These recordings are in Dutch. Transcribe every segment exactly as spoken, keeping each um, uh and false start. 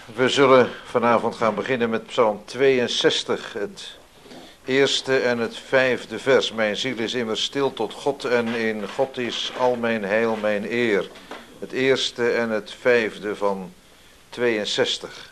We zullen vanavond gaan beginnen met Psalm tweeënzestig, het eerste en het vijfde vers. Mijn ziel is immers stil tot God en in God is al mijn heil, mijn eer. Het eerste en het vijfde van tweeënzestig.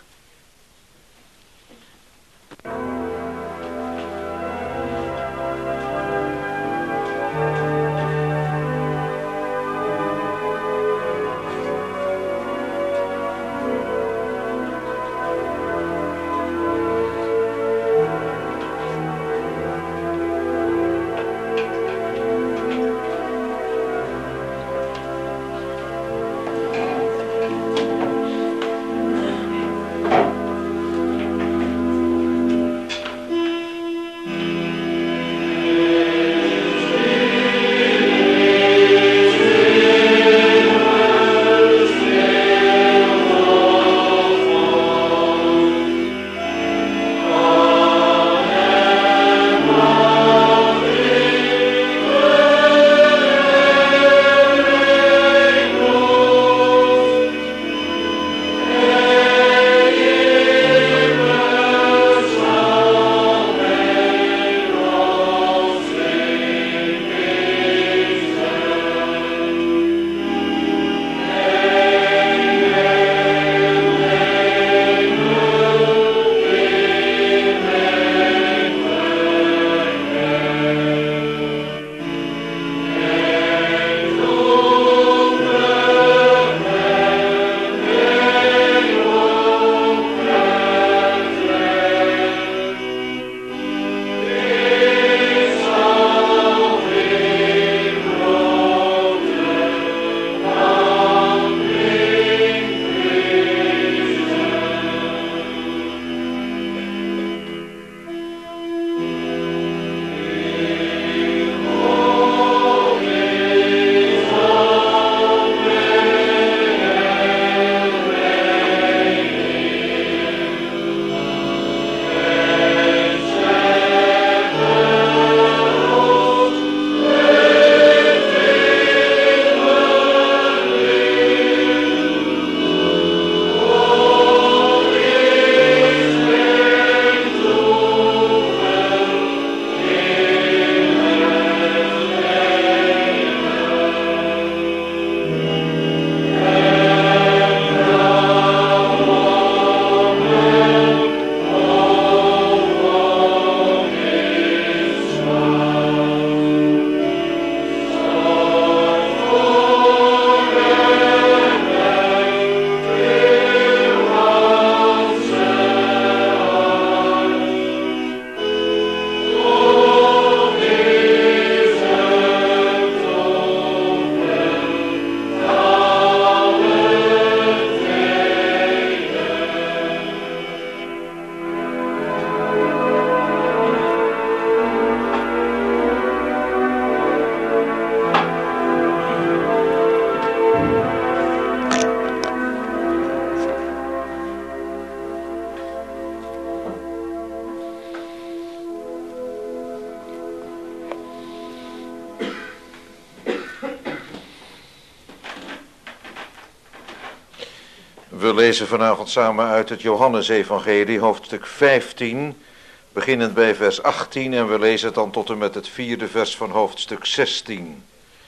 We lezen vanavond samen uit het Johannesevangelie, hoofdstuk vijftien, beginnend bij vers achttien, en we lezen dan tot en met het vierde vers van hoofdstuk zestien.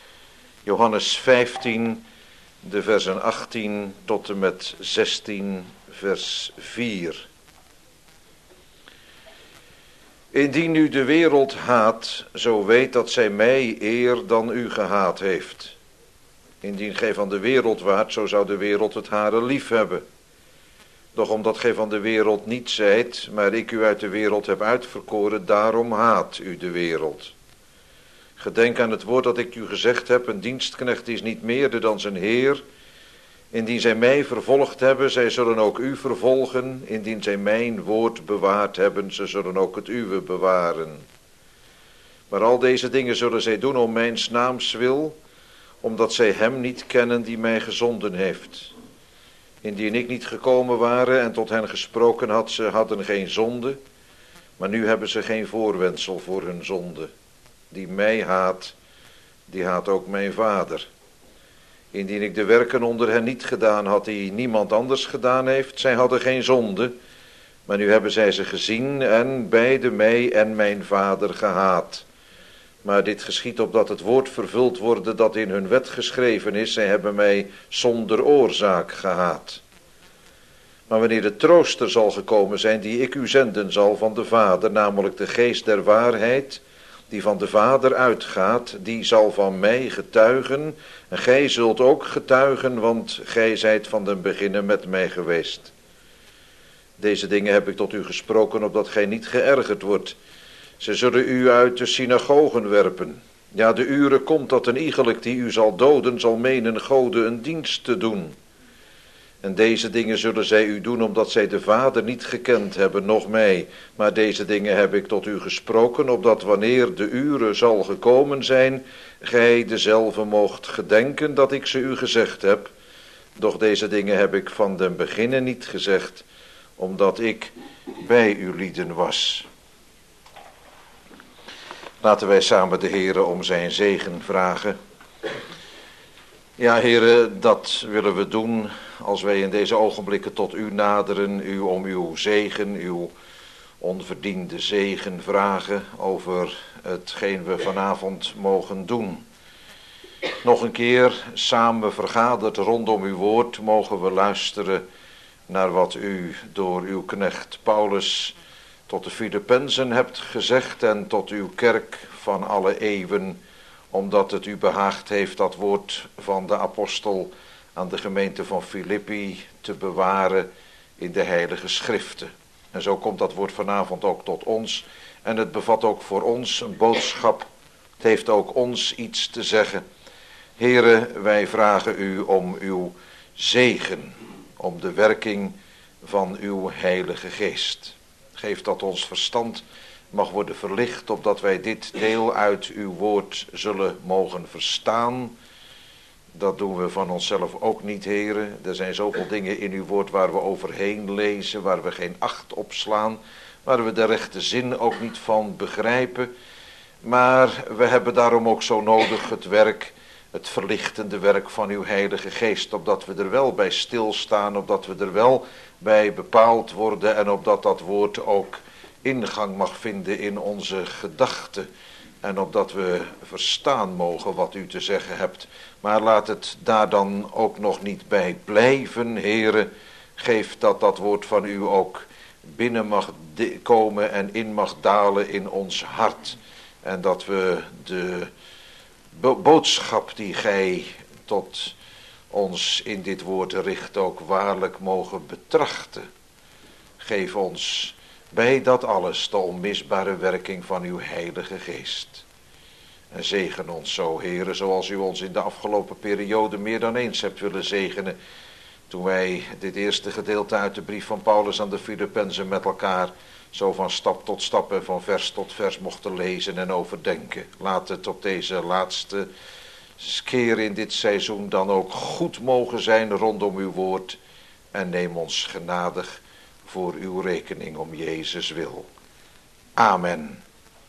Johannes vijftien, de versen achttien tot en met zestien, vers vier. Indien u de wereld haat, zo weet dat zij mij eer dan u gehaat heeft. Indien gij van de wereld waart, zo zou de wereld het hare lief hebben. Doch omdat gij van de wereld niet zijt, maar ik u uit de wereld heb uitverkoren, daarom haat u de wereld. Gedenk aan het woord dat ik u gezegd heb, een dienstknecht is niet meerder dan zijn Heer. Indien zij mij vervolgd hebben, zij zullen ook u vervolgen. Indien zij mijn woord bewaard hebben, ze zullen ook het uwe bewaren. Maar al deze dingen zullen zij doen om mijns naams wil, omdat zij hem niet kennen die mij gezonden heeft. Indien ik niet gekomen waren en tot hen gesproken had, ze hadden geen zonde, maar nu hebben ze geen voorwendsel voor hun zonde. Die mij haat, die haat ook mijn Vader. Indien ik de werken onder hen niet gedaan had die niemand anders gedaan heeft, zij hadden geen zonde. Maar nu hebben zij ze gezien en beide mij en mijn Vader gehaat. Maar dit geschiedt opdat het woord vervuld worden dat in hun wet geschreven is. Zij hebben mij zonder oorzaak gehaat. Maar wanneer de trooster zal gekomen zijn die ik u zenden zal van de Vader, namelijk de geest der waarheid, die van de Vader uitgaat, die zal van mij getuigen. En gij zult ook getuigen, want gij zijt van den beginnen met mij geweest. Deze dingen heb ik tot u gesproken, opdat gij niet geërgerd wordt. Ze zullen u uit de synagogen werpen. Ja, de ure komt dat een iegelijk die u zal doden, zal menen Gode een dienst te doen. En deze dingen zullen zij u doen, omdat zij de Vader niet gekend hebben, noch mij. Maar deze dingen heb ik tot u gesproken, opdat wanneer de ure zal gekomen zijn, gij dezelfde moogt gedenken dat ik ze u gezegd heb. Doch deze dingen heb ik van den beginnen niet gezegd, omdat ik bij u lieden was. Laten wij samen de Heere om zijn zegen vragen. Ja, Heere, dat willen we doen als wij in deze ogenblikken tot u naderen, u om uw zegen, uw onverdiende zegen vragen over hetgeen we vanavond mogen doen. Nog een keer, samen vergaderd rondom uw woord, mogen we luisteren naar wat u door uw knecht Paulus tot de Filippenzen hebt gezegd en tot uw kerk van alle eeuwen, omdat het u behaagd heeft dat woord van de apostel aan de gemeente van Filippi te bewaren in de heilige schriften. En zo komt dat woord vanavond ook tot ons en het bevat ook voor ons een boodschap. Het heeft ook ons iets te zeggen. Here, wij vragen u om uw zegen, om de werking van uw heilige geest. Geef dat ons verstand mag worden verlicht, opdat wij dit deel uit uw woord zullen mogen verstaan. Dat doen we van onszelf ook niet, heren. Er zijn zoveel dingen in uw woord waar we overheen lezen, waar we geen acht op slaan, waar we de rechte zin ook niet van begrijpen. Maar we hebben daarom ook zo nodig het werk, het verlichtende werk van uw heilige geest, opdat we er wel bij stilstaan, opdat we er wel bij bepaald worden en opdat dat woord ook ingang mag vinden in onze gedachten. En opdat we verstaan mogen wat u te zeggen hebt. Maar laat het daar dan ook nog niet bij blijven, Heere. Geef dat dat woord van u ook binnen mag komen en in mag dalen in ons hart. En dat we de bo- boodschap die gij tot ons in dit woord richt ook waarlijk mogen betrachten. Geef ons bij dat alles de onmisbare werking van uw heilige geest. En zegen ons zo, Heere, zoals u ons in de afgelopen periode meer dan eens hebt willen zegenen. Toen wij dit eerste gedeelte uit de brief van Paulus aan de Filippenzen met elkaar zo van stap tot stap en van vers tot vers mochten lezen en overdenken. Laat het op deze laatste keer in dit seizoen dan ook goed mogen zijn rondom uw woord. En neem ons genadig voor uw rekening om Jezus wil. Amen.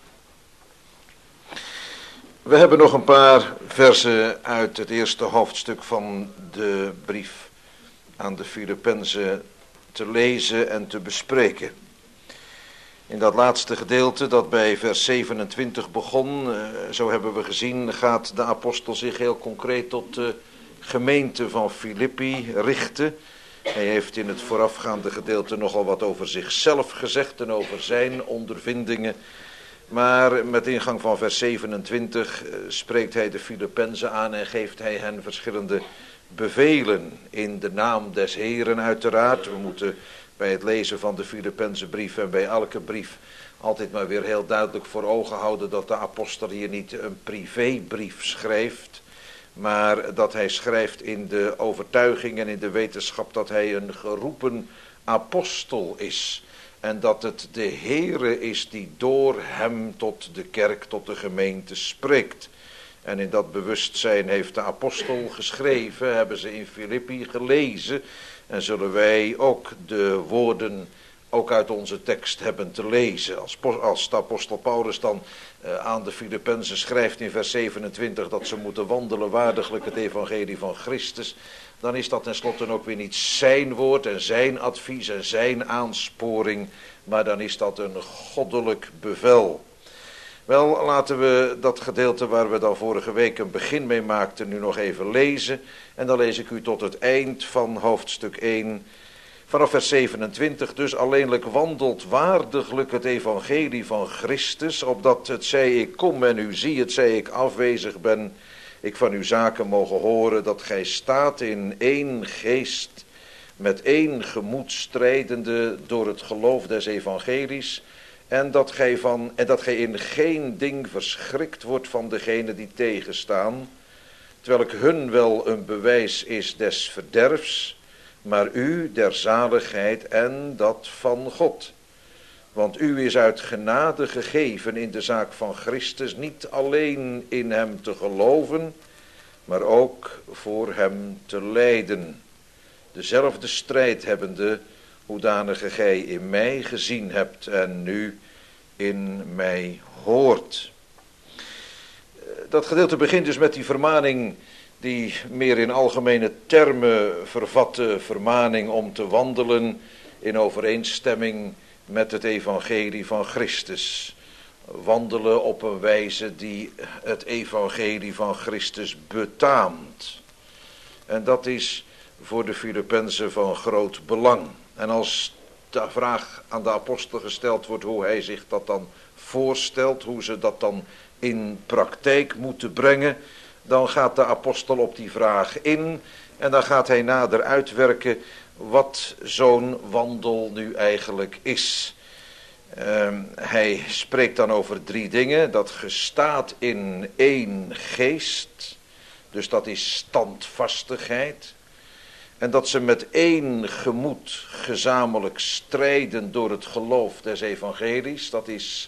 We hebben nog een paar versen uit het eerste hoofdstuk van de brief aan de Filippenzen te lezen en te bespreken. In dat laatste gedeelte dat bij vers zevenentwintig begon, zo hebben we gezien, gaat de apostel zich heel concreet tot de gemeente van Filippi richten. Hij heeft in het voorafgaande gedeelte nogal wat over zichzelf gezegd en over zijn ondervindingen. Maar met ingang van vers zevenentwintig spreekt hij de Filippenzen aan en geeft hij hen verschillende bevelen in de naam des Heeren uiteraard. We moeten bij het lezen van de Filippense brief en bij elke brief altijd maar weer heel duidelijk voor ogen houden dat de apostel hier niet een privébrief schrijft, maar dat hij schrijft in de overtuiging en in de wetenschap dat hij een geroepen apostel is. En dat het de Heere is die door hem tot de kerk, tot de gemeente spreekt. En in dat bewustzijn heeft de apostel geschreven, hebben ze in Filippi gelezen. En zullen wij ook de woorden ook uit onze tekst hebben te lezen. Als, als de apostel Paulus dan uh, aan de Filippenzen schrijft in vers zevenentwintig dat ze moeten wandelen waardiglijk het evangelie van Christus, dan is dat tenslotte ook weer niet zijn woord en zijn advies en zijn aansporing, maar dan is dat een goddelijk bevel. Wel, laten we dat gedeelte waar we dan vorige week een begin mee maakten nu nog even lezen. En dan lees ik u tot het eind van hoofdstuk één. Vanaf vers zevenentwintig, dus alleenlijk wandelt waardiglijk het evangelie van Christus, opdat het zij ik kom en u zie, het zij ik afwezig ben, ik van uw zaken mogen horen, dat gij staat in één geest, met één gemoed strijdende door het geloof des evangelies, en dat gij van, en dat gij in geen ding verschrikt wordt van degenen die tegenstaan, terwijl ik hun wel een bewijs is des verderfs, maar u der zaligheid en dat van God. Want u is uit genade gegeven in de zaak van Christus, niet alleen in hem te geloven, maar ook voor hem te lijden. Dezelfde strijd hebbende, hoedanige gij in mij gezien hebt en nu in mij hoort. Dat gedeelte begint dus met die vermaning die meer in algemene termen vervatte vermaning om te wandelen in overeenstemming met het evangelie van Christus. Wandelen op een wijze die het evangelie van Christus betaamt. En dat is voor de Filippenzen van groot belang. En als de vraag aan de apostel gesteld wordt hoe hij zich dat dan voorstelt, hoe ze dat dan in praktijk moeten brengen, dan gaat de apostel op die vraag in en dan gaat hij nader uitwerken wat zo'n wandel nu eigenlijk is. Uh, hij spreekt dan over drie dingen. Dat gestaat in één geest, dus dat is standvastigheid. En dat ze met één gemoed gezamenlijk strijden door het geloof des evangelies, dat is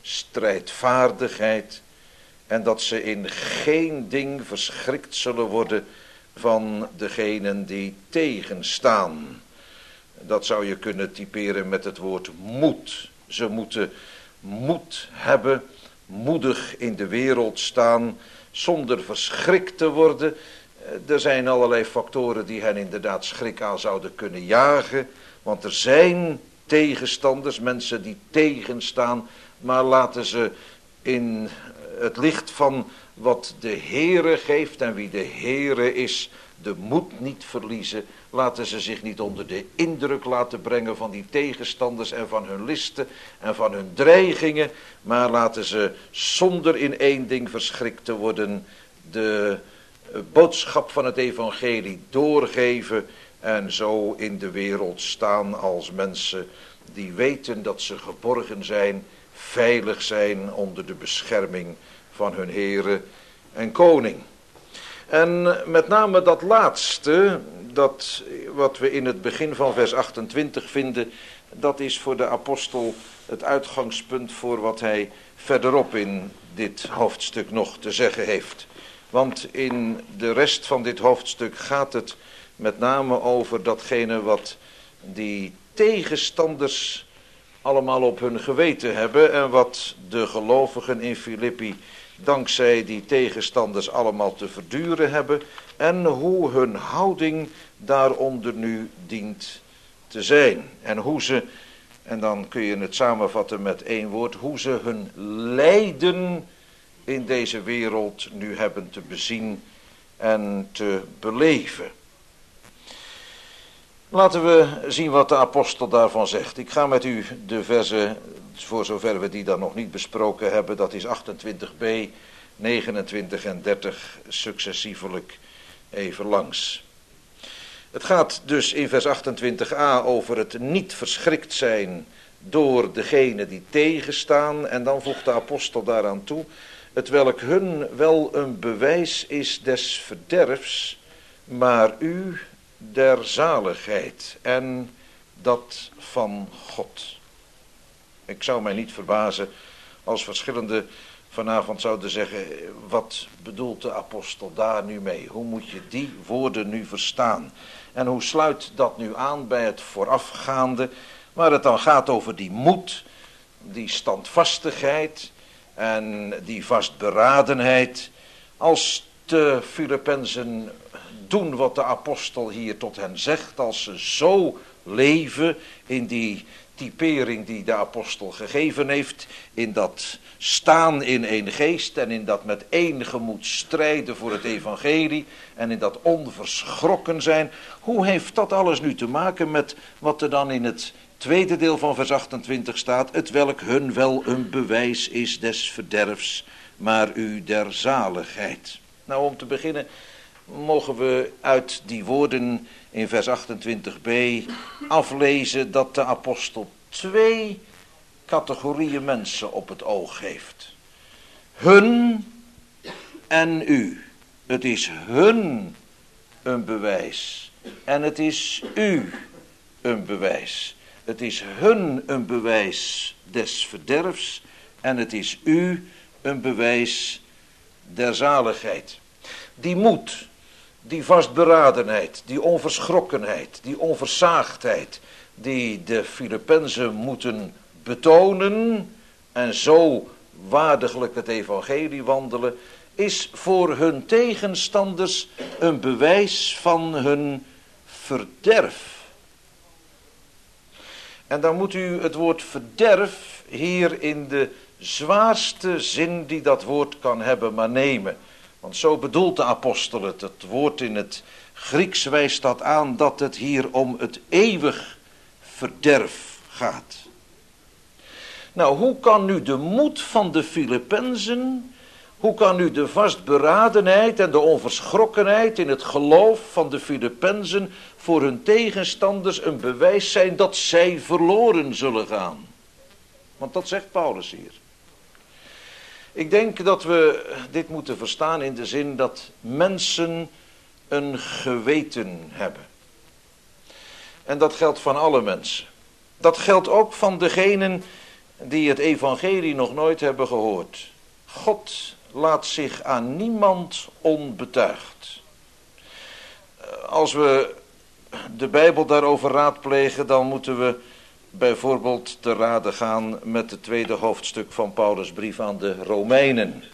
strijdvaardigheid. En dat ze in geen ding verschrikt zullen worden van degenen die tegenstaan. Dat zou je kunnen typeren met het woord moed. Ze moeten moed hebben, moedig in de wereld staan, zonder verschrikt te worden. Er zijn allerlei factoren die hen inderdaad schrik aan zouden kunnen jagen. Want er zijn tegenstanders, mensen die tegenstaan, maar laten ze in het licht van wat de Heere geeft en wie de Heere is, de moed niet verliezen. Laten ze zich niet onder de indruk laten brengen van die tegenstanders en van hun listen en van hun dreigingen. Maar laten ze zonder in één ding verschrikt te worden de boodschap van het evangelie doorgeven. En zo in de wereld staan als mensen die weten dat ze geborgen zijn, veilig zijn onder de bescherming van hun Heere en Koning. En met name dat laatste, dat wat we in het begin van vers achtentwintig vinden, dat is voor de apostel het uitgangspunt voor wat hij verderop in dit hoofdstuk nog te zeggen heeft. Want in de rest van dit hoofdstuk gaat het met name over datgene wat die tegenstanders allemaal op hun geweten hebben en wat de gelovigen in Filippi dankzij die tegenstanders allemaal te verduren hebben en hoe hun houding daaronder nu dient te zijn. En hoe ze, en dan kun je het samenvatten met één woord, hoe ze hun lijden in deze wereld nu hebben te bezien en te beleven. Laten we zien wat de apostel daarvan zegt. Ik ga met u de verzen, voor zover we die dan nog niet besproken hebben, dat is achtentwintig b, negenentwintig en dertig successievelijk even langs. Het gaat dus in vers achtentwintig a over het niet verschrikt zijn door degene die tegenstaan. En dan voegt de apostel daaraan toe, het welk hun wel een bewijs is des verderfs, maar u der zaligheid en dat van God. Ik zou mij niet verbazen als verschillende vanavond zouden zeggen, wat bedoelt de apostel daar nu mee? Hoe moet je die woorden nu verstaan? En hoe sluit dat nu aan bij het voorafgaande? Waar het dan gaat over die moed, die standvastigheid en die vastberadenheid. Als de Filippenzen doen wat de apostel hier tot hen zegt, als ze zo leven in die typering die de apostel gegeven heeft, in dat staan in één geest en in dat met één gemoed strijden voor het evangelie en in dat onverschrokken zijn. Hoe heeft dat alles nu te maken met wat er dan in het tweede deel van vers achtentwintig staat? Het welk hun wel een bewijs is des verderfs, maar u der zaligheid. Nou, om te beginnen mogen we uit die woorden in vers achtentwintig b aflezen dat de apostel twee categorieën mensen op het oog heeft. Hun en u. Het is hun een bewijs en het is u een bewijs. Het is hun een bewijs des verderfs en het is u een bewijs der zaligheid. Die moed, die vastberadenheid, die onverschrokkenheid, die onversaagdheid, die de Filippenzen moeten betonen en zo waardiglijk het evangelie wandelen, is voor hun tegenstanders een bewijs van hun verderf. En dan moet u het woord verderf hier in de zwaarste zin die dat woord kan hebben maar nemen. Want zo bedoelt de apostel het. Het woord in het Grieks wijst dat aan dat het hier om het eeuwig verderf gaat. Nou, hoe kan nu de moed van de Filippenzen, hoe kan nu de vastberadenheid en de onverschrokkenheid in het geloof van de Filippenzen voor hun tegenstanders een bewijs zijn dat zij verloren zullen gaan? Want dat zegt Paulus hier. Ik denk dat we dit moeten verstaan in de zin dat mensen een geweten hebben. En dat geldt van alle mensen. Dat geldt ook van degenen die het evangelie nog nooit hebben gehoord. God laat zich aan niemand onbetuigd. Als we de Bijbel daarover raadplegen, dan moeten we bijvoorbeeld te raden gaan met het tweede hoofdstuk van Paulus' brief aan de Romeinen.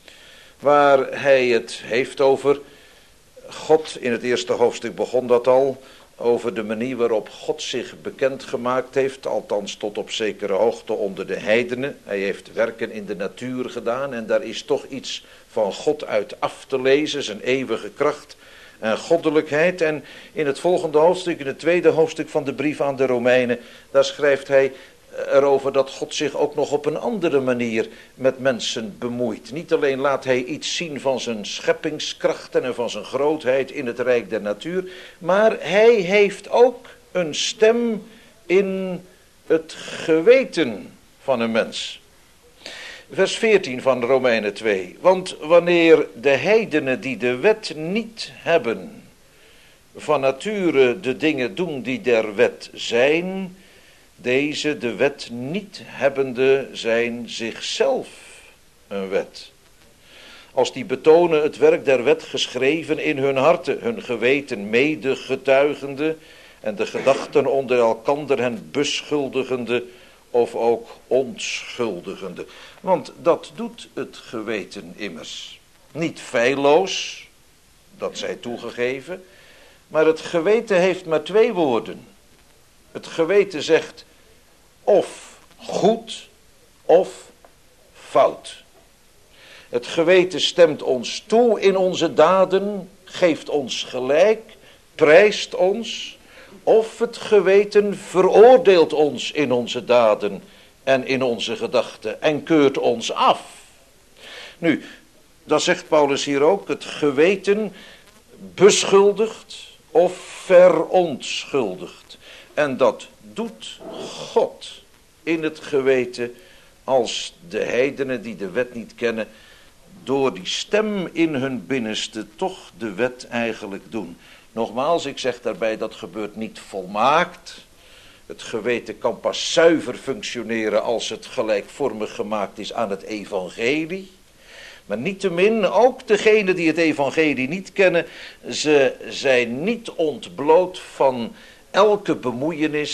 Waar hij het heeft over God, in het eerste hoofdstuk begon dat al, over de manier waarop God zich bekendgemaakt heeft, althans tot op zekere hoogte onder de heidenen. Hij heeft werken in de natuur gedaan en daar is toch iets van God uit af te lezen, zijn eeuwige kracht en goddelijkheid. En in het volgende hoofdstuk, in het tweede hoofdstuk van de brief aan de Romeinen, daar schrijft hij erover dat God zich ook nog op een andere manier met mensen bemoeit. Niet alleen laat hij iets zien van zijn scheppingskrachten en van zijn grootheid in het rijk der natuur, maar hij heeft ook een stem in het geweten van een mens. Vers veertien van Romeinen twee. Want wanneer de heidenen die de wet niet hebben, van nature de dingen doen die der wet zijn, deze de wet niet hebbende zijn zichzelf een wet. Als die betonen het werk der wet geschreven in hun harten, hun geweten mede getuigende en de gedachten onder elkander hen beschuldigende of ook ontschuldigende. Want dat doet het geweten immers. Niet feilloos, dat zij toegegeven, maar het geweten heeft maar twee woorden. Het geweten zegt of goed of fout. Het geweten stemt ons toe in onze daden, geeft ons gelijk, prijst ons. Of het geweten veroordeelt ons in onze daden en in onze gedachten en keurt ons af. Nu, dat zegt Paulus hier ook, het geweten beschuldigt of verontschuldigt. En dat doet God in het geweten als de heidenen die de wet niet kennen, door die stem in hun binnenste toch de wet eigenlijk doen. Nogmaals, ik zeg daarbij, dat gebeurt niet volmaakt. Het geweten kan pas zuiver functioneren als het gelijkvormig gemaakt is aan het evangelie. Maar niettemin, ook degenen die het evangelie niet kennen, ze zijn niet ontbloot van elke bemoeienis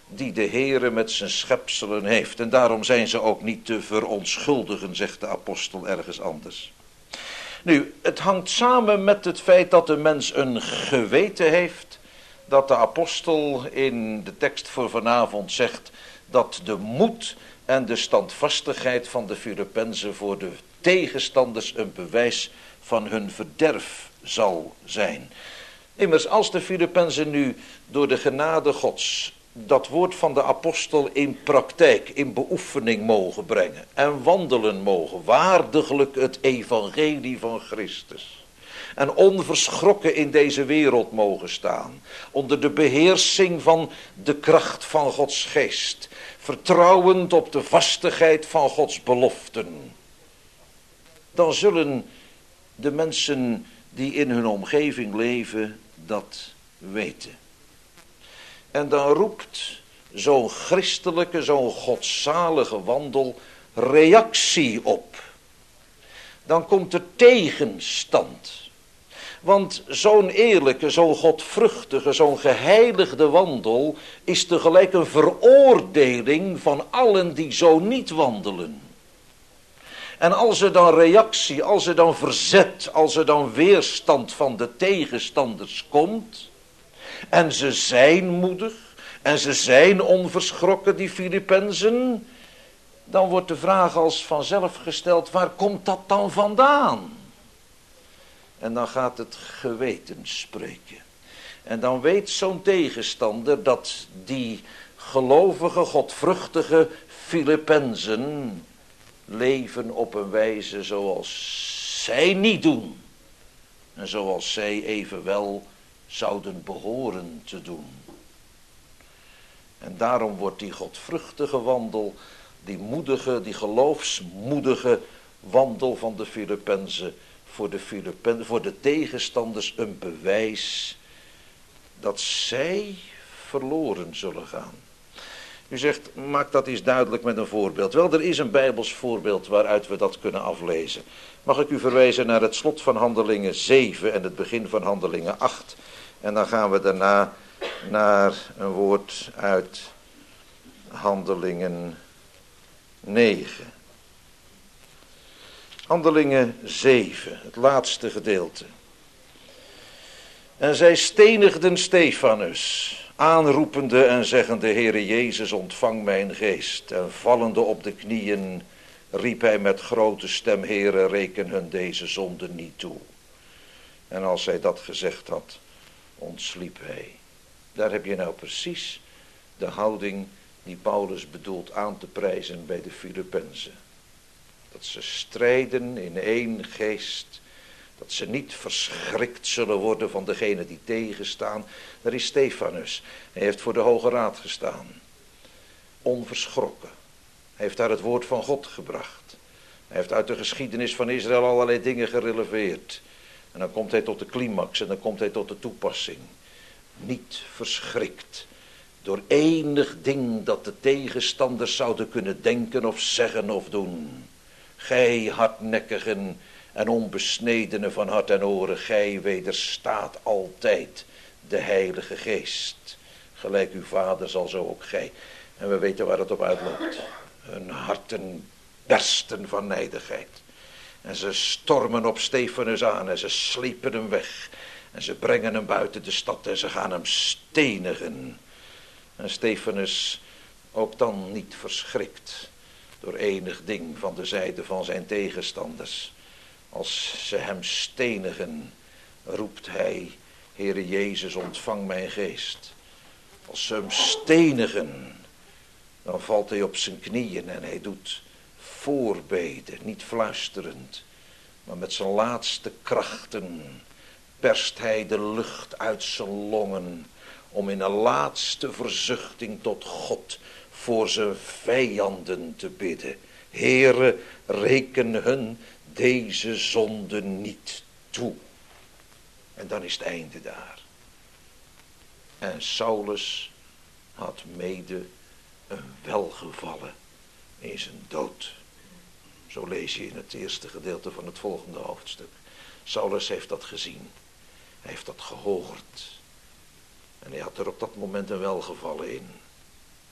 die de Heere met zijn schepselen heeft. En daarom zijn ze ook niet te verontschuldigen, zegt de apostel ergens anders. Nu, het hangt samen met het feit dat de mens een geweten heeft, dat de apostel in de tekst voor vanavond zegt dat de moed en de standvastigheid van de Filippenzen voor de tegenstanders een bewijs van hun verderf zal zijn. Immers, als de Filippenzen nu door de genade Gods dat woord van de apostel in praktijk, in beoefening mogen brengen en wandelen mogen, waardiglijk het evangelie van Christus, en onverschrokken in deze wereld mogen staan, onder de beheersing van de kracht van Gods geest, vertrouwend op de vastigheid van Gods beloften, dan zullen de mensen die in hun omgeving leven dat weten. En dan roept zo'n christelijke, zo'n godzalige wandel reactie op. Dan komt er tegenstand. Want zo'n eerlijke, zo'n godvruchtige, zo'n geheiligde wandel is tegelijk een veroordeling van allen die zo niet wandelen. En als er dan reactie, als er dan verzet, als er dan weerstand van de tegenstanders komt, en ze zijn moedig, en ze zijn onverschrokken, die Filippenzen, dan wordt de vraag als vanzelf gesteld, waar komt dat dan vandaan? En dan gaat het geweten spreken. En dan weet zo'n tegenstander dat die gelovige, godvruchtige Filippenzen leven op een wijze zoals zij niet doen. En zoals zij evenwel zouden behoren te doen. En daarom wordt die godvruchtige wandel, die moedige, die geloofsmoedige wandel van de Filippenzen, voor de Filippenzen, voor de tegenstanders een bewijs dat zij verloren zullen gaan. U zegt, maak dat eens duidelijk met een voorbeeld. Wel, er is een Bijbels voorbeeld waaruit we dat kunnen aflezen. Mag ik u verwijzen naar het slot van Handelingen zeven en het begin van Handelingen acht. En dan gaan we daarna naar een woord uit Handelingen negen. Handelingen zeven, het laatste gedeelte. En zij stenigden Stefanus, aanroepende en zeggende, Heere Jezus, ontvang mijn geest. En vallende op de knieën riep hij met grote stem, Heere, reken hun deze zonde niet toe. En als hij dat gezegd had, ontsliep hij. Daar heb je nou precies de houding die Paulus bedoelt aan te prijzen bij de Filippenzen. Dat ze strijden in één geest. Dat ze niet verschrikt zullen worden van degene die tegenstaan. Daar is Stefanus. Hij heeft voor de Hoge Raad gestaan. Onverschrokken. Hij heeft daar het woord van God gebracht. Hij heeft uit de geschiedenis van Israël allerlei dingen gereleveerd. En dan komt hij tot de climax en dan komt hij tot de toepassing. Niet verschrikt door enig ding dat de tegenstanders zouden kunnen denken of zeggen of doen. Gij hardnekkigen en onbesnedenen van hart en oren, gij wederstaat altijd de Heilige Geest. Gelijk uw vader zal zo ook gij. En we weten waar het op uitloopt. Hun harten bersten van nijdigheid. En ze stormen op Stefanus aan en ze slepen hem weg. En ze brengen hem buiten de stad en ze gaan hem stenigen. En Stefanus ook dan niet verschrikt door enig ding van de zijde van zijn tegenstanders. Als ze hem stenigen, roept hij, Heere Jezus, ontvang mijn geest. Als ze hem stenigen, dan valt hij op zijn knieën en hij doet voorbeden, niet fluisterend, maar met zijn laatste krachten perst hij de lucht uit zijn longen om in een laatste verzuchting tot God voor zijn vijanden te bidden. Heere, reken hun deze zonde niet toe. En dan is het einde daar. En Saulus had mede een welgevallen in zijn dood. Zo lees je in het eerste gedeelte van het volgende hoofdstuk. Saulus heeft dat gezien. Hij heeft dat gehoord. En hij had er op dat moment een welgevallen in.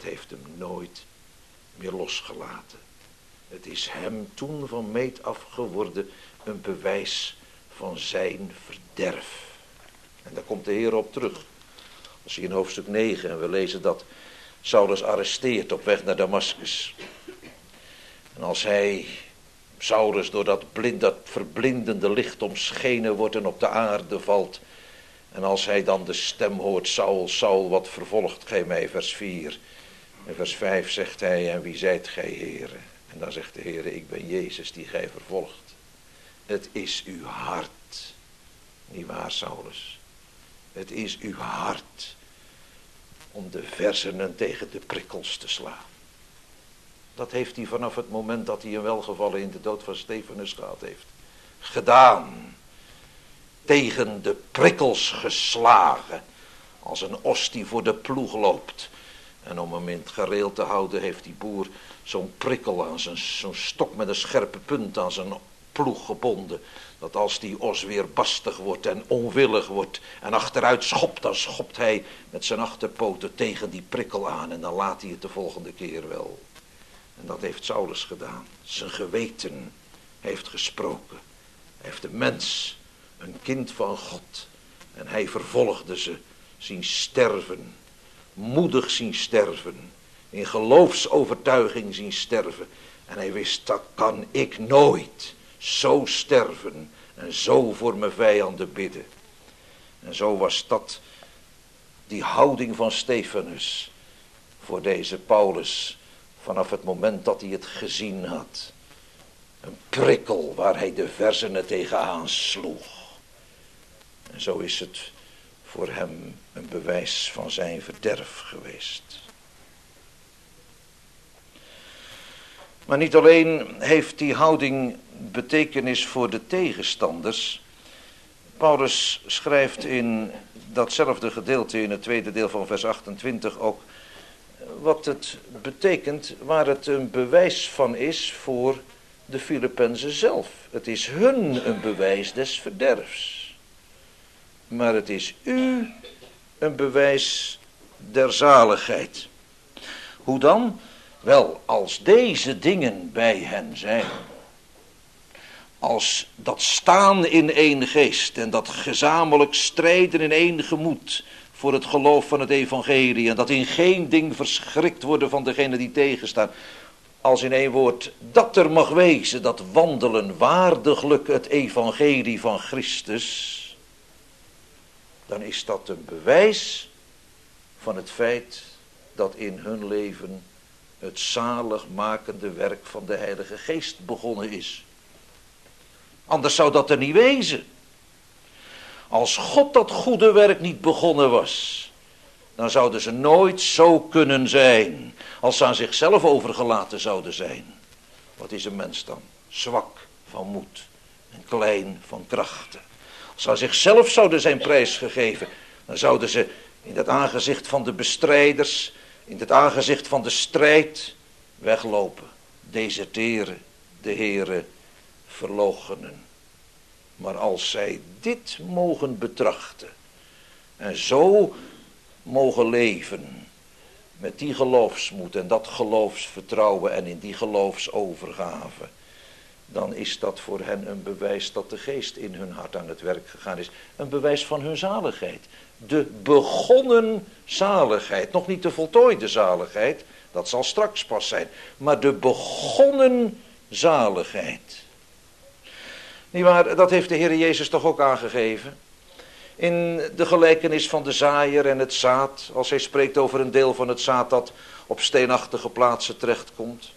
heeft hem nooit meer losgelaten. Het is hem toen van meet af geworden een bewijs van zijn verderf. En daar komt de Heer op terug. Als je in hoofdstuk negen, en we lezen dat Saulus arresteert op weg naar Damaskus. En als hij, Saulus, door dat, blind, dat verblindende licht omschenen wordt en op de aarde valt. En als hij dan de stem hoort, Saul, Saul, wat vervolgt gij mij, vers vier. En vers vijf zegt hij, en wie zijt gij, Heere? En dan zegt de Heere, ik ben Jezus die gij vervolgt. Het is uw hart. Niet waar, Saulus? Het is uw hart om de verzenen tegen de prikkels te slaan. Dat heeft hij vanaf het moment dat hij een welgevallen in de dood van Stefanus gehad heeft. Gedaan. Tegen de prikkels geslagen. Als een os die voor de ploeg loopt. En om hem in het gareel te houden heeft die boer zo'n prikkel aan zijn, zo'n stok met een scherpe punt aan zijn ploeg gebonden. Dat als die os weer bastig wordt en onwillig wordt en achteruit schopt, dan schopt hij met zijn achterpoten tegen die prikkel aan. En dan laat hij het de volgende keer wel. En dat heeft Saulus gedaan. Zijn geweten heeft gesproken. Hij heeft de mens, een kind van God. En hij vervolgde ze, zien sterven. Moedig zien sterven. In geloofsovertuiging zien sterven. En hij wist, dat kan ik nooit. Zo sterven en zo voor mijn vijanden bidden. En zo was dat die houding van Stefanus voor deze Paulus vanaf het moment dat hij het gezien had. Een prikkel waar hij de verzenen tegenaan sloeg. En zo is het voor hem een bewijs van zijn verderf geweest. Maar niet alleen heeft die houding betekenis voor de tegenstanders. Paulus schrijft in datzelfde gedeelte, in het tweede deel van vers achtentwintig ook, wat het betekent, waar het een bewijs van is voor de Filippenzen zelf. Het is hun een bewijs des verderfs. Maar het is u een bewijs der zaligheid. Hoe dan? Wel, als deze dingen bij hen zijn, als dat staan in één geest en dat gezamenlijk strijden in één gemoed voor het geloof van het evangelie en dat in geen ding verschrikt worden van degenen die tegenstaan, als in één woord dat er mag wezen, dat wandelen waardiglijk het evangelie van Christus, dan is dat een bewijs van het feit dat in hun leven het zaligmakende werk van de Heilige Geest begonnen is. Anders zou dat er niet wezen. Als God dat goede werk niet begonnen was, dan zouden ze nooit zo kunnen zijn als ze aan zichzelf overgelaten zouden zijn. Wat is een mens dan? Zwak van moed en klein van krachten. Als ze aan zichzelf zouden zijn prijsgegeven, dan zouden ze in het aangezicht van de bestrijders, in het aangezicht van de strijd, weglopen, deserteren, de Heere verloochenen. Maar als zij dit mogen betrachten en zo mogen leven met die geloofsmoed en dat geloofsvertrouwen en in die geloofsovergave, dan is dat voor hen een bewijs dat de Geest in hun hart aan het werk gegaan is. Een bewijs van hun zaligheid. De begonnen zaligheid. Nog niet de voltooide zaligheid. Dat zal straks pas zijn. Maar de begonnen zaligheid. Nietwaar, dat heeft de Heer Jezus toch ook aangegeven. In de gelijkenis van de zaaier en het zaad. Als hij spreekt over een deel van het zaad dat op steenachtige plaatsen terechtkomt.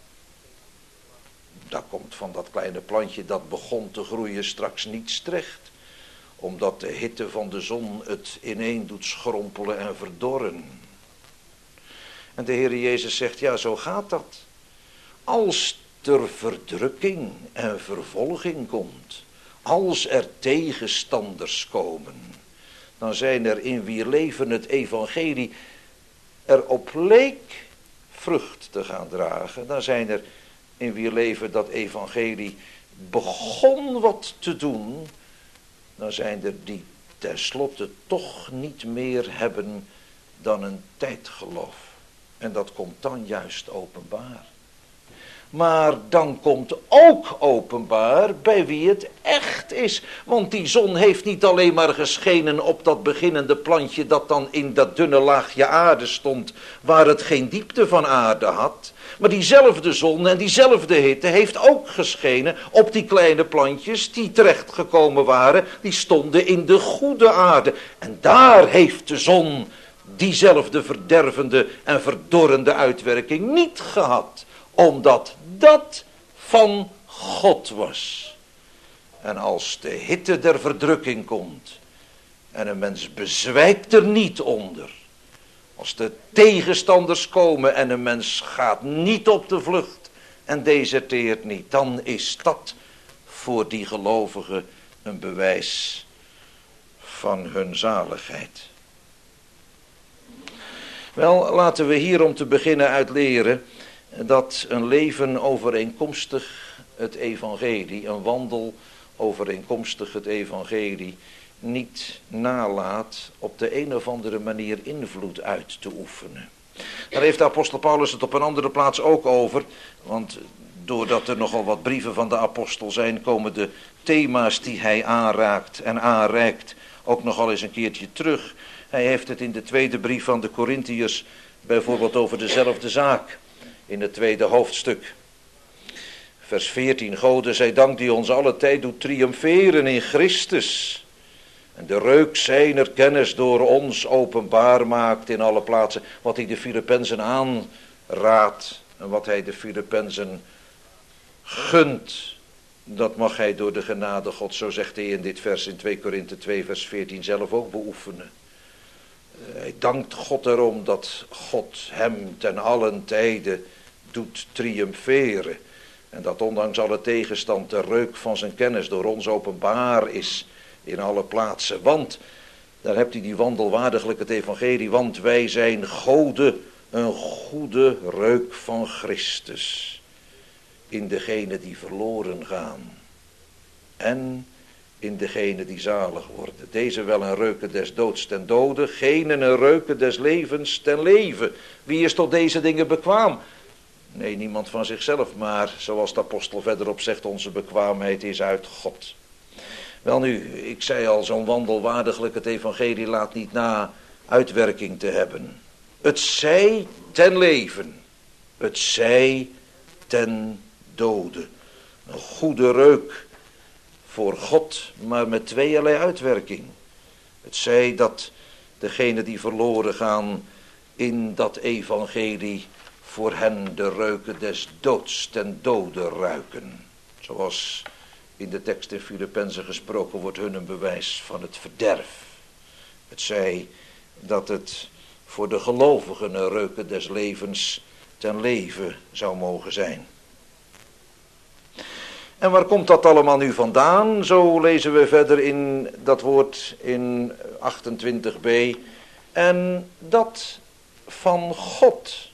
Daar komt van dat kleine plantje dat begon te groeien straks niets terecht. Omdat de hitte van de zon het ineen doet schrompelen en verdorren. En de Heer Jezus zegt, ja, zo gaat dat. Als er verdrukking en vervolging komt, als er tegenstanders komen, dan zijn er in wier leven het evangelie erop leek vrucht te gaan dragen. Dan zijn er in wier leven dat evangelie begon wat te doen, dan zijn er die tenslotte toch niet meer hebben dan een tijdgeloof. En dat komt dan juist openbaar. Maar dan komt ook openbaar bij wie het echt is. Want die zon heeft niet alleen maar geschenen op dat beginnende plantje dat dan in dat dunne laagje aarde stond, waar het geen diepte van aarde had. Maar diezelfde zon en diezelfde hitte heeft ook geschenen op die kleine plantjes die terechtgekomen waren. Die stonden in de goede aarde. En daar heeft de zon diezelfde verdervende en verdorrende uitwerking niet gehad. Omdat dat van God was. En als de hitte der verdrukking komt en een mens bezwijkt er niet onder. Als de tegenstanders komen en een mens gaat niet op de vlucht en deserteert niet. Dan is dat voor die gelovigen een bewijs van hun zaligheid. Wel, laten we hier om te beginnen uit leren dat een leven overeenkomstig het evangelie, een wandel overeenkomstig het evangelie, niet nalaat op de een of andere manier invloed uit te oefenen. Daar heeft de apostel Paulus het op een andere plaats ook over, want doordat er nogal wat brieven van de apostel zijn, komen de thema's die hij aanraakt en aanreikt ook nogal eens een keertje terug. Hij heeft het in de tweede brief van de Korintiërs bijvoorbeeld over dezelfde zaak. In het tweede hoofdstuk. Vers veertien. Gode zij dank die ons alle tijd doet triomferen in Christus. En de reuk zijner kennis door ons openbaar maakt in alle plaatsen. Wat hij de Filippenzen aanraadt. En wat hij de Filippenzen gunt. Dat mag hij door de genade God, zo zegt hij in dit vers in twee Korinthe twee vers veertien zelf ook beoefenen. Hij dankt God erom dat God hem ten allen tijde doet triomferen. En dat ondanks alle tegenstand de reuk van zijn kennis door ons openbaar is in alle plaatsen. Want, daar hebt hij die wandelwaardiglijk het evangelie, want wij zijn Gode een goede reuk van Christus in degenen die verloren gaan. En in degenen die zalig worden. Deze wel een reuken des doods ten dode, genen een reuken des levens ten leven. Wie is tot deze dingen bekwaam? Nee, niemand van zichzelf, maar zoals de apostel verderop zegt, onze bekwaamheid is uit God. Welnu, ik zei al, zo'n wandelwaardiglijk het evangelie laat niet na uitwerking te hebben. Het zij ten leven, het zij ten dode. Een goede reuk voor God, maar met tweeërlei uitwerking. Het zij dat degenen die verloren gaan in dat evangelie voor hen de reuken des doods ten dode ruiken. Zoals in de tekst in Filippenzen gesproken wordt, hun een bewijs van het verderf. Het zij dat het voor de gelovigen een reuken des levens ten leven zou mogen zijn. En waar komt dat allemaal nu vandaan? Zo lezen we verder in dat woord in achtentwintig b. En dat van God.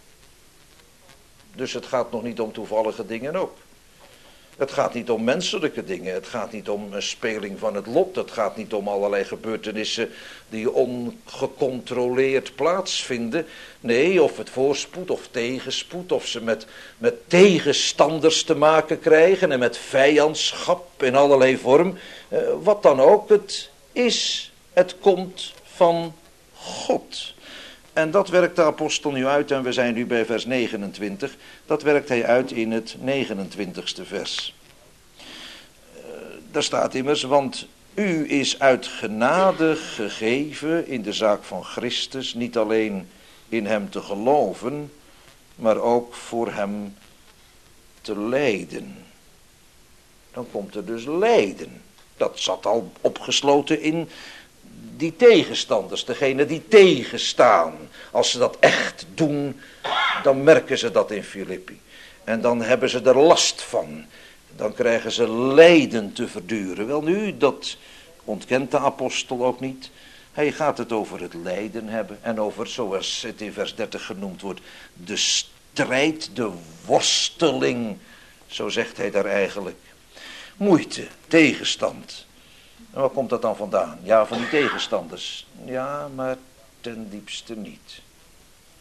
Dus het gaat nog niet om toevallige dingen ook. Het gaat niet om menselijke dingen. Het gaat niet om een speling van het lot. Het gaat niet om allerlei gebeurtenissen die ongecontroleerd plaatsvinden. Nee, of het voorspoed of tegenspoed. Of ze met, met tegenstanders te maken krijgen. En met vijandschap in allerlei vorm. Eh, wat dan ook het is. Het komt van God. En dat werkt de apostel nu uit, en we zijn nu bij vers negenentwintig. Dat werkt hij uit in het negenentwintigste vers. Uh, daar staat immers, want u is uit genade gegeven in de zaak van Christus, niet alleen in hem te geloven, maar ook voor hem te lijden. Dan komt er dus lijden. Dat zat al opgesloten in die tegenstanders, degene die tegenstaan. Als ze dat echt doen, dan merken ze dat in Filippi. En dan hebben ze er last van. Dan krijgen ze lijden te verduren. Wel nu, dat ontkent de apostel ook niet. Hij gaat het over het lijden hebben. En over, zoals het in vers dertig genoemd wordt, de strijd, de worsteling. Zo zegt hij daar eigenlijk. Moeite, tegenstand. En waar komt dat dan vandaan? Ja, van die tegenstanders. Ja, maar ten diepste niet.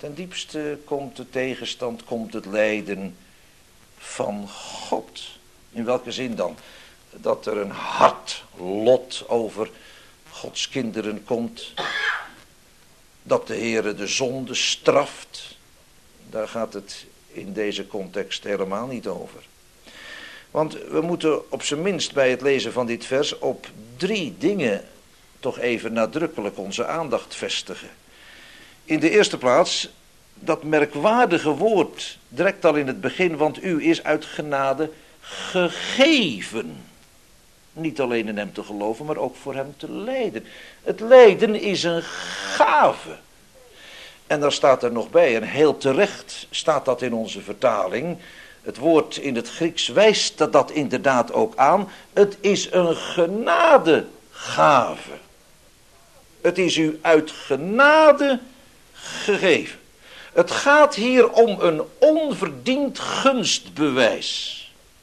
Ten diepste komt de tegenstand, komt het lijden van God. In welke zin dan? Dat er een hard lot over Gods kinderen komt. Dat de Heere de zonde straft. Daar gaat het in deze context helemaal niet over. Want we moeten op zijn minst bij het lezen van dit vers op drie dingen toch even nadrukkelijk onze aandacht vestigen. In de eerste plaats dat merkwaardige woord, direct al in het begin, want u is uit genade gegeven. Niet alleen in hem te geloven, maar ook voor hem te lijden. Het lijden is een gave. En daar staat er nog bij, en heel terecht staat dat in onze vertaling. Het woord in het Grieks wijst dat, dat inderdaad ook aan. Het is een genadegave. Het is u uit genade gegeven. Het gaat hier om een onverdiend gunstbewijs.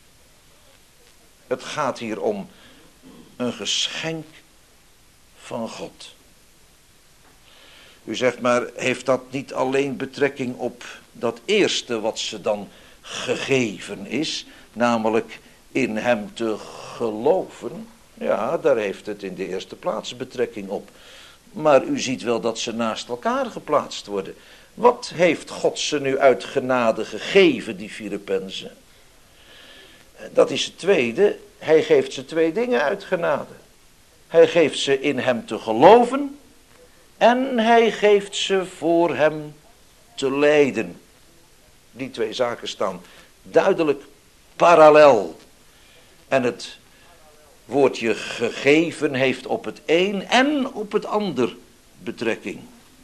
Het gaat hier om een geschenk van God. U zegt maar, heeft dat niet alleen betrekking op dat eerste wat ze dan gegeven is, namelijk in hem te geloven? Ja, daar heeft het in de eerste plaats betrekking op. Maar u ziet wel dat ze naast elkaar geplaatst worden. Wat heeft God ze nu uit genade gegeven, die Filippenzen? Dat is het tweede. Hij geeft ze twee dingen uit genade. Hij geeft ze in hem te geloven en hij geeft ze voor hem te lijden. Die twee zaken staan duidelijk parallel. En het woordje gegeven heeft op het een en op het ander betrekking.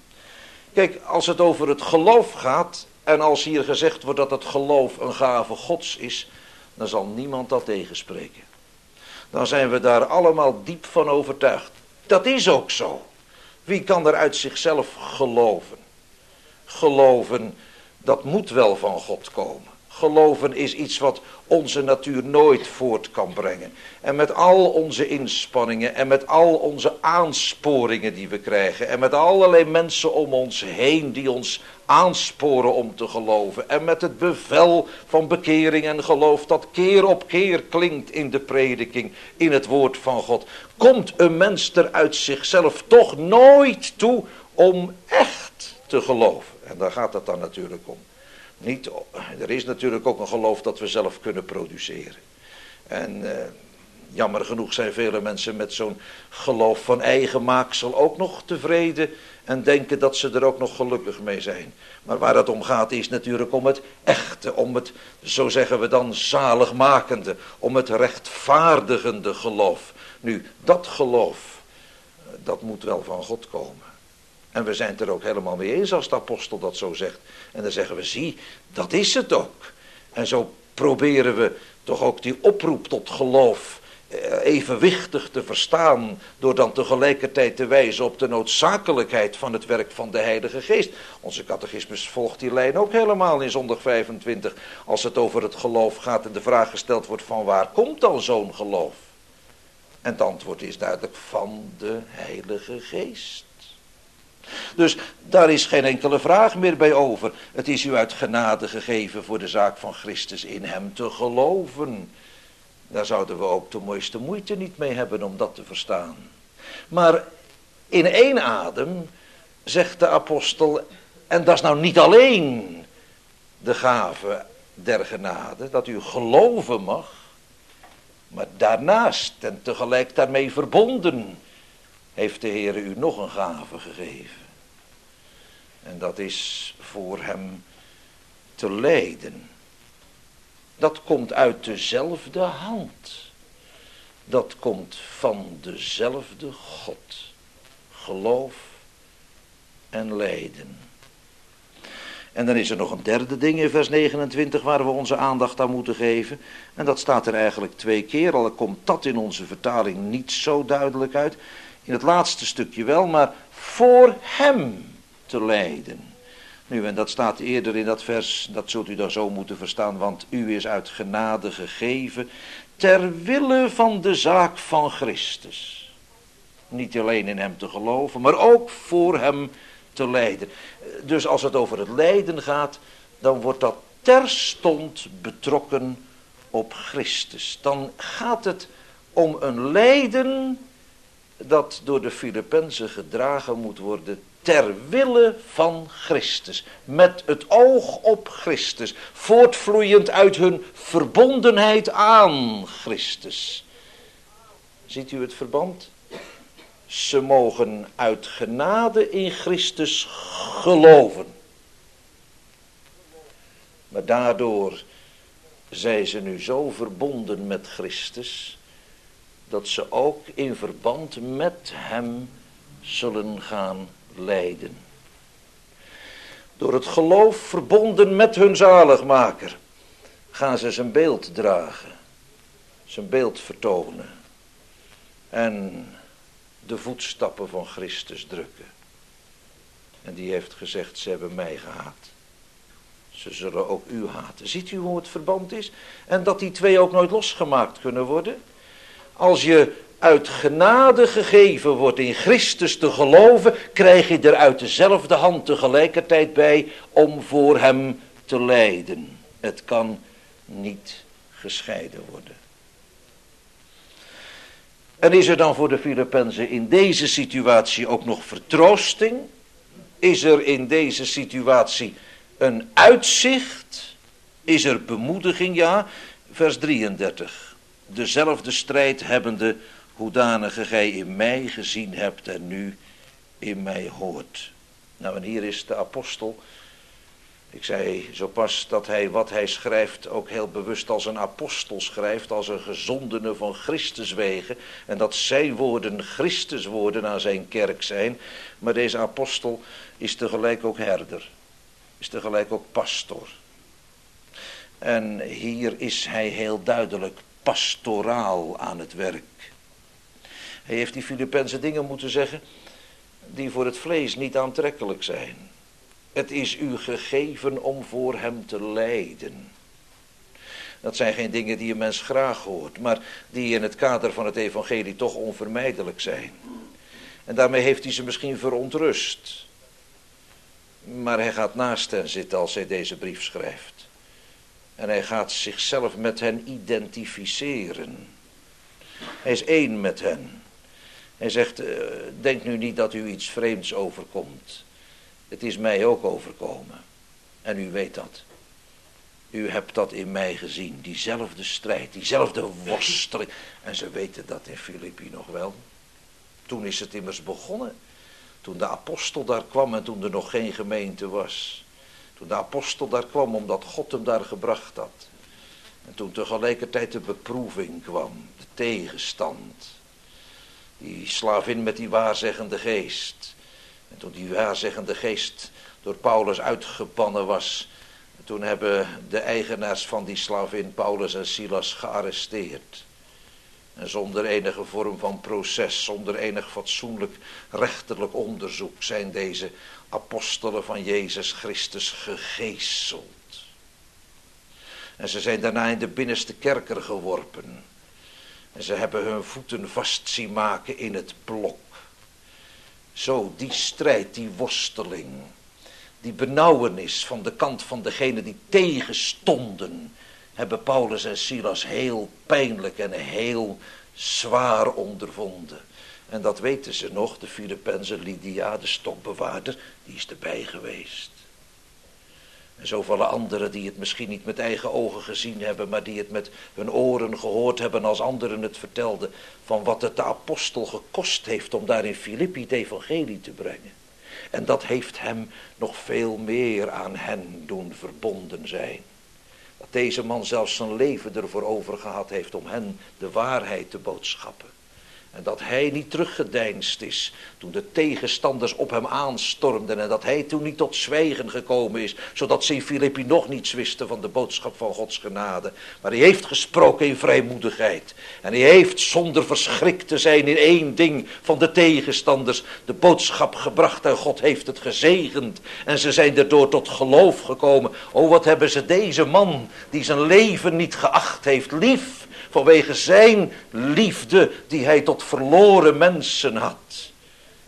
Kijk, als het over het geloof gaat en als hier gezegd wordt dat het geloof een gave Gods is, dan zal niemand dat tegenspreken. Dan zijn we daar allemaal diep van overtuigd. Dat is ook zo. Wie kan er uit zichzelf geloven? Geloven, dat moet wel van God komen. Geloven is iets wat onze natuur nooit voort kan brengen. En met al onze inspanningen en met al onze aansporingen die we krijgen. En met allerlei mensen om ons heen die ons aansporen om te geloven. En met het bevel van bekering en geloof dat keer op keer klinkt in de prediking, in het woord van God. Komt een mens er uit zichzelf toch nooit toe om echt te geloven. En daar gaat het dan natuurlijk om. Niet, er is natuurlijk ook een geloof dat we zelf kunnen produceren. En eh, jammer genoeg zijn vele mensen met zo'n geloof van eigen maaksel ook nog tevreden en denken dat ze er ook nog gelukkig mee zijn. Maar waar het om gaat is natuurlijk om het echte, om het, zo zeggen we dan, zaligmakende, om het rechtvaardigende geloof. Nu, dat geloof, dat moet wel van God komen. En we zijn het er ook helemaal mee eens als de apostel dat zo zegt. En dan zeggen we, zie, dat is het ook. En zo proberen we toch ook die oproep tot geloof evenwichtig te verstaan, door dan tegelijkertijd te wijzen op de noodzakelijkheid van het werk van de Heilige Geest. Onze catechismus volgt die lijn ook helemaal in zondag vijfentwintig, als het over het geloof gaat en de vraag gesteld wordt van waar komt dan zo'n geloof? En het antwoord is duidelijk van de Heilige Geest. Dus daar is geen enkele vraag meer bij over. Het is u uit genade gegeven voor de zaak van Christus in hem te geloven. Daar zouden we ook de mooiste moeite niet mee hebben om dat te verstaan. Maar in één adem zegt de apostel, en dat is nou niet alleen de gave der genade, dat u geloven mag, maar daarnaast en tegelijk daarmee verbonden heeft de Heer u nog een gave gegeven. En dat is voor hem te lijden. Dat komt uit dezelfde hand. Dat komt van dezelfde God. Geloof en lijden. En dan is er nog een derde ding in vers negenentwintig waar we onze aandacht aan moeten geven. En dat staat er eigenlijk twee keer, al komt dat in onze vertaling niet zo duidelijk uit. In het laatste stukje wel, maar voor hem te lijden. Nu, en dat staat eerder in dat vers, dat zult u dan zo moeten verstaan, want u is uit genade gegeven ter wille van de zaak van Christus. Niet alleen in hem te geloven, maar ook voor hem te lijden. Dus als het over het lijden gaat, dan wordt dat terstond betrokken op Christus. Dan gaat het om een lijden dat door de Filippenzen gedragen moet worden ter wille van Christus. Met het oog op Christus. Voortvloeiend uit hun verbondenheid aan Christus. Ziet u het verband? Ze mogen uit genade in Christus geloven. Maar daardoor zijn ze nu zo verbonden met Christus, dat ze ook in verband met hem zullen gaan lijden. Door het geloof verbonden met hun zaligmaker, gaan ze zijn beeld dragen, zijn beeld vertonen en de voetstappen van Christus drukken. En die heeft gezegd, ze hebben mij gehaat. Ze zullen ook u haten. Ziet u hoe het verband is? En dat die twee ook nooit losgemaakt kunnen worden? Als je uit genade gegeven wordt in Christus te geloven, krijg je er uit dezelfde hand tegelijkertijd bij om voor hem te lijden. Het kan niet gescheiden worden. En is er dan voor de Filippenzen in deze situatie ook nog vertroosting? Is er in deze situatie een uitzicht? Is er bemoediging? Ja, vers drieëndertig. Dezelfde strijd hebbende, hoedanige gij in mij gezien hebt en nu in mij hoort. Nou, en hier is de apostel. Ik zei zo pas dat hij wat hij schrijft ook heel bewust als een apostel schrijft, als een gezondene van Christus wegen. En dat zijn woorden Christus woorden aan zijn kerk zijn. Maar deze apostel is tegelijk ook herder. Is tegelijk ook pastor. En hier is hij heel duidelijk pastoraal aan het werk. Hij heeft die Filippenzen dingen moeten zeggen die voor het vlees niet aantrekkelijk zijn. Het is u gegeven om voor hem te lijden. Dat zijn geen dingen die een mens graag hoort, maar die in het kader van het evangelie toch onvermijdelijk zijn. En daarmee heeft hij ze misschien verontrust. Maar hij gaat naast hen zitten als hij deze brief schrijft. En hij gaat zichzelf met hen identificeren. Hij is één met hen. Hij zegt, denk nu niet dat u iets vreemds overkomt. Het is mij ook overkomen. En u weet dat. U hebt dat in mij gezien. Diezelfde strijd, diezelfde worsteling. En ze weten dat in Filippi nog wel. Toen is het immers begonnen. Toen de apostel daar kwam en toen er nog geen gemeente was. Toen de apostel daar kwam omdat God hem daar gebracht had. En toen tegelijkertijd de beproeving kwam. De tegenstand. Die slavin met die waarzeggende geest. En toen die waarzeggende geest door Paulus uitgebannen was. Toen hebben de eigenaars van die slavin Paulus en Silas gearresteerd. En zonder enige vorm van proces, zonder enig fatsoenlijk rechterlijk onderzoek zijn deze apostelen van Jezus Christus gegeeseld. En ze zijn daarna in de binnenste kerker geworpen. En ze hebben hun voeten vast zien maken in het blok. Zo, die strijd, die worsteling, die benauwenis van de kant van degenen die tegenstonden, hebben Paulus en Silas heel pijnlijk en heel zwaar ondervonden. En dat weten ze nog, de Filippenzen, Lydia, de stokbewaarder, die is erbij geweest. En zoveel anderen die het misschien niet met eigen ogen gezien hebben, maar die het met hun oren gehoord hebben als anderen het vertelden, van wat het de apostel gekost heeft om daar in Filippi het evangelie te brengen. En dat heeft hem nog veel meer aan hen doen verbonden zijn. Dat deze man zelfs zijn leven ervoor over gehad heeft om hen de waarheid te boodschappen. En dat hij niet teruggedeinsd is toen de tegenstanders op hem aanstormden. En dat hij toen niet tot zwijgen gekomen is. Zodat ze in Filippi nog niets wisten van de boodschap van Gods genade. Maar hij heeft gesproken in vrijmoedigheid. En hij heeft zonder verschrikt te zijn in één ding van de tegenstanders de boodschap gebracht. En God heeft het gezegend. En ze zijn erdoor tot geloof gekomen. O, wat hebben ze deze man die zijn leven niet geacht heeft lief. Vanwege zijn liefde die hij tot verloren mensen had.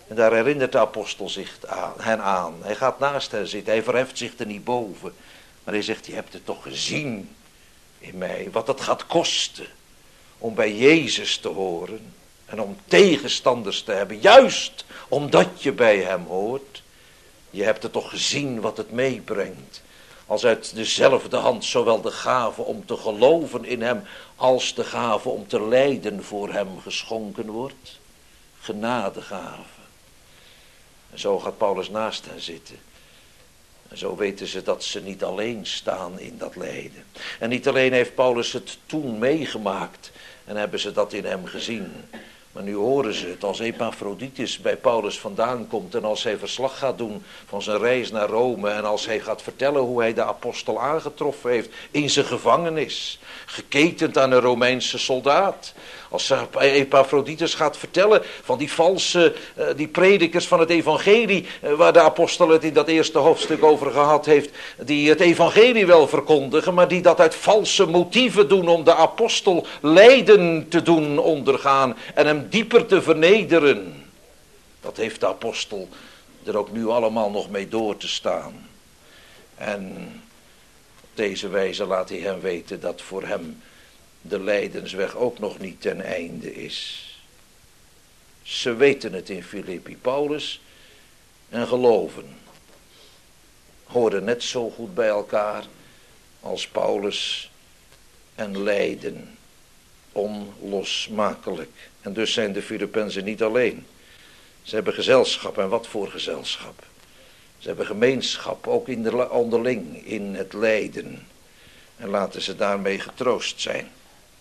En daar herinnert de apostel zich aan, hen aan. Hij gaat naast hen zitten, hij verheft zich er niet boven. Maar hij zegt, je hebt het toch gezien in mij, wat het gaat kosten om bij Jezus te horen en om tegenstanders te hebben, juist omdat je bij hem hoort. Je hebt het toch gezien wat het meebrengt, als uit dezelfde hand zowel de gave om te geloven in hem, als de gave om te lijden voor hem geschonken wordt. Genadegave. En zo gaat Paulus naast hen zitten. En zo weten ze dat ze niet alleen staan in dat lijden. En niet alleen heeft Paulus het toen meegemaakt en hebben ze dat in hem gezien. Maar nu horen ze het als Epaphroditus bij Paulus vandaan komt en als hij verslag gaat doen van zijn reis naar Rome en als hij gaat vertellen hoe hij de apostel aangetroffen heeft in zijn gevangenis, geketend aan een Romeinse soldaat. Als Epaphroditus gaat vertellen van die valse, die predikers van het evangelie, waar de apostel het in dat eerste hoofdstuk over gehad heeft, die het evangelie wel verkondigen, maar die dat uit valse motieven doen om de apostel lijden te doen ondergaan en hem dieper te vernederen. Dat heeft de apostel er ook nu allemaal nog mee door te staan. En op deze wijze laat hij hem weten dat voor hem de lijdensweg ook nog niet ten einde is. Ze weten het in Filippi. Paulus en geloven horen net zo goed bij elkaar als Paulus en lijden. Onlosmakelijk. En dus zijn de Filippenzen niet alleen. Ze hebben gezelschap. En wat voor gezelschap? Ze hebben gemeenschap, ook in de onderling, in het lijden. En laten ze daarmee getroost zijn.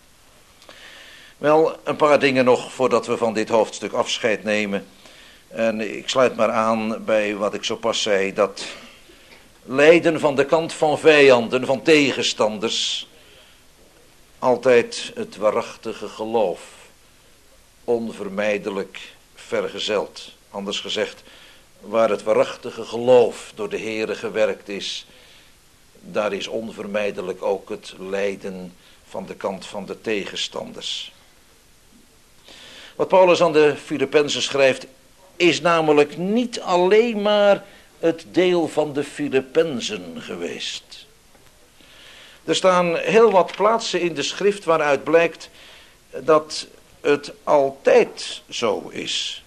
Wel, een paar dingen nog voordat we van dit hoofdstuk afscheid nemen. En ik sluit maar aan bij wat ik zo pas zei, dat lijden van de kant van vijanden, van tegenstanders, altijd het waarachtige geloof onvermijdelijk vergezelt. Anders gezegd, waar het waarachtige geloof door de Heere gewerkt is, daar is onvermijdelijk ook het lijden van de kant van de tegenstanders. Wat Paulus aan de Filippenzen schrijft, is namelijk niet alleen maar het deel van de Filippenzen geweest. Er staan heel wat plaatsen in de schrift waaruit blijkt dat het altijd zo is.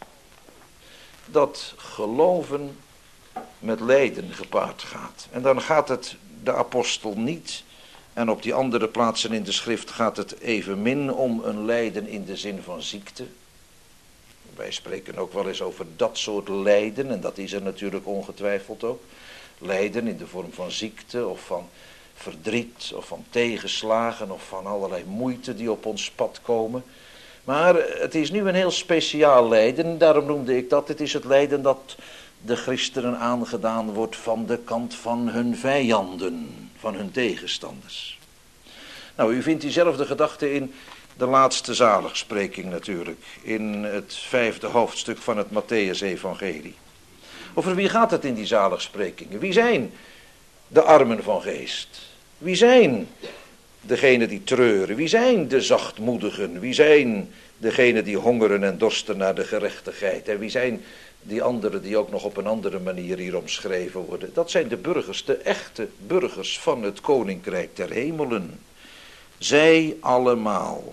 Dat geloven met lijden gepaard gaat. En dan gaat het de apostel niet, en op die andere plaatsen in de schrift gaat het evenmin om een lijden in de zin van ziekte. Wij spreken ook wel eens over dat soort lijden, en dat is er natuurlijk ongetwijfeld ook. Lijden in de vorm van ziekte of van verdriet of van tegenslagen of van allerlei moeite die op ons pad komen. Maar het is nu een heel speciaal lijden, daarom noemde ik dat. Het is het lijden dat de christenen aangedaan wordt van de kant van hun vijanden, van hun tegenstanders. Nou, u vindt diezelfde gedachte in de laatste zaligspreking natuurlijk, in het vijfde hoofdstuk van het Mattheüs-evangelie. Over wie gaat het in die zaligsprekingen? Wie zijn de armen van geest? Wie zijn degenen die treuren? Wie zijn de zachtmoedigen? Wie zijn degenen die hongeren en dorsten naar de gerechtigheid? En wie zijn die anderen die ook nog op een andere manier hier omschreven worden? Dat zijn de burgers, de echte burgers van het koninkrijk der hemelen. Zij allemaal.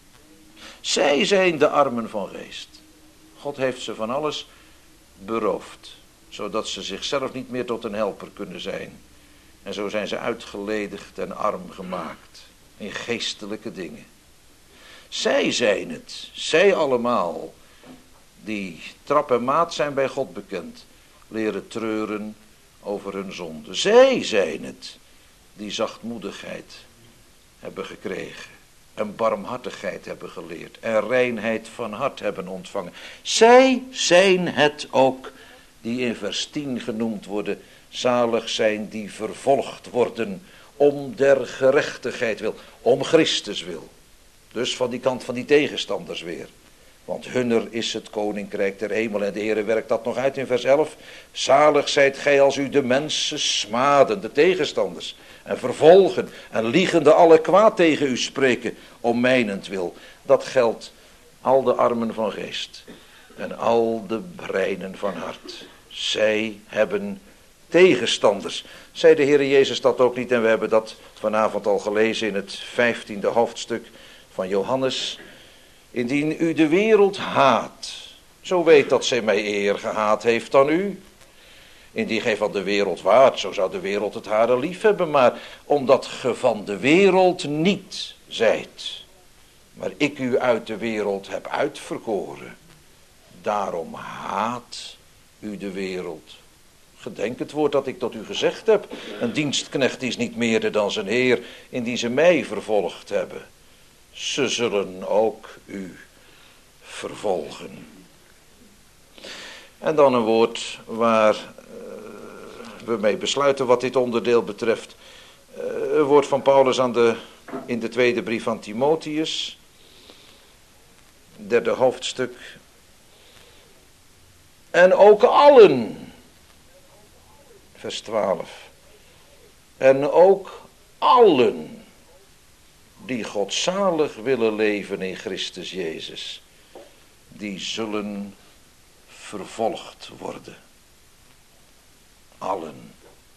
Zij zijn de armen van geest. God heeft ze van alles beroofd, zodat ze zichzelf niet meer tot een helper kunnen zijn. En zo zijn ze uitgeledigd en arm gemaakt in geestelijke dingen. Zij zijn het, zij allemaal, die trap en maat zijn bij God bekend, leren treuren over hun zonde. Zij zijn het, die zachtmoedigheid hebben gekregen en barmhartigheid hebben geleerd en reinheid van hart hebben ontvangen. Zij zijn het ook die in vers tien genoemd worden, zalig zijn die vervolgd worden om der gerechtigheid wil, om Christus wil. Dus van die kant van die tegenstanders weer. Want hunner is het koninkrijk der hemel. En de Heere werkt dat nog uit in vers elf. Zalig zijt gij als u de mensen smaden, de tegenstanders, en vervolgen en liegende alle kwaad tegen u spreken om mijnentwil. Dat geldt al de armen van geest. en al de breinen van hart. Zij hebben tegenstanders. Zei de Heer Jezus dat ook niet? En we hebben dat vanavond al gelezen in het vijftiende hoofdstuk van Johannes. Indien u de wereld haat, zo weet dat zij mij eer gehaat heeft dan u. Indien gij van de wereld waart, zo zou de wereld het hare lief hebben. Maar omdat ge van de wereld niet zijt, maar ik u uit de wereld heb uitverkoren, daarom haat u de wereld. Gedenk het woord dat ik tot u gezegd heb. Een dienstknecht is niet meerder dan zijn heer, indien ze mij vervolgd hebben. Ze zullen ook u vervolgen. En dan een woord waar uh, we mee besluiten wat dit onderdeel betreft. Uh, een woord van Paulus aan de, in de tweede brief van Timotheus. Derde hoofdstuk. En ook allen. Vers twaalf. En ook allen die godzalig willen leven in Christus Jezus, die zullen vervolgd worden. Allen.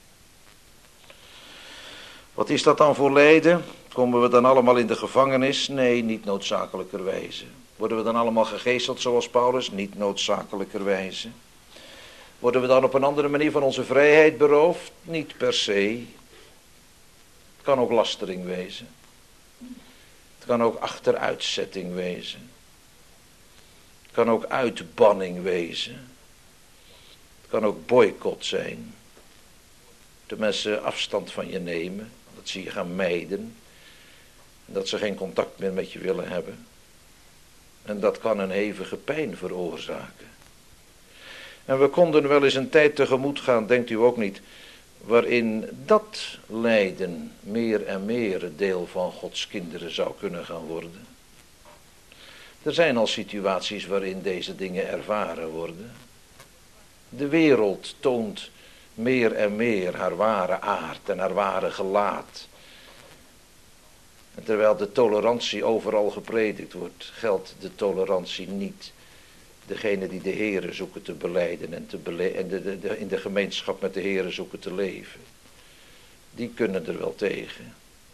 Wat is dat dan voor lijden? Komen we dan allemaal in de gevangenis? Nee, niet noodzakelijkerwijze. Worden we dan allemaal gegezeld zoals Paulus? Niet noodzakelijkerwijze. Worden we dan op een andere manier van onze vrijheid beroofd? Niet per se. Het kan ook lastering wezen. Het kan ook achteruitzetting wezen. Het kan ook uitbanning wezen. Het kan ook boycott zijn. De mensen afstand van je nemen. Dat ze je gaan mijden. Dat ze geen contact meer met je willen hebben. En dat kan een hevige pijn veroorzaken. En we konden wel eens een tijd tegemoet gaan, denkt u ook niet, waarin dat lijden meer en meer het deel van Gods kinderen zou kunnen gaan worden. Er zijn al situaties waarin deze dingen ervaren worden. De wereld toont meer en meer haar ware aard en haar ware gelaat. En terwijl de tolerantie overal gepredikt wordt, geldt de tolerantie niet. Degene die de Heere zoeken te belijden en, te bele- en de, de, de, in de gemeenschap met de Heere zoeken te leven, die kunnen er wel tegen.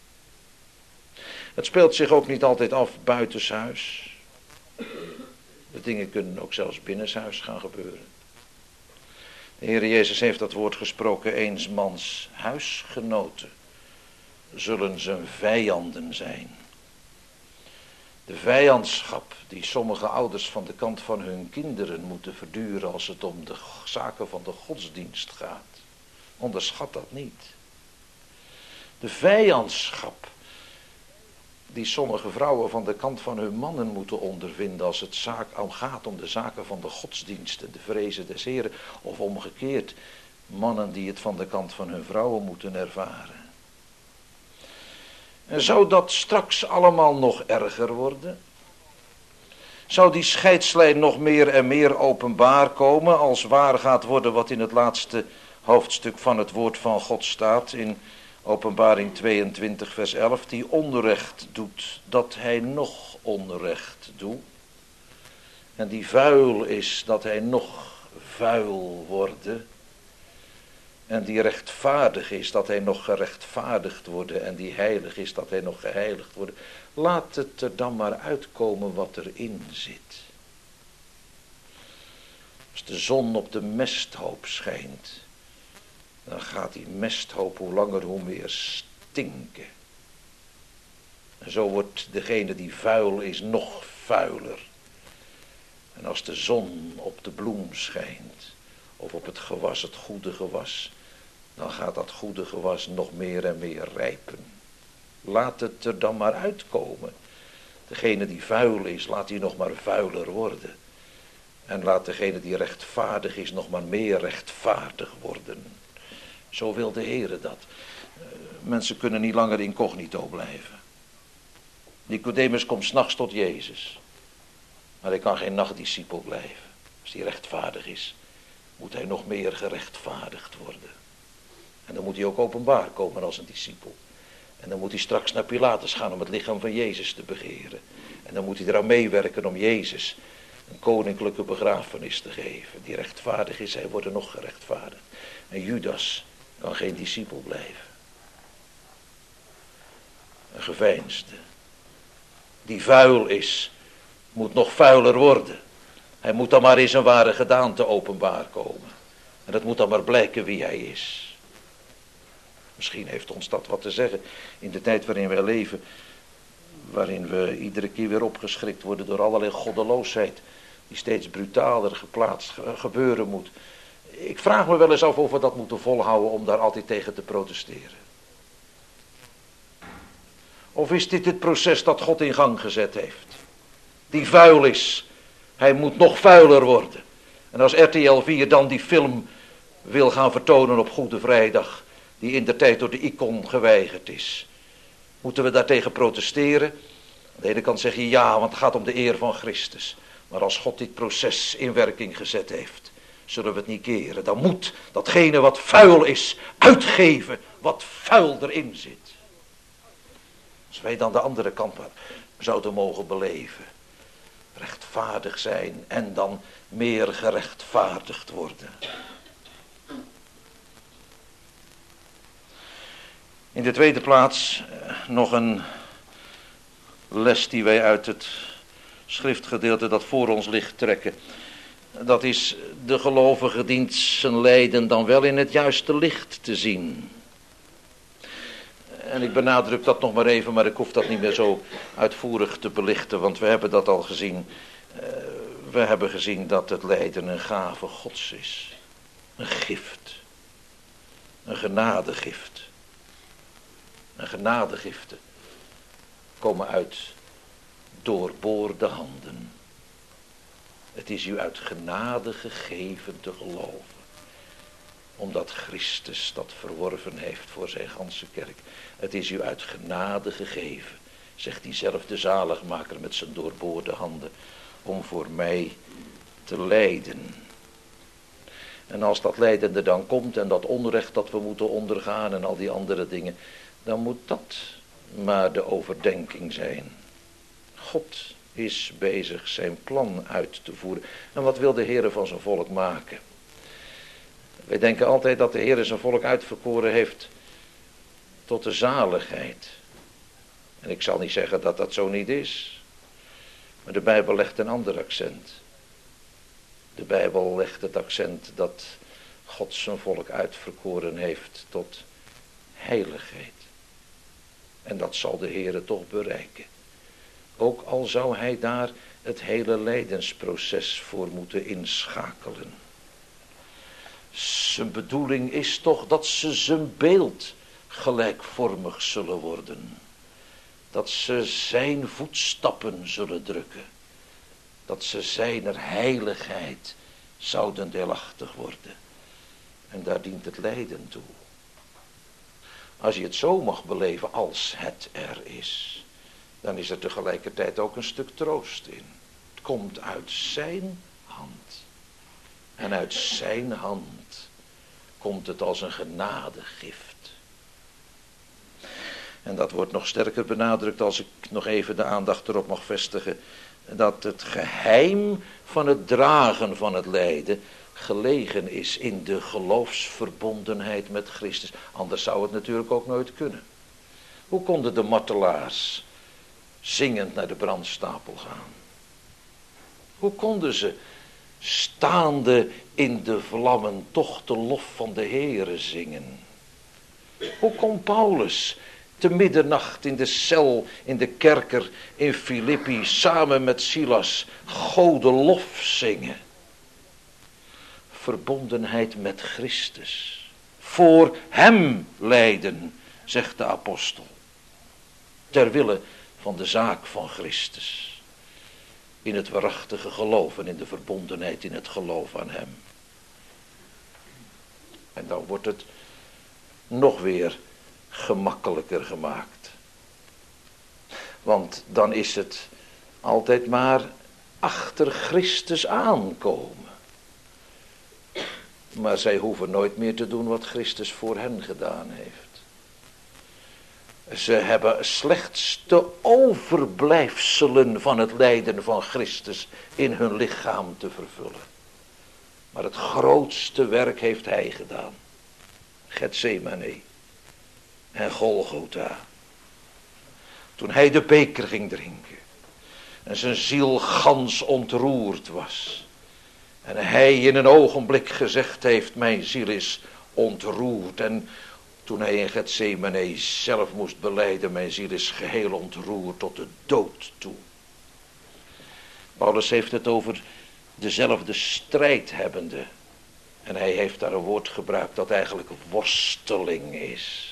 Het speelt zich ook niet altijd af buitenshuis. De dingen kunnen ook zelfs binnenshuis gaan gebeuren. De Heere Jezus heeft dat woord gesproken, eens mans huisgenoten zullen zijn vijanden zijn. De vijandschap die sommige ouders van de kant van hun kinderen moeten verduren als het om de zaken van de godsdienst gaat. Onderschat dat niet. De vijandschap die sommige vrouwen van de kant van hun mannen moeten ondervinden als het zaak gaat om de zaken van de godsdienst en de vrezen des Heren. Of omgekeerd, mannen die het van de kant van hun vrouwen moeten ervaren. En zou dat straks allemaal nog erger worden? Zou die scheidslijn nog meer en meer openbaar komen als waar gaat worden wat in het laatste hoofdstuk van het woord van God staat in Openbaring tweeëntwintig vers elf, die onrecht doet, dat hij nog onrecht doet. En die vuil is, dat hij nog vuil wordt. En die rechtvaardig is, dat hij nog gerechtvaardigd wordt. En die heilig is, dat hij nog geheiligd wordt. Laat het er dan maar uitkomen wat erin zit. Als de zon op de mesthoop schijnt, dan gaat die mesthoop hoe langer hoe meer stinken. En zo wordt degene die vuil is nog vuiler. En als de zon op de bloem schijnt, of op het gewas, het goede gewas, dan gaat dat goede gewas nog meer en meer rijpen. Laat het er dan maar uitkomen. Degene die vuil is, laat die nog maar vuiler worden. En laat degene die rechtvaardig is nog maar meer rechtvaardig worden. Zo wil de Heere dat. Mensen kunnen niet langer incognito blijven. Nicodemus komt 's nachts tot Jezus. Maar hij kan geen nachtdiscipel blijven. Als hij rechtvaardig is, moet hij nog meer gerechtvaardigd worden. En dan moet hij ook openbaar komen als een discipel. En dan moet hij straks naar Pilatus gaan om het lichaam van Jezus te begeren. En dan moet hij eraan meewerken om Jezus een koninklijke begrafenis te geven. Die rechtvaardig is, hij wordt nog gerechtvaardigd. En Judas kan geen discipel blijven. Een geveinsde, die vuil is, moet nog vuiler worden. Hij moet dan maar in zijn ware gedaante openbaar komen. En dat moet dan maar blijken wie hij is. Misschien heeft ons dat wat te zeggen in de tijd waarin wij leven. Waarin we iedere keer weer opgeschrikt worden door allerlei goddeloosheid. Die steeds brutaler geplaatst gebeuren moet. Ik vraag me wel eens af of we dat moeten volhouden om daar altijd tegen te protesteren. Of is dit het proces dat God in gang gezet heeft? Die vuil is. Hij moet nog vuiler worden. En als R T L vier dan die film wil gaan vertonen op Goede Vrijdag, die in de tijd door de Icon geweigerd is, moeten we daartegen protesteren? Aan de ene kant zeg je ja, want het gaat om de eer van Christus. Maar als God dit proces in werking gezet heeft, zullen we het niet keren. Dan moet datgene wat vuil is uitgeven wat vuil erin zit. Als wij dan de andere kant maar zouden mogen beleven. Rechtvaardig zijn en dan meer gerechtvaardigd worden. In de tweede plaats eh, nog een les die wij uit het schriftgedeelte dat voor ons ligt trekken. Dat is: de gelovige dient zijn lijden dan wel in het juiste licht te zien. En ik benadruk dat nog maar even, maar ik hoef dat niet meer zo uitvoerig te belichten, want we hebben dat al gezien. Uh, we hebben gezien dat het lijden een gave Gods is. Een gift. Een genadegift. En genadegiften komen uit doorboorde handen. Het is u uit genade gegeven te geloven. Omdat Christus dat verworven heeft voor zijn ganse kerk. Het is u uit genade gegeven, zegt diezelfde zaligmaker met zijn doorboorde handen, om voor mij te lijden. En als dat lijden er dan komt en dat onrecht dat we moeten ondergaan en al die andere dingen, dan moet dat maar de overdenking zijn. God is bezig zijn plan uit te voeren. En wat wil de Heer van zijn volk maken? Wij denken altijd dat de Heer zijn volk uitverkoren heeft tot de zaligheid. En ik zal niet zeggen dat dat zo niet is. Maar de Bijbel legt een ander accent. De Bijbel legt het accent dat God zijn volk uitverkoren heeft tot heiligheid. En dat zal de Heer toch bereiken. Ook al zou hij daar het hele lijdensproces voor moeten inschakelen. Zijn bedoeling is toch dat ze zijn beeld gelijkvormig zullen worden. Dat ze zijn voetstappen zullen drukken. Dat ze zijner heiligheid zouden deelachtig worden. En daar dient het lijden toe. Als je het zo mag beleven als het er is, dan is er tegelijkertijd ook een stuk troost in. Het komt uit zijn hand. En uit zijn hand komt het als een genadegift. En dat wordt nog sterker benadrukt als ik nog even de aandacht erop mag vestigen. Dat het geheim van het dragen van het lijden gelegen is in de geloofsverbondenheid met Christus. Anders zou het natuurlijk ook nooit kunnen. Hoe konden de martelaars zingend naar de brandstapel gaan? Hoe konden ze staande in de vlammen toch de lof van de Heere zingen? Hoe kon Paulus te middernacht in de cel, in de kerker in Filippi, samen met Silas, Gode lof zingen? Verbondenheid met Christus. Voor hem lijden, zegt de apostel. Ter wille van de zaak van Christus. In het waarachtige geloof en in de verbondenheid in het geloof aan hem. En dan wordt het nog weer gemakkelijker gemaakt. Want dan is het altijd maar achter Christus aankomen. Maar zij hoeven nooit meer te doen wat Christus voor hen gedaan heeft. Ze hebben slechts de overblijfselen van het lijden van Christus in hun lichaam te vervullen. Maar het grootste werk heeft hij gedaan. Getsemane en Golgotha. Toen hij de beker ging drinken en zijn ziel gans ontroerd was. En hij in een ogenblik gezegd heeft, mijn ziel is ontroerd. En toen hij in Getsemane zelf moest belijden, mijn ziel is geheel ontroerd tot de dood toe. Paulus heeft het over dezelfde strijd hebbende. En hij heeft daar een woord gebruikt dat eigenlijk worsteling is.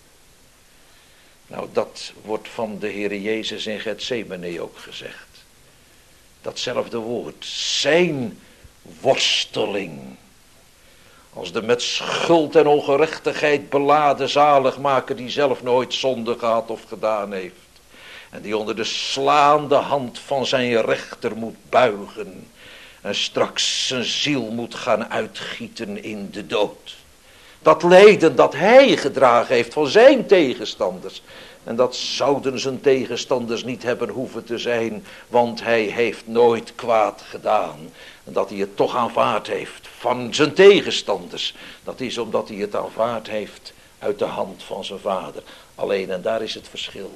Nou, dat wordt van de Heere Jezus in Getsemane ook gezegd. Datzelfde woord, zijn worsteling. Als de met schuld en ongerechtigheid beladen zaligmaker die zelf nooit zonde gehad of gedaan heeft. En die onder de slaande hand van zijn rechter moet buigen. En straks zijn ziel moet gaan uitgieten in de dood. Dat lijden dat hij gedragen heeft van zijn tegenstanders. En dat zouden zijn tegenstanders niet hebben hoeven te zijn. Want hij heeft nooit kwaad gedaan. En dat hij het toch aanvaard heeft van zijn tegenstanders. Dat is omdat hij het aanvaard heeft uit de hand van zijn vader. Alleen, en daar is het verschil.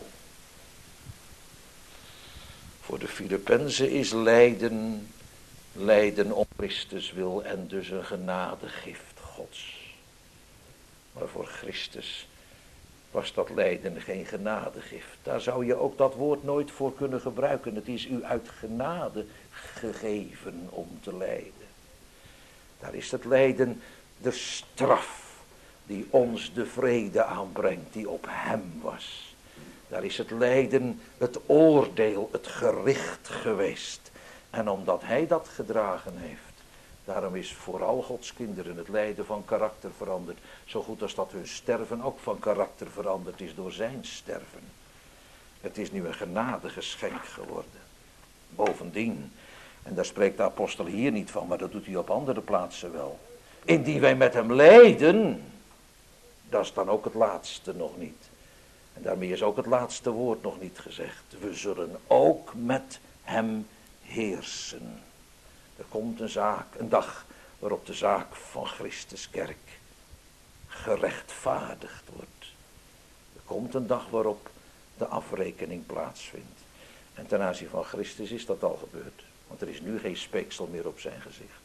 Voor de Filippenzen is lijden, lijden om Christus wil en dus een genadegift Gods. Maar voor Christus was dat lijden geen genadegift. Daar zou je ook dat woord nooit voor kunnen gebruiken. Het is u uit genade gegeven om te lijden. Daar is het lijden de straf die ons de vrede aanbrengt, die op hem was. Daar is het lijden het oordeel, het gericht geweest. En omdat hij dat gedragen heeft, daarom is vooral Gods kinderen het lijden van karakter veranderd. Zo goed als dat hun sterven ook van karakter veranderd is door zijn sterven. Het is nu een genadegeschenk geworden. Bovendien, en daar spreekt de apostel hier niet van, maar dat doet hij op andere plaatsen wel. Indien wij met hem lijden, dat is dan ook het laatste nog niet. En daarmee is ook het laatste woord nog niet gezegd. We zullen ook met hem heersen. Er komt een zaak, een dag waarop de zaak van Christus kerk gerechtvaardigd wordt. Er komt een dag waarop de afrekening plaatsvindt. En ten aanzien van Christus is dat al gebeurd. Want er is nu geen speeksel meer op zijn gezicht.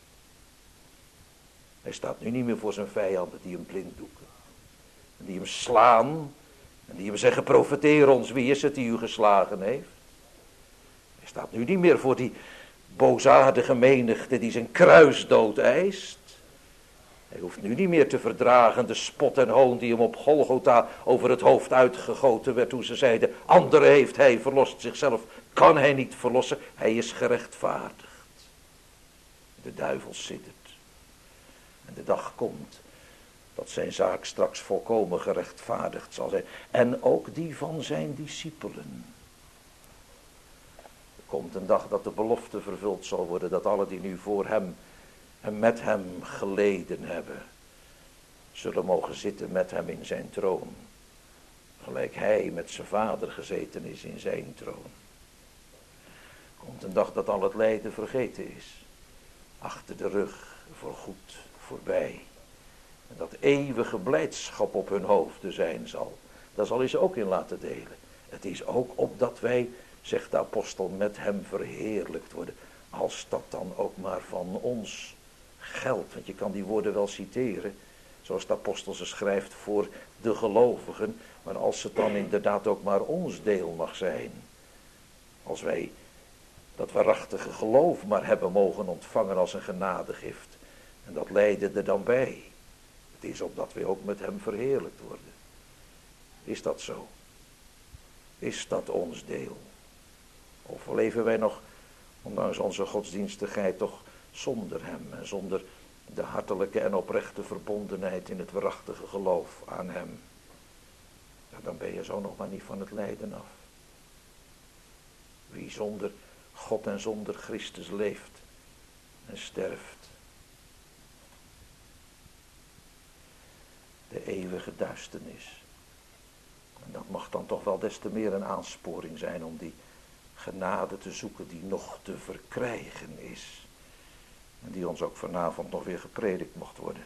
Hij staat nu niet meer voor zijn vijanden die hem blind doeken. En die hem slaan. En die hem zeggen, profeteer ons, wie is het die u geslagen heeft? Hij staat nu niet meer voor die boosaardige menigte die zijn kruisdood eist. Hij hoeft nu niet meer te verdragen de spot en hoon die hem op Golgotha over het hoofd uitgegoten werd. Toen ze zeiden, anderen heeft hij verlost, zichzelf kan hij niet verlossen. Hij is gerechtvaardigd. De duivel zittert. En de dag komt dat zijn zaak straks volkomen gerechtvaardigd zal zijn. En ook die van zijn discipelen. Er komt een dag dat de belofte vervuld zal worden. Dat alle die nu voor hem en met hem geleden hebben. Zullen mogen zitten met hem in zijn troon. Gelijk hij met zijn vader gezeten is in zijn troon. Er komt een dag dat al het lijden vergeten is. Achter de rug, voorgoed, voorbij. En dat eeuwige blijdschap op hun hoofden zijn zal. Daar zal hij ze ook in laten delen. Het is ook opdat wij, zegt de apostel, met hem verheerlijkt worden. Als dat dan ook maar van ons geldt. Want je kan die woorden wel citeren. Zoals de apostel ze schrijft voor de gelovigen. Maar als het dan inderdaad ook maar ons deel mag zijn. Als wij dat waarachtige geloof maar hebben mogen ontvangen als een genadegift. En dat leidde er dan bij. Het is opdat wij ook met hem verheerlijkt worden. Is dat zo? Is dat ons deel? Of leven wij nog, ondanks onze godsdienstigheid, toch zonder hem en zonder de hartelijke en oprechte verbondenheid in het waarachtige geloof aan hem? Ja, dan ben je zo nog maar niet van het lijden af. Wie zonder God en zonder Christus leeft en sterft. De eeuwige duisternis. En dat mag dan toch wel des te meer een aansporing zijn om die genade te zoeken die nog te verkrijgen is. En die ons ook vanavond nog weer gepredikt mocht worden.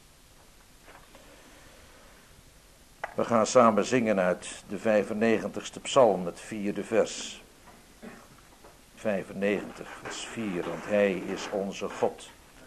We gaan samen zingen uit de vijfennegentigste psalm, het vierde vers. vijfennegentig, vers vier, want hij is onze God.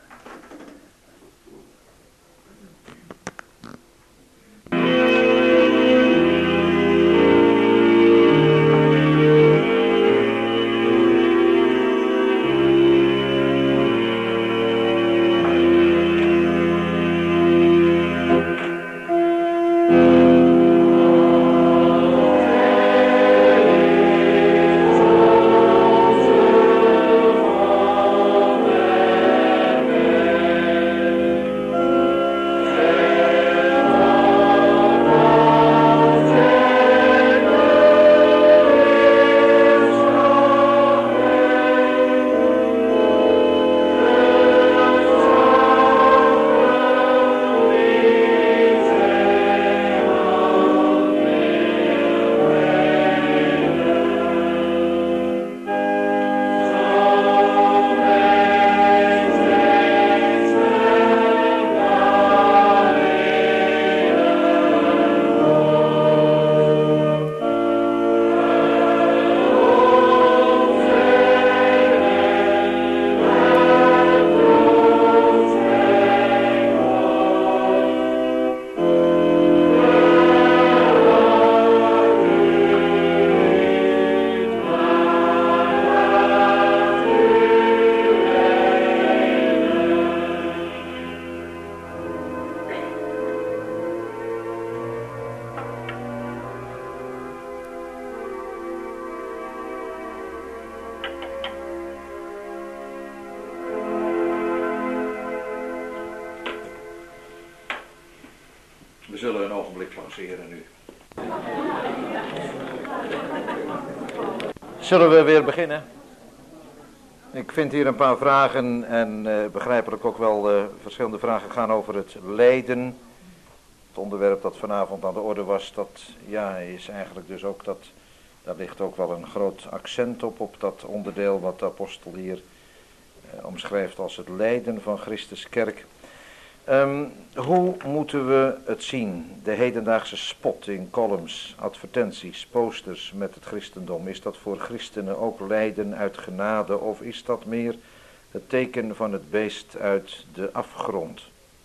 We zullen een ogenblik pauzeren nu. Zullen we weer beginnen? Ik vind hier een paar vragen en uh, begrijpelijk ook wel uh, verschillende vragen gaan over het lijden. Het onderwerp dat vanavond aan de orde was, dat ja, is eigenlijk dus ook dat, daar ligt ook wel een groot accent op, op dat onderdeel wat de apostel hier uh, omschrijft als het lijden van Christus kerk. Um, hoe moeten we het zien? De hedendaagse spot in columns, advertenties, posters met het christendom. Is dat voor christenen ook lijden uit genade of is dat meer het teken van het beest uit de afgrond?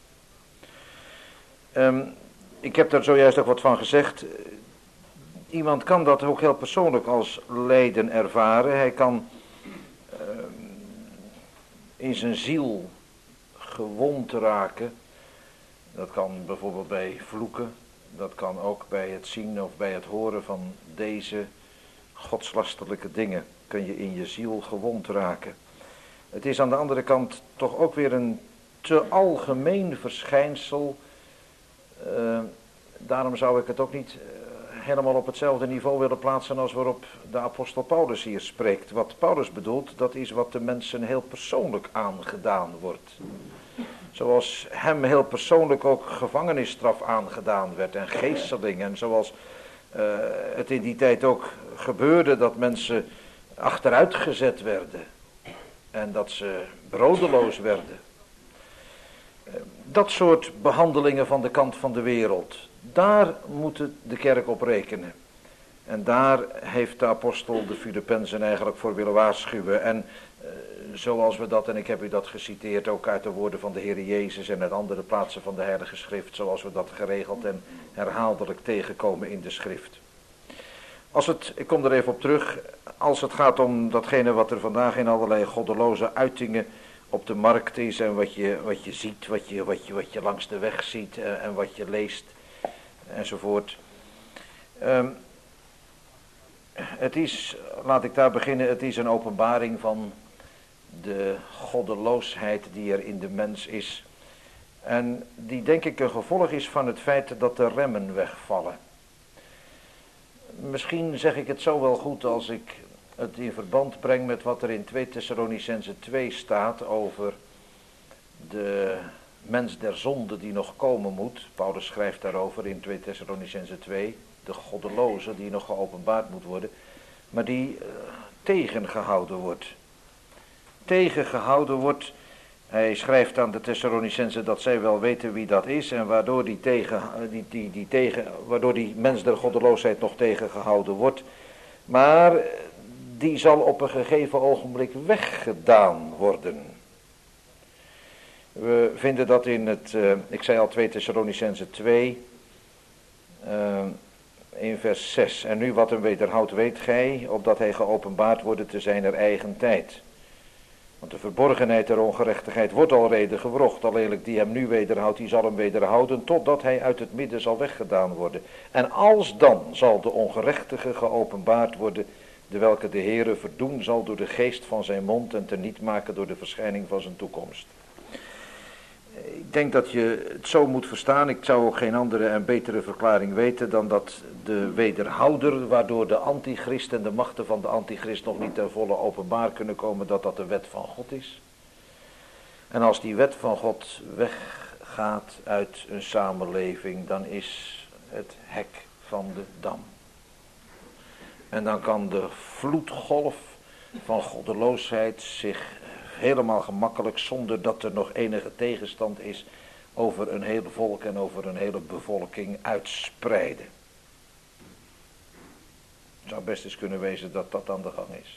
Um, ik heb daar zojuist ook wat van gezegd. Iemand kan dat ook heel persoonlijk als lijden ervaren. Hij kan um, in zijn ziel gewond raken. Dat kan bijvoorbeeld bij vloeken, dat kan ook bij het zien of bij het horen van deze godslasterlijke dingen. Kun je in je ziel gewond raken. Het is aan de andere kant toch ook weer een te algemeen verschijnsel. Uh, daarom zou ik het ook niet uh, helemaal op hetzelfde niveau willen plaatsen als waarop de apostel Paulus hier spreekt. Wat Paulus bedoelt, dat is wat de mensen heel persoonlijk aangedaan wordt. Zoals hem heel persoonlijk ook gevangenisstraf aangedaan werd en geesteling. En zoals uh, het in die tijd ook gebeurde dat mensen achteruit gezet werden. En dat ze broodeloos werden. Uh, dat soort behandelingen van de kant van de wereld. Daar moet de kerk op rekenen. En daar heeft de apostel de Filippenzen eigenlijk voor willen waarschuwen. En uh, zoals we dat, en ik heb u dat geciteerd ook uit de woorden van de Heer Jezus en uit andere plaatsen van de Heilige Schrift, zoals we dat geregeld en herhaaldelijk tegenkomen in de Schrift. Als het, ik kom er even op terug, als het gaat om datgene wat er vandaag in allerlei goddeloze uitingen op de markt is en wat je, wat je ziet, wat je, wat, je, wat je langs de weg ziet en, en wat je leest enzovoort. Um, Het is, laat ik daar beginnen, het is een openbaring van de goddeloosheid die er in de mens is. En die denk ik een gevolg is van het feit dat de remmen wegvallen. Misschien zeg ik het zo wel goed als ik het in verband breng met wat er in twee Thessalonicenzen twee staat over de mens der zonde die nog komen moet. Paulus schrijft daarover in twee Thessalonicenzen twee. De goddeloze die nog geopenbaard moet worden. Maar die uh, tegengehouden wordt. Tegengehouden wordt. Hij schrijft aan de Thessalonicenzen dat zij wel weten wie dat is. En waardoor die, tegen, die, die, die tegen, waardoor die mens der goddeloosheid nog tegengehouden wordt. Maar die zal op een gegeven ogenblik weggedaan worden. We vinden dat in het, uh, ik zei al twee Thessalonicenzen twee, uh, in vers zes. En nu wat hem wederhoudt weet gij, opdat hij geopenbaard worden te zijner eigen tijd. Want de verborgenheid der ongerechtigheid wordt al reden gewrocht. Alleenlijk die hem nu wederhoudt, die zal hem wederhouden, totdat hij uit het midden zal weggedaan worden. En als dan zal de ongerechtige geopenbaard worden, de welke de Heere verdoen zal door de geest van zijn mond en teniet maken door de verschijning van zijn toekomst. Ik denk dat je het zo moet verstaan. Ik zou ook geen andere en betere verklaring weten dan dat de wederhouder, waardoor de antichrist en de machten van de antichrist nog niet ten volle openbaar kunnen komen, dat dat de wet van God is. En als die wet van God weggaat uit een samenleving, dan is het hek van de dam. En dan kan de vloedgolf van goddeloosheid zich helemaal gemakkelijk, zonder dat er nog enige tegenstand is, over een hele volk en over een hele bevolking uitspreiden. Het zou best eens kunnen wezen dat dat aan de gang is.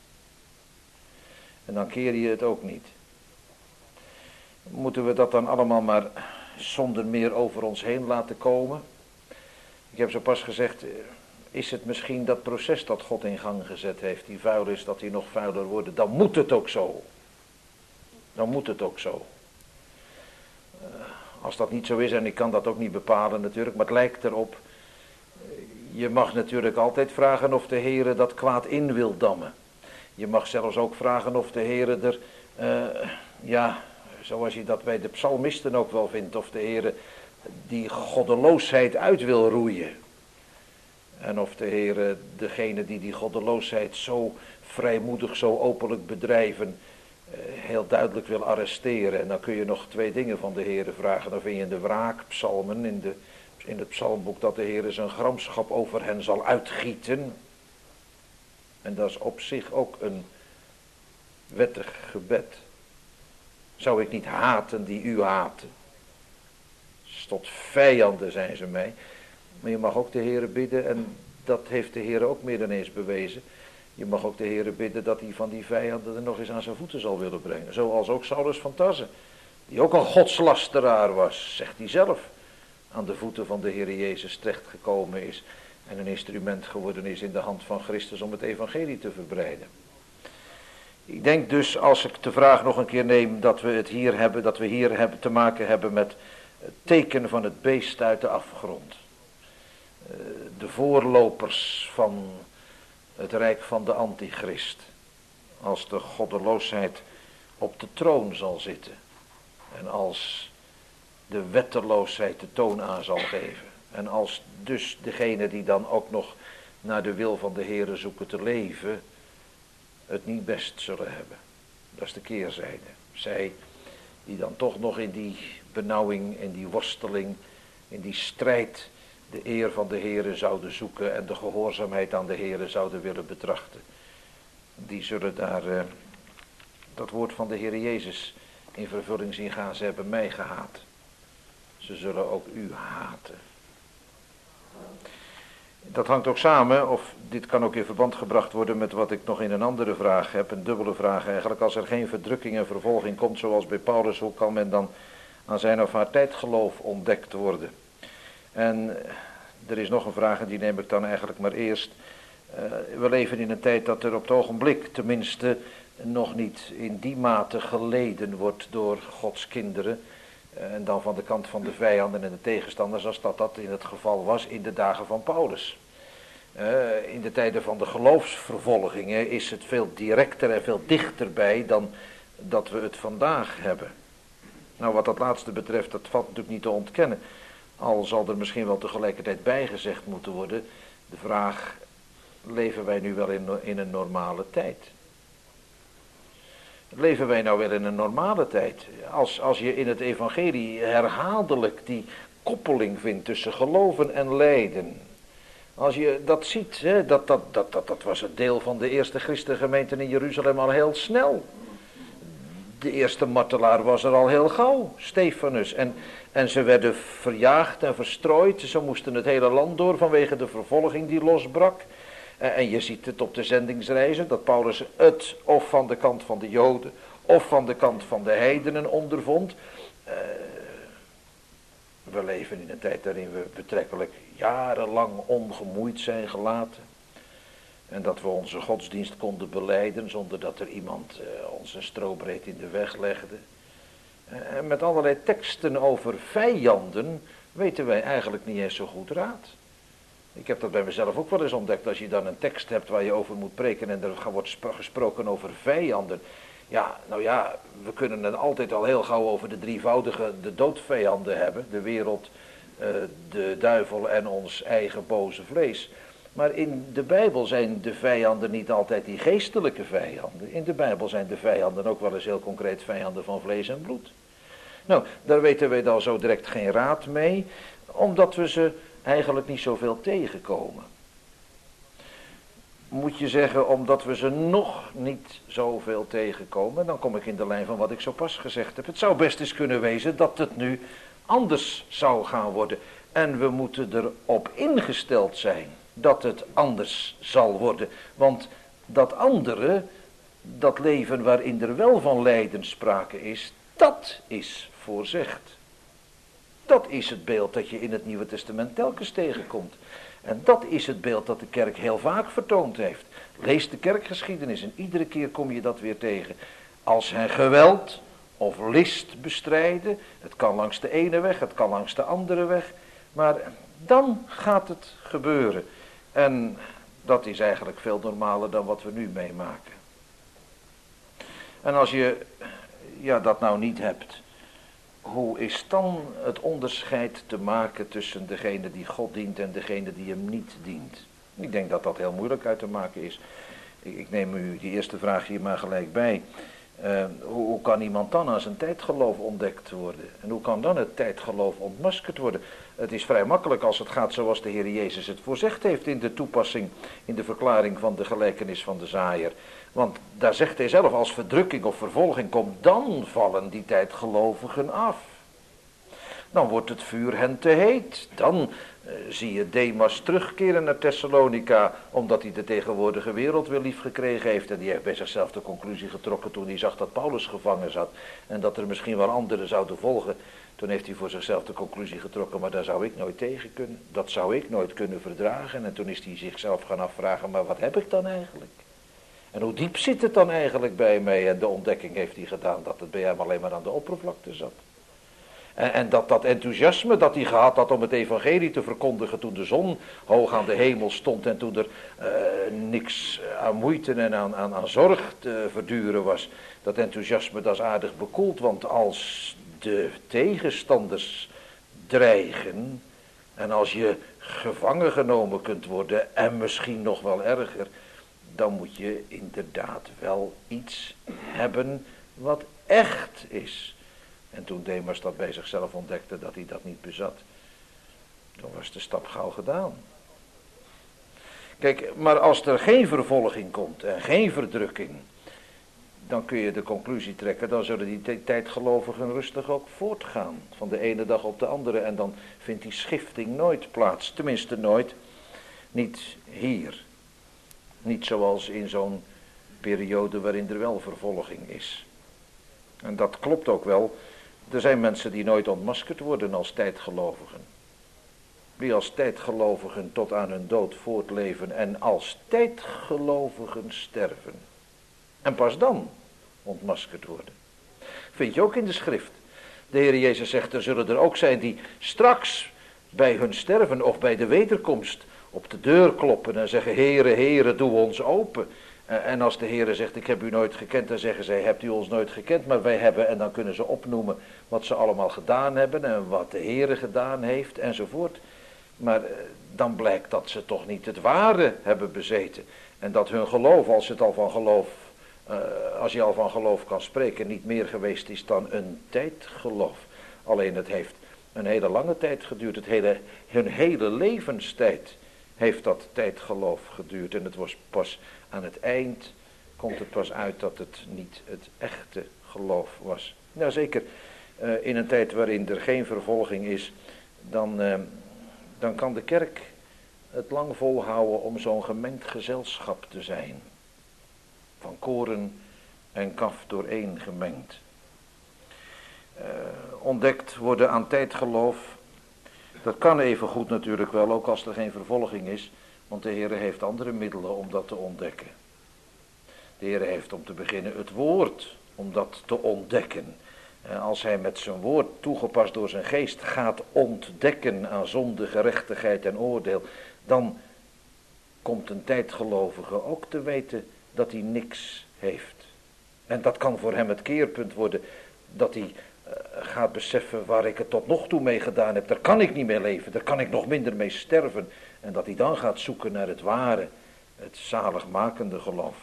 En dan keer je het ook niet. Moeten we dat dan allemaal maar zonder meer over ons heen laten komen? Ik heb zo pas gezegd, is het misschien dat proces dat God in gang gezet heeft, die vuil is, dat die nog vuiler worden? Dan moet het ook zo. Dan moet het ook zo. Uh, als dat niet zo is, en ik kan dat ook niet bepalen natuurlijk, maar het lijkt erop. Je mag natuurlijk altijd vragen of de Heere dat kwaad in wil dammen. Je mag zelfs ook vragen of de Heere er, uh, ja, zoals je dat bij de psalmisten ook wel vindt, of de Heere die goddeloosheid uit wil roeien. En of de Heere degene die die goddeloosheid zo vrijmoedig, zo openlijk bedrijven, heel duidelijk wil arresteren. En dan kun je nog twee dingen van de Heere vragen. Dan vind je in de wraakpsalmen, in, de, in het psalmboek, dat de Heere zijn gramschap over hen zal uitgieten. En dat is op zich ook een wettig gebed. Zou ik niet haten die u haten? Tot vijanden zijn ze mij. Maar je mag ook de Heere bidden, en dat heeft de Heere ook meer dan eens bewezen. Je mag ook de Heere bidden dat hij van die vijanden er nog eens aan zijn voeten zal willen brengen. Zoals ook Saulus van Tarse, die ook een godslasteraar was, zegt hij zelf, aan de voeten van de Heere Jezus terechtgekomen is en een instrument geworden is in de hand van Christus om het evangelie te verbreiden. Ik denk dus, als ik de vraag nog een keer neem, dat we het hier hebben, dat we hier hebben te maken hebben met het teken van het beest uit de afgrond. De voorlopers van het rijk van de antichrist. Als de goddeloosheid op de troon zal zitten. En als de wetteloosheid de toon aan zal geven. En als dus degene die dan ook nog naar de wil van de Heere zoeken te leven, het niet best zullen hebben. Dat is de keerzijde. Zij die dan toch nog in die benauwing, in die worsteling, in die strijd de eer van de Heere zouden zoeken en de gehoorzaamheid aan de Heere zouden willen betrachten. Die zullen daar uh, dat woord van de Heere Jezus in vervulling zien gaan. Ze hebben mij gehaat. Ze zullen ook u haten. Dat hangt ook samen, of dit kan ook in verband gebracht worden met wat ik nog in een andere vraag heb, een dubbele vraag eigenlijk. Als er geen verdrukking en vervolging komt zoals bij Paulus, hoe kan men dan aan zijn of haar tijdgeloof ontdekt worden? En er is nog een vraag en die neem ik dan eigenlijk maar eerst. Uh, we leven in een tijd dat er op het ogenblik tenminste nog niet in die mate geleden wordt door Gods kinderen. Uh, en dan van de kant van de vijanden en de tegenstanders als dat dat in het geval was in de dagen van Paulus. Uh, in de tijden van de geloofsvervolgingen is het veel directer en veel dichterbij dan dat we het vandaag hebben. Nou, wat dat laatste betreft, dat valt natuurlijk niet te ontkennen. Al zal er misschien wel tegelijkertijd bijgezegd moeten worden, de vraag, leven wij nu wel in, in een normale tijd? Leven wij nou wel in een normale tijd? Als, als je in het evangelie herhaaldelijk die koppeling vindt tussen geloven en lijden. Als je dat ziet, hè, dat, dat, dat, dat, dat was het deel van de eerste christengemeenten in Jeruzalem al heel snel. De eerste martelaar was er al heel gauw, Stefanus. En, en ze werden verjaagd en verstrooid. Ze moesten het hele land door vanwege de vervolging die losbrak. En, en je ziet het op de zendingsreizen, dat Paulus het of van de kant van de Joden of van de kant van de heidenen ondervond. Uh, we leven in een tijd waarin we betrekkelijk jarenlang ongemoeid zijn gelaten. En dat we onze godsdienst konden belijden zonder dat er iemand uh, ons een strobreed in de weg legde. Uh, en met allerlei teksten over vijanden weten wij eigenlijk niet eens zo goed raad. Ik heb dat bij mezelf ook wel eens ontdekt. Als je dan een tekst hebt waar je over moet preken en er wordt gesproken over vijanden. Ja, nou ja, we kunnen het altijd al heel gauw over de drievoudige, de doodvijanden hebben. De wereld, uh, de duivel en ons eigen boze vlees. Maar in de Bijbel zijn de vijanden niet altijd die geestelijke vijanden. In de Bijbel zijn de vijanden ook wel eens heel concreet vijanden van vlees en bloed. Nou, daar weten wij dan zo direct geen raad mee, omdat we ze eigenlijk niet zoveel tegenkomen. Moet je zeggen, omdat we ze nog niet zoveel tegenkomen, dan kom ik in de lijn van wat ik zo pas gezegd heb. Het zou best eens kunnen wezen dat het nu anders zou gaan worden. En we moeten erop ingesteld zijn dat het anders zal worden. Want dat andere, dat leven waarin er wel van lijden sprake is, dat is voorzegd. Dat is het beeld dat je in het Nieuwe Testament telkens tegenkomt. En dat is het beeld dat de kerk heel vaak vertoond heeft. Lees de kerkgeschiedenis en iedere keer kom je dat weer tegen. Als hen geweld of list bestrijden, het kan langs de ene weg, het kan langs de andere weg. Maar dan gaat het gebeuren. En dat is eigenlijk veel normaler dan wat we nu meemaken. En als je ja, dat nou niet hebt, hoe is dan het onderscheid te maken tussen degene die God dient en degene die hem niet dient? Ik denk dat dat heel moeilijk uit te maken is. Ik, ik neem u die eerste vraag hier maar gelijk bij. Uh, hoe, hoe kan iemand dan aan zijn tijdgeloof ontdekt worden? En hoe kan dan het tijdgeloof ontmaskerd worden? Het is vrij makkelijk als het gaat zoals de Heer Jezus het voorzegd heeft in de toepassing, in de verklaring van de gelijkenis van de zaaier. Want daar zegt hij zelf, als verdrukking of vervolging komt, dan vallen die tijdgelovigen af. Dan wordt het vuur hen te heet. Dan uh, zie je Demas terugkeren naar Thessalonica, omdat hij de tegenwoordige wereld weer lief gekregen heeft. En die heeft bij zichzelf de conclusie getrokken toen hij zag dat Paulus gevangen zat. En dat er misschien wel anderen zouden volgen. Toen heeft hij voor zichzelf de conclusie getrokken, maar daar zou ik nooit tegen kunnen. Dat zou ik nooit kunnen verdragen. En toen is hij zichzelf gaan afvragen, maar wat heb ik dan eigenlijk? En hoe diep zit het dan eigenlijk bij mij? En de ontdekking heeft hij gedaan dat het bij hem alleen maar aan de oppervlakte zat. En, en dat dat enthousiasme dat hij gehad had om het evangelie te verkondigen toen de zon hoog aan de hemel stond en toen er uh, niks aan moeite en aan, aan, aan zorg te verduren was. Dat enthousiasme dat is aardig bekoeld, want als de tegenstanders dreigen en als je gevangen genomen kunt worden en misschien nog wel erger, dan moet je inderdaad wel iets hebben wat echt is. En toen Demas dat bij zichzelf ontdekte dat hij dat niet bezat, toen was de stap gauw gedaan. Kijk, maar als er geen vervolging komt en geen verdrukking, dan kun je de conclusie trekken, dan zullen die tijdgelovigen rustig ook voortgaan, van de ene dag op de andere. En dan vindt die schifting nooit plaats, tenminste nooit, niet hier. Niet zoals in zo'n periode waarin er wel vervolging is. En dat klopt ook wel. Er zijn mensen die nooit ontmaskerd worden als tijdgelovigen. Die als tijdgelovigen tot aan hun dood voortleven en als tijdgelovigen sterven. En pas dan ontmaskerd worden. Vind je ook in de schrift. De Heer Jezus zegt, er zullen er ook zijn die straks bij hun sterven of bij de wederkomst op de deur kloppen en zeggen, Heere, Heere, doe ons open. En als de Heere zegt, ik heb u nooit gekend, dan zeggen zij, hebt u ons nooit gekend, maar wij hebben, en dan kunnen ze opnoemen wat ze allemaal gedaan hebben en wat de Heere gedaan heeft enzovoort. Maar dan blijkt dat ze toch niet het ware hebben bezeten. En dat hun geloof, als ze het al van geloof uh, als je al van geloof kan spreken, niet meer geweest is dan een tijdgeloof. Alleen het heeft een hele lange tijd geduurd. Het hele, hun hele levenstijd heeft dat tijdgeloof geduurd. En het was pas aan het eind, komt het pas uit dat het niet het echte geloof was. Nou zeker, uh, in een tijd waarin er geen vervolging is, dan, uh, dan kan de kerk het lang volhouden om zo'n gemengd gezelschap te zijn. Van koren en kaf dooreen gemengd. Uh, ontdekt worden aan tijdgeloof, dat kan even goed natuurlijk wel, ook als er geen vervolging is, want de Heer heeft andere middelen om dat te ontdekken. De Heer heeft om te beginnen het woord om dat te ontdekken. Uh, als hij met zijn woord, toegepast door zijn geest, gaat ontdekken aan zonde, gerechtigheid en oordeel, dan komt een tijdgelovige ook te weten dat hij niks heeft. En dat kan voor hem het keerpunt worden, dat hij uh, gaat beseffen waar ik het tot nog toe mee gedaan heb. Daar kan ik niet mee leven, daar kan ik nog minder mee sterven. En dat hij dan gaat zoeken naar het ware, het zaligmakende geloof.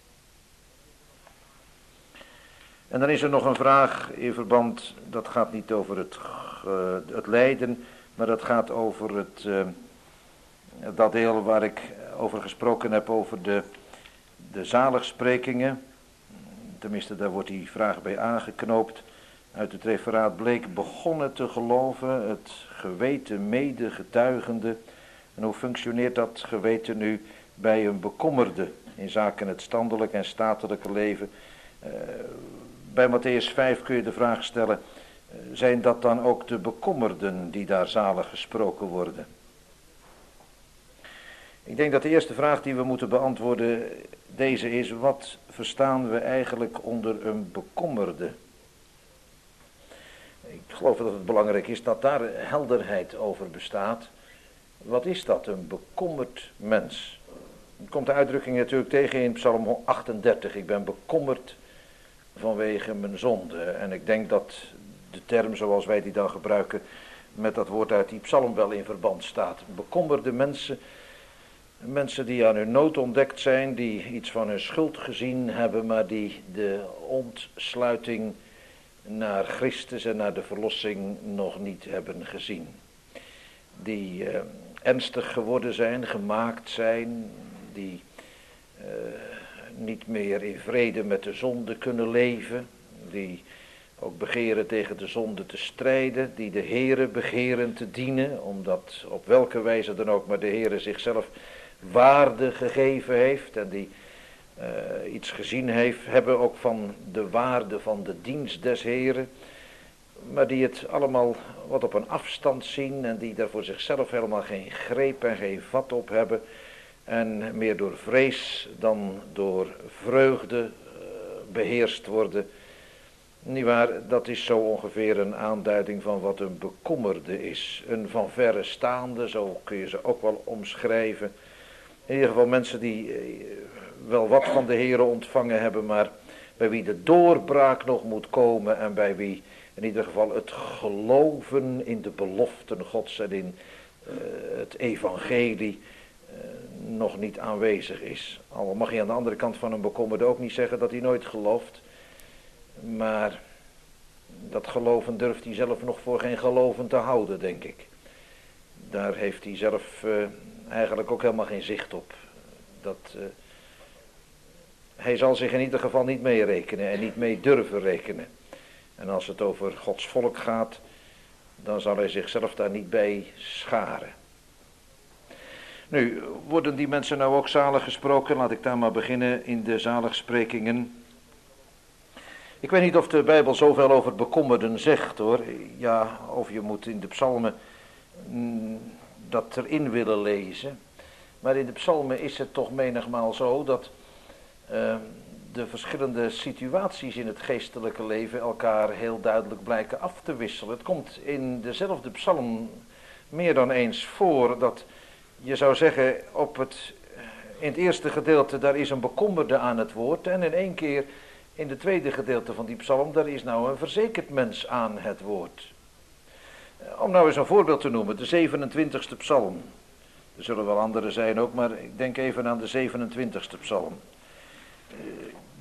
En dan is er nog een vraag in verband, dat gaat niet over het, uh, het lijden, maar dat gaat over het, uh, dat deel waar ik over gesproken heb, over de, de zaligsprekingen. Tenminste, daar wordt die vraag bij aangeknoopt. Uit het referaat bleek begonnen te geloven, het geweten mede getuigende. En hoe functioneert dat geweten nu bij een bekommerde in zaken het standelijk en statelijke leven? Uh, bij Mattheüs vijf kun je de vraag stellen, uh, zijn dat dan ook de bekommerden die daar zalig gesproken worden? Ik denk dat de eerste vraag die we moeten beantwoorden deze is, wat verstaan we eigenlijk onder een bekommerde? Ik geloof dat het belangrijk is dat daar helderheid over bestaat. Wat is dat, een bekommerd mens? Er komt de uitdrukking natuurlijk tegen in Psalm achtendertig. Ik ben bekommerd vanwege mijn zonde. En ik denk dat de term zoals wij die dan gebruiken met dat woord uit die psalm wel in verband staat. Bekommerde mensen, mensen die aan hun nood ontdekt zijn, die iets van hun schuld gezien hebben, maar die de ontsluiting naar Christus en naar de verlossing nog niet hebben gezien. Die uh, ernstig geworden zijn, gemaakt zijn, die uh, niet meer in vrede met de zonde kunnen leven, die ook begeren tegen de zonde te strijden, die de Heere begeren te dienen, omdat op welke wijze dan ook, maar de Heere zichzelf waarde gegeven heeft en die uh, iets gezien heeft, hebben ook van de waarde van de dienst des Heeren, maar die het allemaal wat op een afstand zien en die daar voor zichzelf helemaal geen greep en geen vat op hebben en meer door vrees dan door vreugde uh, beheerst worden. Nietwaar, dat is zo ongeveer een aanduiding van wat een bekommerde is. Een van verre staande, zo kun je ze ook wel omschrijven. In ieder geval mensen die uh, wel wat van de Heere ontvangen hebben, maar bij wie de doorbraak nog moet komen en bij wie in ieder geval het geloven in de beloften Gods en in uh, het evangelie uh, nog niet aanwezig is. Al mag je aan de andere kant van een bekommerde ook niet zeggen dat hij nooit gelooft. Maar dat geloven durft hij zelf nog voor geen geloven te houden, denk ik. Daar heeft hij zelf uh, eigenlijk ook helemaal geen zicht op. Dat, uh, hij zal zich in ieder geval niet mee rekenen en niet mee durven rekenen. En als het over Gods volk gaat, dan zal hij zichzelf daar niet bij scharen. Nu, worden die mensen nou ook zalig gesproken? Laat ik daar maar beginnen in de zaligsprekingen. Ik weet niet of de Bijbel zoveel over bekommerden zegt, hoor. Ja, of je moet in de psalmen mm, dat erin willen lezen. Maar in de psalmen is het toch menigmaal zo dat uh, de verschillende situaties in het geestelijke leven elkaar heel duidelijk blijken af te wisselen. Het komt in dezelfde psalm meer dan eens voor dat je zou zeggen op het, in het eerste gedeelte daar is een bekommerde aan het woord en in één keer in het tweede gedeelte van die psalm daar is nou een verzekerd mens aan het woord. Om nou eens een voorbeeld te noemen, de zevenentwintigste psalm. Er zullen wel andere zijn ook, maar ik denk even aan de zevenentwintigste psalm.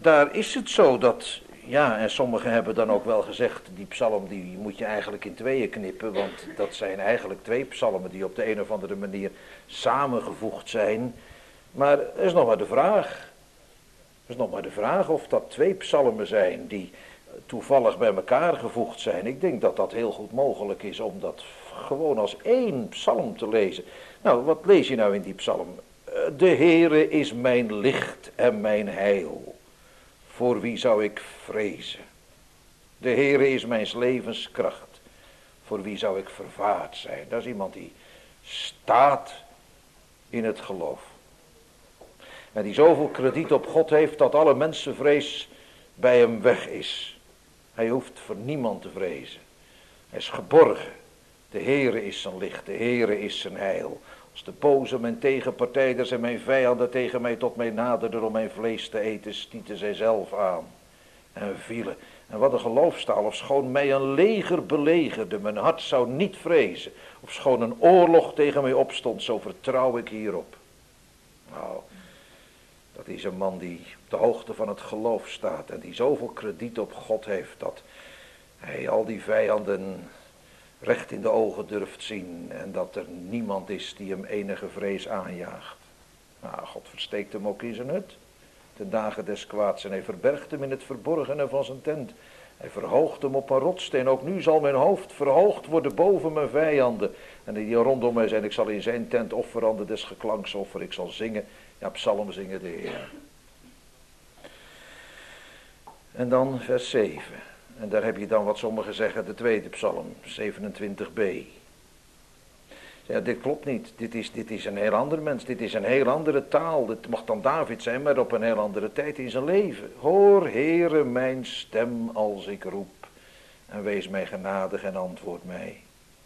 daar is het zo dat, ja, en sommigen hebben dan ook wel gezegd, die psalm die moet je eigenlijk in tweeën knippen, want dat zijn eigenlijk twee psalmen die op de een of andere manier samengevoegd zijn. Maar er is nog maar de vraag, er is nog maar de vraag of dat twee psalmen zijn die toevallig bij elkaar gevoegd zijn. Ik denk dat dat heel goed mogelijk is om dat gewoon als één psalm te lezen. Nou, wat lees je nou in die psalm? De Heere is mijn licht en mijn heil. Voor wie zou ik vrezen? De Heere is mijn levenskracht. Voor wie zou ik vervaard zijn? Dat is iemand die staat in het geloof. En die zoveel krediet op God heeft dat alle mensenvrees bij hem weg is. Hij hoeft voor niemand te vrezen. Hij is geborgen. De Heere is zijn licht, de Heere is zijn heil. Als de boze, mijn tegenpartijders en mijn vijanden tegen mij tot mij naderden om mijn vlees te eten, stieten zij zelf aan en vielen. En wat een geloofstaal, ofschoon mij een leger belegerde, mijn hart zou niet vrezen. Ofschoon een oorlog tegen mij opstond, zo vertrouw ik hierop. Nou, dat is een man die op de hoogte van het geloof staat en die zoveel krediet op God heeft, dat hij al die vijanden recht in de ogen durft zien en dat er niemand is die hem enige vrees aanjaagt. Nou, God versteekt hem ook in zijn hut, ten dagen des kwaads, en hij verbergt hem in het verborgene van zijn tent. Hij verhoogt hem op een rotssteen. Ook nu zal mijn hoofd verhoogd worden boven mijn vijanden. En die rondom mij zijn, ik zal in zijn tent offeranden des geklanks offer. Ik zal zingen, ja, psalm zingen de Heer. En dan vers zeven. En daar heb je dan wat sommigen zeggen, de tweede psalm, zevenentwintig b. Ja, dit klopt niet. Dit is, dit is een heel ander mens. Dit is een heel andere taal. Dit mag dan David zijn, maar op een heel andere tijd in zijn leven. Hoor, Heere, mijn stem als ik roep. En wees mij genadig en antwoord mij.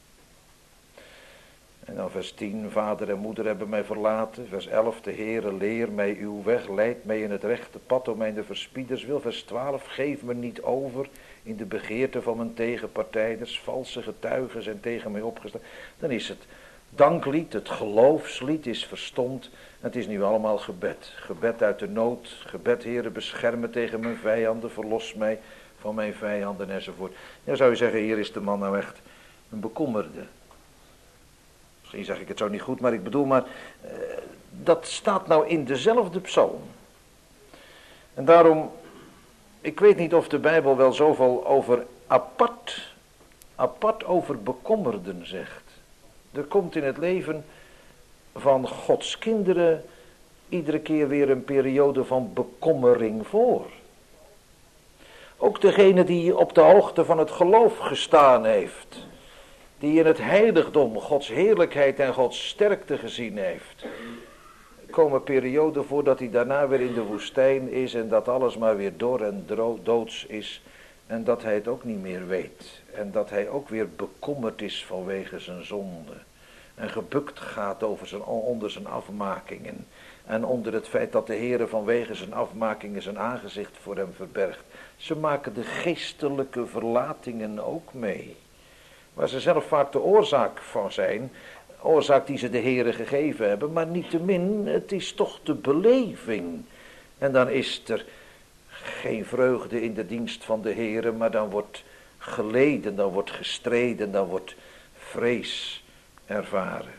En dan vers tien. Vader en moeder hebben mij verlaten. Vers elf. De Heere, leer mij uw weg. Leid mij in het rechte pad om mij de verspieders wil. Vers twaalf. Geef me niet over in de begeerte van mijn tegenpartijders. Valse getuigen zijn tegen mij opgestaan. Dan is het danklied, het geloofslied is verstomd. Het is nu allemaal gebed. Gebed uit de nood. Gebed, Heere, bescherm me tegen mijn vijanden. Verlos mij van mijn vijanden enzovoort. Ja, zou je zeggen, hier is de man nou echt een bekommerde. Misschien zeg ik het zo niet goed, maar ik bedoel maar, uh, dat staat nou in dezelfde psalm. En daarom, ik weet niet of de Bijbel wel zoveel over apart, apart over bekommerden zegt. Er komt in het leven van Gods kinderen iedere keer weer een periode van bekommering voor. Ook degene die op de hoogte van het geloof gestaan heeft, die in het heiligdom Gods heerlijkheid en Gods sterkte gezien heeft, er komen perioden voor dat hij daarna weer in de woestijn is en dat alles maar weer dor en doods is en dat hij het ook niet meer weet en dat hij ook weer bekommerd is vanwege zijn zonde en gebukt gaat over zijn, onder zijn afmakingen en onder het feit dat de Heere vanwege zijn afmakingen zijn aangezicht voor hem verbergt. Ze maken de geestelijke verlatingen ook mee, waar ze zelf vaak de oorzaak van zijn, oorzaak die ze de Heere gegeven hebben, maar niettemin, het is toch de beleving. En dan is er geen vreugde in de dienst van de Heere, maar dan wordt geleden, dan wordt gestreden, dan wordt vrees ervaren.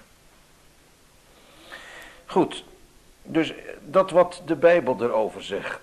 Goed, dus dat wat de Bijbel erover zegt.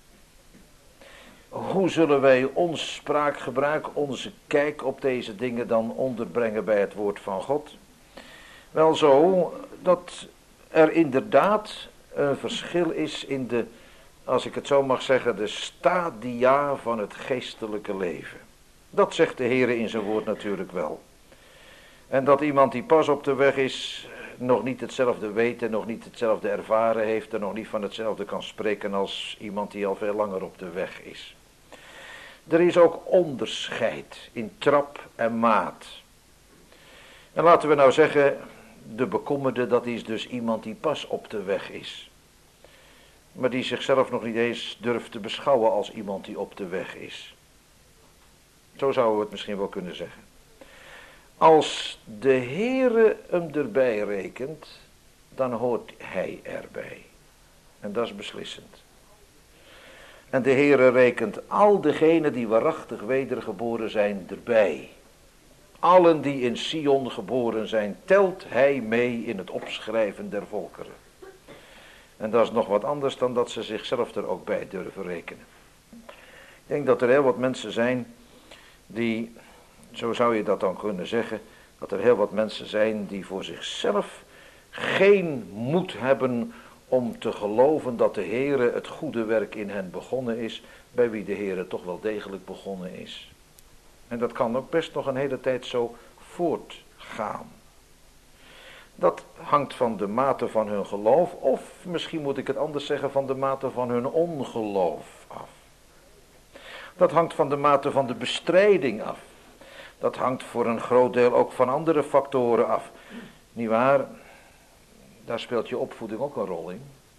Hoe zullen wij ons spraakgebruik, onze kijk op deze dingen dan onderbrengen bij het woord van God? Wel zo dat er inderdaad een verschil is in de, als ik het zo mag zeggen, de stadia van het geestelijke leven. Dat zegt de Heer in zijn woord natuurlijk wel. En dat iemand die pas op de weg is, nog niet hetzelfde weet en nog niet hetzelfde ervaren heeft en nog niet van hetzelfde kan spreken als iemand die al veel langer op de weg is. Er is ook onderscheid in trap en maat. En laten we nou zeggen, de bekommerde, dat is dus iemand die pas op de weg is. Maar die zichzelf nog niet eens durft te beschouwen als iemand die op de weg is. Zo zouden we het misschien wel kunnen zeggen. Als de Heere hem erbij rekent, dan hoort hij erbij. En dat is beslissend. En de Heere rekent al degenen die waarachtig wedergeboren zijn erbij. Allen die in Sion geboren zijn, telt hij mee in het opschrijven der volkeren. En dat is nog wat anders dan dat ze zichzelf er ook bij durven rekenen. Ik denk dat er heel wat mensen zijn die, zo zou je dat dan kunnen zeggen, dat er heel wat mensen zijn die voor zichzelf geen moed hebben om te geloven dat de Heere het goede werk in hen begonnen is, bij wie de Heere toch wel degelijk begonnen is. En dat kan ook best nog een hele tijd zo voortgaan. Dat hangt van de mate van hun geloof, of misschien moet ik het anders zeggen, van de mate van hun ongeloof af. Dat hangt van de mate van de bestrijding af. Dat hangt voor een groot deel ook van andere factoren af. Nietwaar? Daar speelt je opvoeding ook een rol in.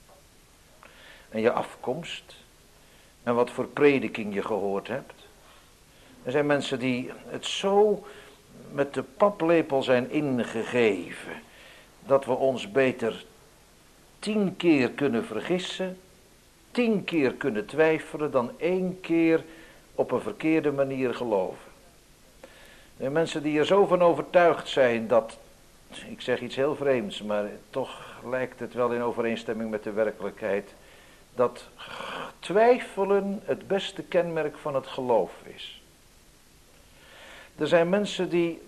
En je afkomst. En wat voor prediking je gehoord hebt. Er zijn mensen die het zo met de paplepel zijn ingegeven, dat we ons beter tien keer kunnen vergissen, tien keer kunnen twijfelen, dan één keer op een verkeerde manier geloven. Er zijn mensen die er zo van overtuigd zijn dat, ik zeg iets heel vreemds, maar toch lijkt het wel in overeenstemming met de werkelijkheid, dat twijfelen het beste kenmerk van het geloof is. Er zijn mensen die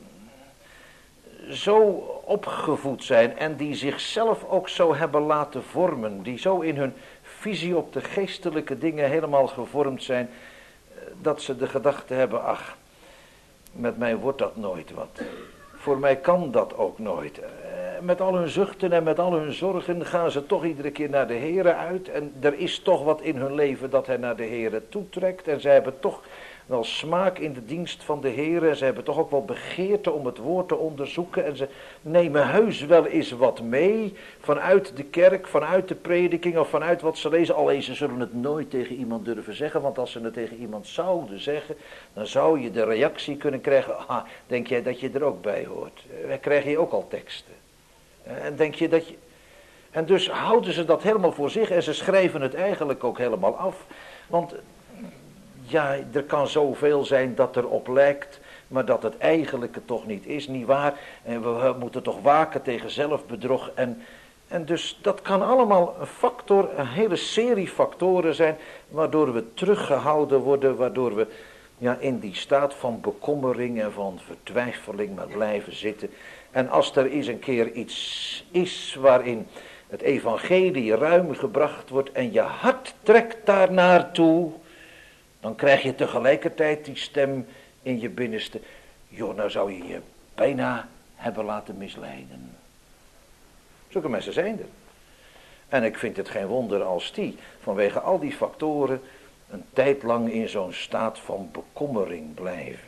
zo opgevoed zijn en die zichzelf ook zo hebben laten vormen, die zo in hun visie op de geestelijke dingen helemaal gevormd zijn, dat ze de gedachte hebben, ach, met mij wordt dat nooit wat. Voor mij kan dat ook nooit. Met al hun zuchten en met al hun zorgen gaan ze toch iedere keer naar de Heere uit. En er is toch wat in hun leven dat hij naar de Heere toetrekt. En zij hebben toch wel smaak in de dienst van de Heere. En ze hebben toch ook wel begeerte om het woord te onderzoeken. En ze nemen heus wel eens wat mee vanuit de kerk, vanuit de prediking of vanuit wat ze lezen. Alleen ze zullen het nooit tegen iemand durven zeggen. Want als ze het tegen iemand zouden zeggen, dan zou je de reactie kunnen krijgen. Ah, denk jij dat je er ook bij hoort? Wij krijgen hier ook al teksten. En denk je dat je... En dus houden ze dat helemaal voor zich en ze schrijven het eigenlijk ook helemaal af. Want ja, er kan zoveel zijn dat erop lijkt, maar dat het eigenlijke toch niet is, niet waar. En we moeten toch waken tegen zelfbedrog. En, en dus dat kan allemaal een factor, een hele serie factoren zijn, waardoor we teruggehouden worden, waardoor we ja, in die staat van bekommering en van vertwijfeling maar blijven zitten. En als er eens een keer iets is waarin het evangelie ruim gebracht wordt en je hart trekt daar naartoe, dan krijg je tegelijkertijd die stem in je binnenste. Joh, nou zou je je bijna hebben laten misleiden. Zulke mensen zijn er. En ik vind het geen wonder als die, vanwege al die factoren, een tijd lang in zo'n staat van bekommering blijven.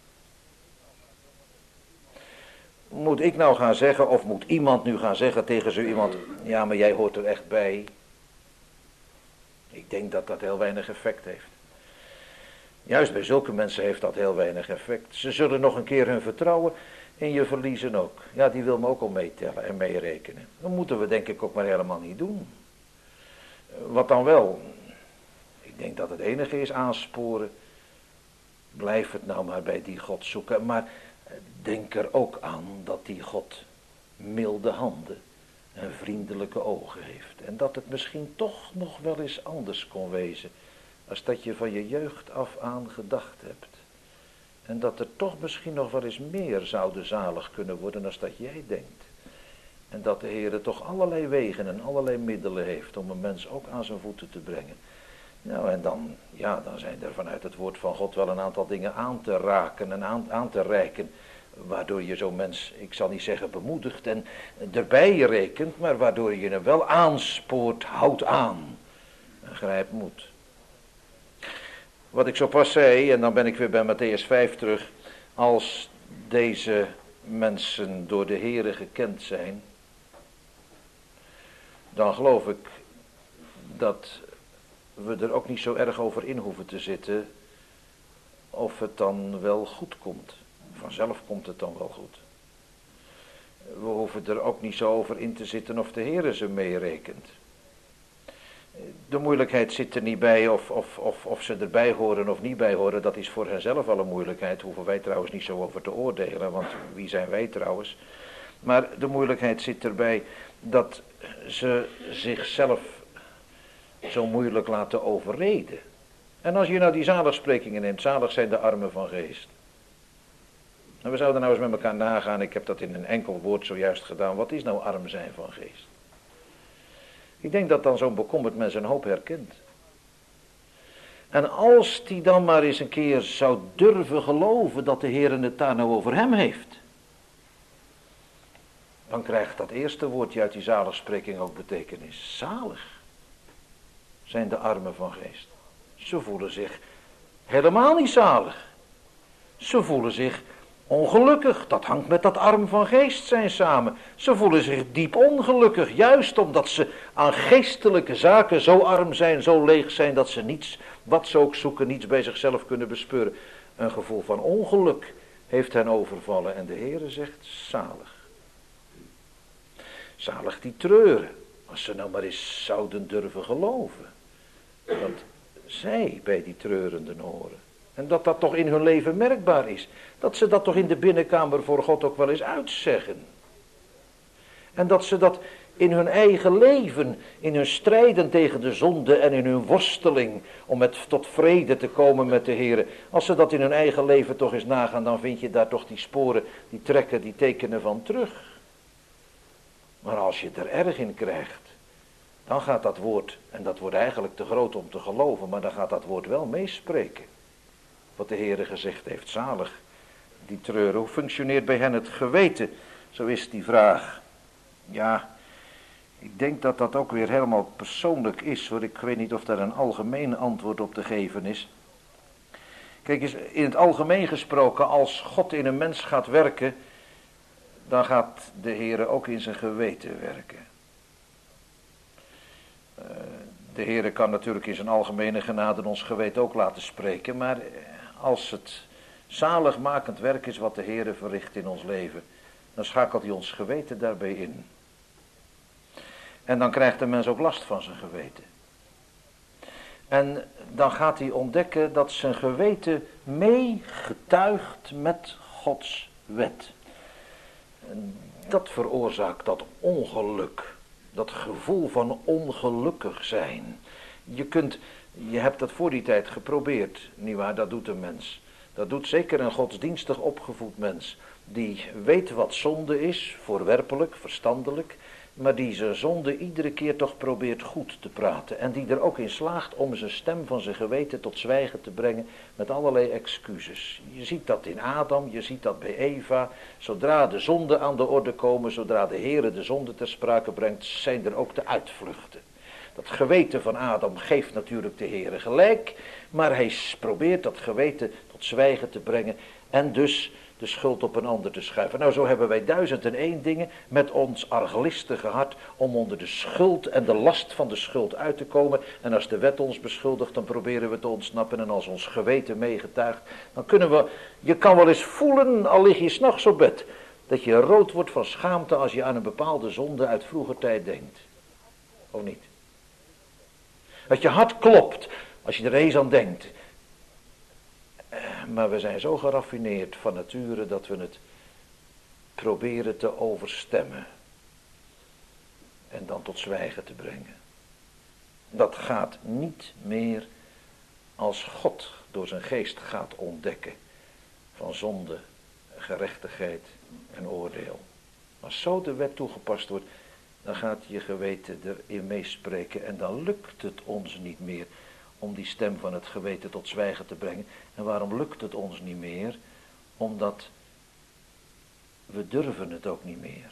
Moet ik nou gaan zeggen, of moet iemand nu gaan zeggen tegen zo iemand, ja, maar jij hoort er echt bij. Ik denk dat dat heel weinig effect heeft. Juist bij zulke mensen heeft dat heel weinig effect. Ze zullen nog een keer hun vertrouwen in je verliezen ook. Ja, die wil me ook al meetellen en meerekenen. Dat moeten we denk ik ook maar helemaal niet doen. Wat dan wel? Ik denk dat het enige is aansporen. Blijf het nou maar bij die God zoeken. Maar denk er ook aan dat die God milde handen en vriendelijke ogen heeft. En dat het misschien toch nog wel eens anders kon wezen, als dat je van je jeugd af aan gedacht hebt. En dat er toch misschien nog wel eens meer zouden zalig kunnen worden als dat jij denkt. En dat de Heer toch allerlei wegen en allerlei middelen heeft om een mens ook aan zijn voeten te brengen. Nou, en dan, ja, dan zijn er vanuit het woord van God wel een aantal dingen aan te raken en aan, aan te reiken, waardoor je zo'n mens, ik zal niet zeggen bemoedigt en erbij rekent, maar waardoor je hem wel aanspoort, houd aan en grijp moed. Wat ik zo pas zei, en dan ben ik weer bij Mattheüs vijf terug, als deze mensen door de Heere gekend zijn, dan geloof ik dat we er ook niet zo erg over in hoeven te zitten of het dan wel goed komt. Vanzelf komt het dan wel goed. We hoeven er ook niet zo over in te zitten of de Heere ze meerekent. De moeilijkheid zit er niet bij of, of, of, of ze erbij horen of niet bij horen. Dat is voor henzelf al een moeilijkheid. Hoeven wij trouwens niet zo over te oordelen. Want wie zijn wij trouwens? Maar de moeilijkheid zit erbij dat ze zichzelf zo moeilijk laten overreden. En als je nou die zaligsprekingen neemt. Zalig zijn de armen van geest. En we zouden nou eens met elkaar nagaan. Ik heb dat in een enkel woord zojuist gedaan. Wat is nou arm zijn van geest? Ik denk dat dan zo'n bekommerd mens een hoop herkent. En als die dan maar eens een keer zou durven geloven dat de Heer het daar nou over hem heeft. Dan krijgt dat eerste woordje uit die zaligspreking ook betekenis. Zalig zijn de armen van geest. Ze voelen zich helemaal niet zalig. Ze voelen zich ongelukkig. Dat hangt met dat arm van geest zijn samen. Ze voelen zich diep ongelukkig. Juist omdat ze aan geestelijke zaken zo arm zijn, zo leeg zijn, dat ze niets, wat ze ook zoeken, niets bij zichzelf kunnen bespeuren. Een gevoel van ongeluk heeft hen overvallen. En de Heere zegt zalig. Zalig die treuren. Als ze nou maar eens zouden durven geloven. Dat zij bij die treurenden horen. En dat dat toch in hun leven merkbaar is. Dat ze dat toch in de binnenkamer voor God ook wel eens uitzeggen. En dat ze dat in hun eigen leven, in hun strijden tegen de zonde en in hun worsteling om met, tot vrede te komen met de Heer. Als ze dat in hun eigen leven toch eens nagaan, dan vind je daar toch die sporen, die trekken, die tekenen van terug. Maar als je er erg in krijgt, dan gaat dat woord, en dat wordt eigenlijk te groot om te geloven, maar dan gaat dat woord wel meespreken. Wat de Heere gezegd heeft, zalig die treuren. Hoe functioneert bij hen het geweten? Zo is die vraag. Ja, ik denk dat dat ook weer helemaal persoonlijk is, hoor. Ik weet niet of daar een algemeen antwoord op te geven is. Kijk eens, in het algemeen gesproken, als God in een mens gaat werken, dan gaat de Heere ook in zijn geweten werken. Uh, de Heere kan natuurlijk in zijn algemene genade ons geweten ook laten spreken, maar als het zaligmakend werk is wat de Heere verricht in ons leven, dan schakelt hij ons geweten daarbij in. En dan krijgt de mens ook last van zijn geweten. En dan gaat hij ontdekken dat zijn geweten meegetuigt met Gods wet. En dat veroorzaakt dat ongeluk. Dat gevoel van ongelukkig zijn. Je kunt, je hebt dat voor die tijd geprobeerd, nietwaar? Dat doet een mens. Dat doet zeker een godsdienstig opgevoed mens. Die weet wat zonde is, voorwerpelijk, verstandelijk. Maar die zijn zonde iedere keer toch probeert goed te praten. En die er ook in slaagt om zijn stem van zijn geweten tot zwijgen te brengen met allerlei excuses. Je ziet dat in Adam, je ziet dat bij Eva. Zodra de zonden aan de orde komen, zodra de Heere de zonde ter sprake brengt, zijn er ook de uitvluchten. Dat geweten van Adam geeft natuurlijk de Heere gelijk, maar hij probeert dat geweten tot zwijgen te brengen en dus de schuld op een ander te schuiven. Nou, zo hebben wij duizend en één dingen met ons arglistige hart om onder de schuld en de last van de schuld uit te komen. En als de wet ons beschuldigt, dan proberen we te ontsnappen. En als ons geweten meegetuigt, dan kunnen we, je kan wel eens voelen, al lig je 's nachts op bed, dat je rood wordt van schaamte als je aan een bepaalde zonde uit vroeger tijd denkt. Of niet? Dat je hart klopt als je er eens aan denkt. Maar we zijn zo geraffineerd van nature dat we het proberen te overstemmen. En dan tot zwijgen te brengen. Dat gaat niet meer als God door zijn geest gaat ontdekken van zonde, gerechtigheid en oordeel. Als zo de wet toegepast wordt, dan gaat je geweten erin meespreken en dan lukt het ons niet meer om die stem van het geweten tot zwijgen te brengen. En waarom lukt het ons niet meer? Omdat we durven het ook niet meer.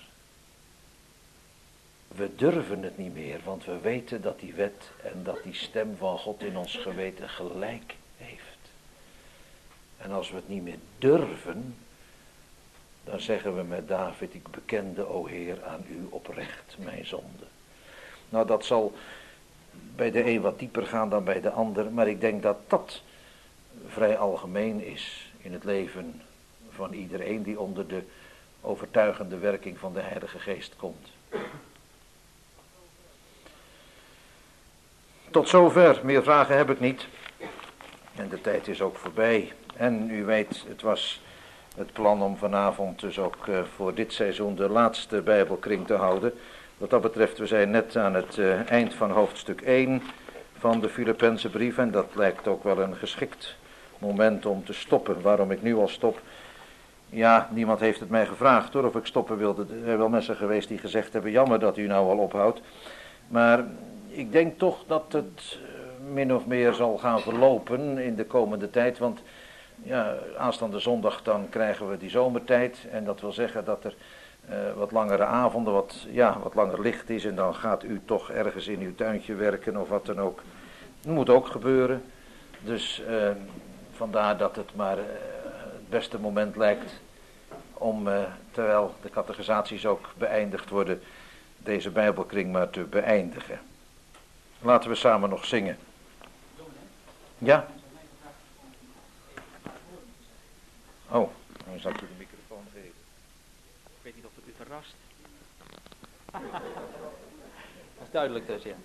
We durven het niet meer, want we weten dat die wet en dat die stem van God in ons geweten gelijk heeft. En als we het niet meer durven, dan zeggen we met David, ik bekende, o Heer, aan u oprecht mijn zonde. Nou, dat zal bij de een wat dieper gaan dan bij de ander, maar ik denk dat dat vrij algemeen is in het leven van iedereen die onder de overtuigende werking van de Heilige Geest komt. Tot zover, meer vragen heb ik niet. En de tijd is ook voorbij. En u weet, het was het plan om vanavond dus ook uh, voor dit seizoen de laatste Bijbelkring te houden. Wat dat betreft, we zijn net aan het uh, eind van hoofdstuk één van de Filippense brief. En dat lijkt ook wel een geschikt moment om te stoppen. Waarom ik nu al stop? Ja, niemand heeft het mij gevraagd hoor, of ik stoppen wilde. Er zijn wel mensen geweest die gezegd hebben, jammer dat u nou al ophoudt. Maar ik denk toch dat het min of meer zal gaan verlopen in de komende tijd. Want ja, aanstaande zondag dan krijgen we die zomertijd. En dat wil zeggen dat er uh, wat langere avonden, wat, ja, wat langer licht is. En dan gaat u toch ergens in uw tuintje werken of wat dan ook. Dat moet ook gebeuren. Dus uh, vandaar dat het maar uh, het beste moment lijkt om, uh, terwijl de catechisaties ook beëindigd worden, deze Bijbelkring maar te beëindigen. Laten we samen nog zingen. Ja? Oh, dan zal ik u de microfoon geven. Ik weet niet of het u verrast. Dat is duidelijk dus, ja.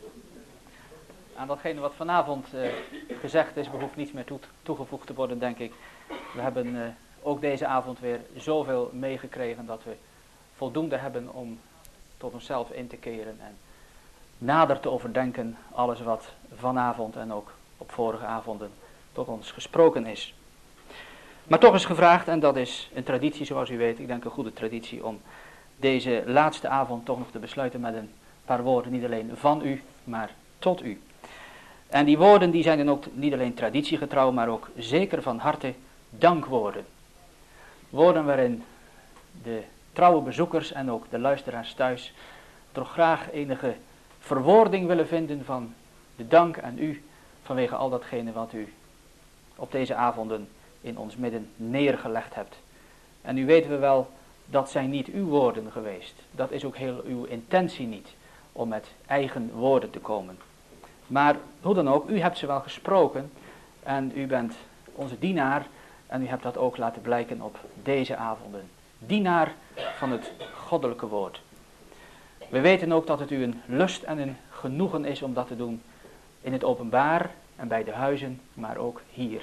Aan datgene wat vanavond uh, gezegd is, behoeft niets meer toe, toegevoegd te worden, denk ik. We hebben uh, ook deze avond weer zoveel meegekregen dat we voldoende hebben om tot onszelf in te keren en nader te overdenken alles wat vanavond en ook op vorige avonden tot ons gesproken is. Maar toch is gevraagd, en dat is een traditie zoals u weet, ik denk een goede traditie, om deze laatste avond toch nog te besluiten met een paar woorden, niet alleen van u, maar tot u. En die woorden die zijn dan ook niet alleen traditiegetrouw, maar ook zeker van harte dankwoorden. Woorden waarin de trouwe bezoekers en ook de luisteraars thuis toch graag enige verwoording willen vinden van de dank aan u vanwege al datgene wat u op deze avonden in ons midden neergelegd hebt. En nu weten we wel, dat zijn niet uw woorden geweest. Dat is ook heel uw intentie niet, om met eigen woorden te komen. Maar hoe dan ook, u hebt ze wel gesproken en u bent onze dienaar en u hebt dat ook laten blijken op deze avonden. Dienaar van het goddelijke woord. We weten ook dat het u een lust en een genoegen is om dat te doen in het openbaar en bij de huizen, maar ook hier.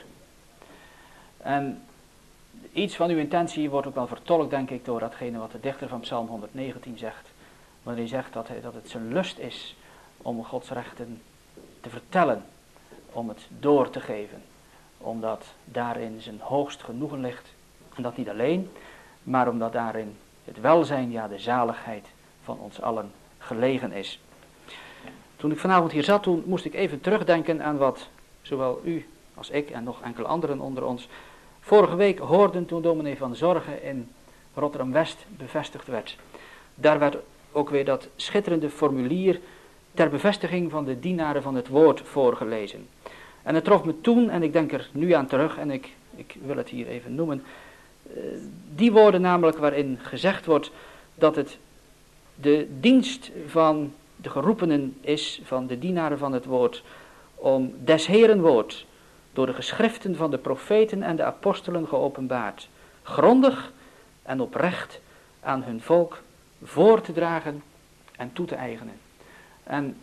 En iets van uw intentie wordt ook wel vertolkt, denk ik, door datgene wat de dichter van Psalm honderdnegentien zegt. Wanneer hij zegt dat, hij, dat het zijn lust is om Gods rechten te vertellen, om het door te geven. Omdat daarin zijn hoogst genoegen ligt. En dat niet alleen, maar omdat daarin het welzijn, ja de zaligheid van ons allen gelegen is. Toen ik vanavond hier zat, toen moest ik even terugdenken aan wat zowel u als ik en nog enkele anderen onder ons vorige week hoorden toen dominee van Zorgen in Rotterdam-West bevestigd werd. Daar werd ook weer dat schitterende formulier ter bevestiging van de dienaren van het woord voorgelezen. En het trof me toen, en ik denk er nu aan terug, en ik, ik wil het hier even noemen, uh, die woorden namelijk waarin gezegd wordt dat het de dienst van de geroepenen is, van de dienaren van het woord, om des Heeren woord, door de geschriften van de profeten en de apostelen geopenbaard, grondig en oprecht aan hun volk voor te dragen en toe te eigenen. En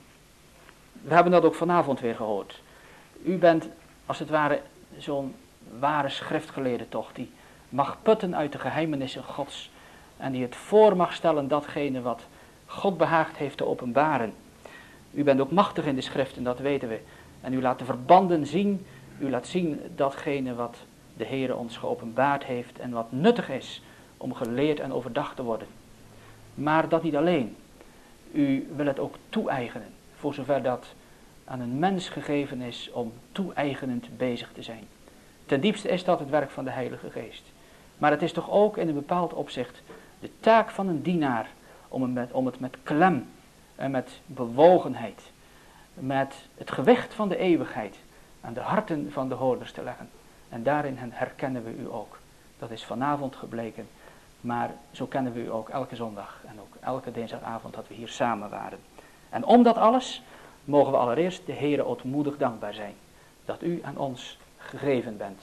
we hebben dat ook vanavond weer gehoord. U bent als het ware zo'n ware schriftgeleerde toch, die mag putten uit de geheimenissen Gods en die het voor mag stellen datgene wat God behaagd heeft te openbaren. U bent ook machtig in de schriften, dat weten we. En u laat de verbanden zien, u laat zien datgene wat de Heere ons geopenbaard heeft en wat nuttig is om geleerd en overdacht te worden. Maar dat niet alleen. U wil het ook toe-eigenen, voor zover dat aan een mens gegeven is om toe-eigenend bezig te zijn. Ten diepste is dat het werk van de Heilige Geest. Maar het is toch ook in een bepaald opzicht de taak van een dienaar om het met, om het met klem en met bewogenheid, met het gewicht van de eeuwigheid aan de harten van de hoorders te leggen. En daarin herkennen we u ook. Dat is vanavond gebleken, maar zo kennen we u ook elke zondag en ook elke dinsdagavond dat we hier samen waren. En om dat alles mogen we allereerst de Heere ootmoedig dankbaar zijn, dat u aan ons gegeven bent.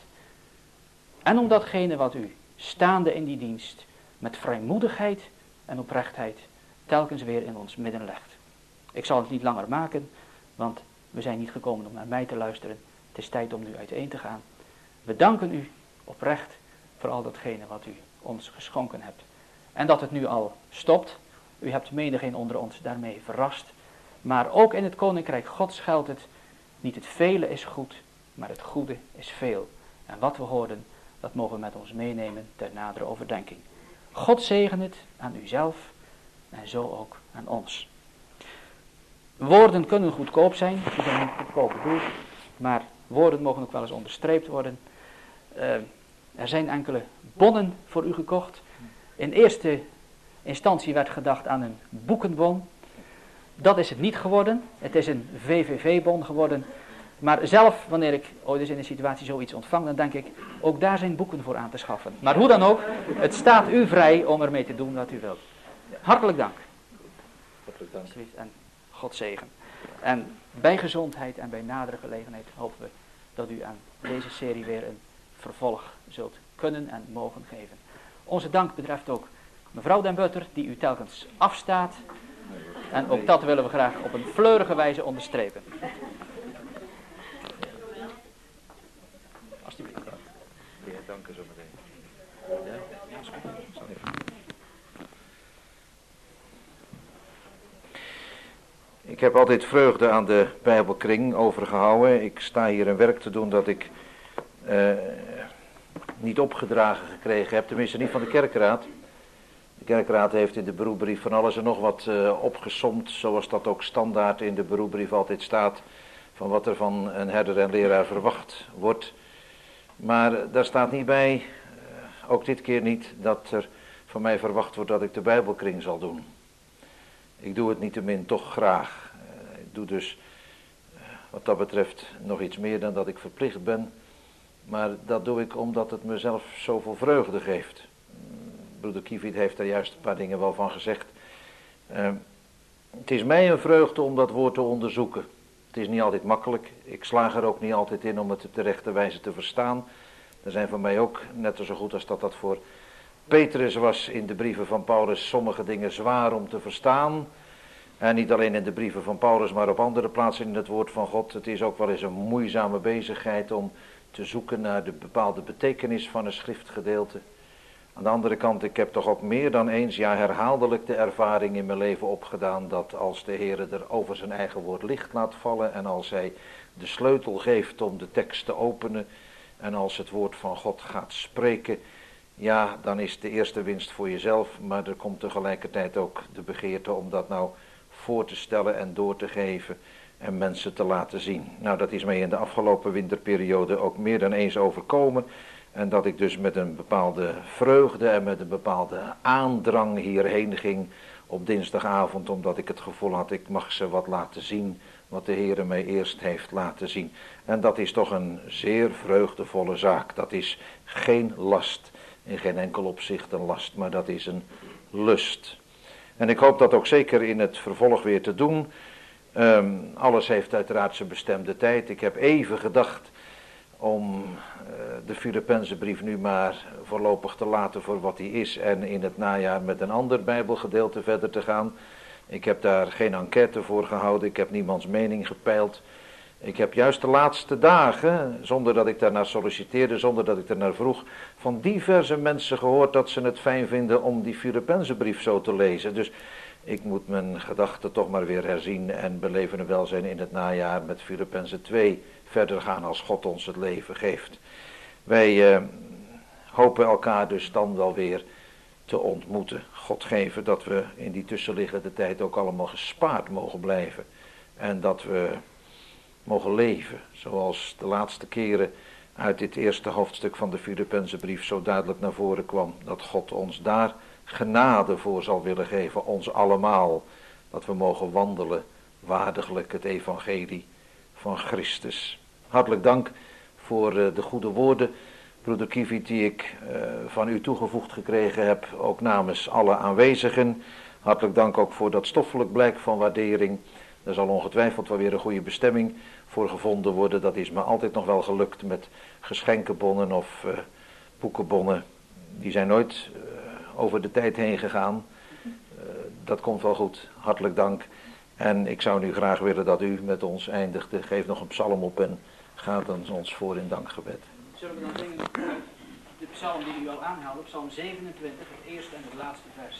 En om datgene wat u, staande in die dienst, met vrijmoedigheid en oprechtheid, telkens weer in ons midden legt. Ik zal het niet langer maken, want we zijn niet gekomen om naar mij te luisteren. Het is tijd om nu uiteen te gaan. We danken u oprecht voor al datgene wat u ons geschonken hebt. En dat het nu al stopt. U hebt menigeen onder ons daarmee verrast. Maar ook in het koninkrijk Gods geldt het. Niet het vele is goed, maar het goede is veel. En wat we hoorden, dat mogen we met ons meenemen ter nadere overdenking. God zegen het aan uzelf en zo ook aan ons. Woorden kunnen goedkoop zijn, die zijn niet goedkoop bedoeld, maar woorden mogen ook wel eens onderstreept worden. Uh, er zijn enkele bonnen voor u gekocht. In eerste instantie werd gedacht aan een boekenbon. Dat is het niet geworden. Het is een V V V-bon geworden. Maar zelf, wanneer ik ooit eens in een situatie zoiets ontvang, dan denk ik, ook daar zijn boeken voor aan te schaffen. Maar hoe dan ook, het staat u vrij om ermee te doen wat u wilt. Hartelijk dank. Hartelijk dank. En God zegen. En bij gezondheid en bij nadere gelegenheid hopen we dat u aan deze serie weer een vervolg zult kunnen en mogen geven. Onze dank betreft ook mevrouw Den Butter, die u telkens afstaat. En ook dat willen we graag op een fleurige wijze onderstrepen. Alsjeblieft. Ja, dank u zo meteen. Ja, ja, is goed. Ik heb altijd vreugde aan de Bijbelkring overgehouden. Ik sta hier een werk te doen dat ik uh, niet opgedragen gekregen heb, tenminste niet van de kerkraad. De kerkraad heeft in de beroepbrief van alles en nog wat uh, opgesomd, zoals dat ook standaard in de beroepbrief altijd staat, van wat er van een herder en leraar verwacht wordt. Maar daar staat niet bij, uh, ook dit keer niet, dat er van mij verwacht wordt dat ik de Bijbelkring zal doen. Ik doe het niettemin toch graag. Uh, ik doe dus uh, wat dat betreft nog iets meer dan dat ik verplicht ben. Maar dat doe ik omdat het mezelf zoveel vreugde geeft. Broeder Kiefiet heeft daar juist een paar dingen wel van gezegd. Uh, het is mij een vreugde om dat woord te onderzoeken. Het is niet altijd makkelijk. Ik slaag er ook niet altijd in om het op de rechte wijze te verstaan. Er zijn voor mij ook, net zo goed als dat dat voor Petrus was in de brieven van Paulus, sommige dingen zwaar om te verstaan. En niet alleen in de brieven van Paulus, maar op andere plaatsen in het woord van God. Het is ook wel eens een moeizame bezigheid om te zoeken naar de bepaalde betekenis van een schriftgedeelte. Aan de andere kant, ik heb toch ook meer dan eens, ja herhaaldelijk de ervaring in mijn leven opgedaan, dat als de Heer er over zijn eigen woord licht laat vallen en als hij de sleutel geeft om de tekst te openen en als het woord van God gaat spreken, ja, dan is de eerste winst voor jezelf, maar er komt tegelijkertijd ook de begeerte om dat nou voor te stellen en door te geven en mensen te laten zien. Nou, dat is mij in de afgelopen winterperiode ook meer dan eens overkomen. En dat ik dus met een bepaalde vreugde en met een bepaalde aandrang hierheen ging op dinsdagavond, omdat ik het gevoel had, ik mag ze wat laten zien, wat de Heer mij eerst heeft laten zien. En dat is toch een zeer vreugdevolle zaak. Dat is geen last, in geen enkel opzicht een last, maar dat is een lust. En ik hoop dat ook zeker in het vervolg weer te doen. Um, alles heeft uiteraard zijn bestemde tijd. Ik heb even gedacht om uh, de Filippenzenbrief nu maar voorlopig te laten voor wat hij is en in het najaar met een ander Bijbelgedeelte verder te gaan. Ik heb daar geen enquête voor gehouden, ik heb niemands mening gepeild. Ik heb juist de laatste dagen, zonder dat ik daarnaar solliciteerde, zonder dat ik ernaar vroeg, van diverse mensen gehoord dat ze het fijn vinden om die Filippenzenbrief zo te lezen. Dus ik moet mijn gedachten toch maar weer herzien en beleven en welzijn in het najaar met Filippenzen twee verder gaan als God ons het leven geeft. Wij uh, hopen elkaar dus dan wel weer te ontmoeten. God geven dat we in die tussenliggende tijd ook allemaal gespaard mogen blijven. En dat we mogen leven zoals de laatste keren uit dit eerste hoofdstuk van de Filippenzenbrief zo duidelijk naar voren kwam. Dat God ons daar genade voor zal willen geven, ons allemaal. Dat we mogen wandelen waardiglijk het evangelie van Christus. Hartelijk dank voor uh, de goede woorden, broeder Kiefiet, die ik uh, van u toegevoegd gekregen heb, ook namens alle aanwezigen. Hartelijk dank ook voor dat stoffelijk blijk van waardering. Er zal ongetwijfeld wel weer een goede bestemming voor gevonden worden. Dat is me altijd nog wel gelukt met geschenkenbonnen of uh, boekenbonnen. Die zijn nooit uh, over de tijd heen gegaan. Uh, dat komt wel goed. Hartelijk dank. En ik zou nu graag willen dat u met ons eindigde. Geef nog een psalm op en gaat dan ons voor in dankgebed. Zullen we dan zingen de psalm die u al aanhaalde, psalm zevenentwintig, het eerste en het laatste vers.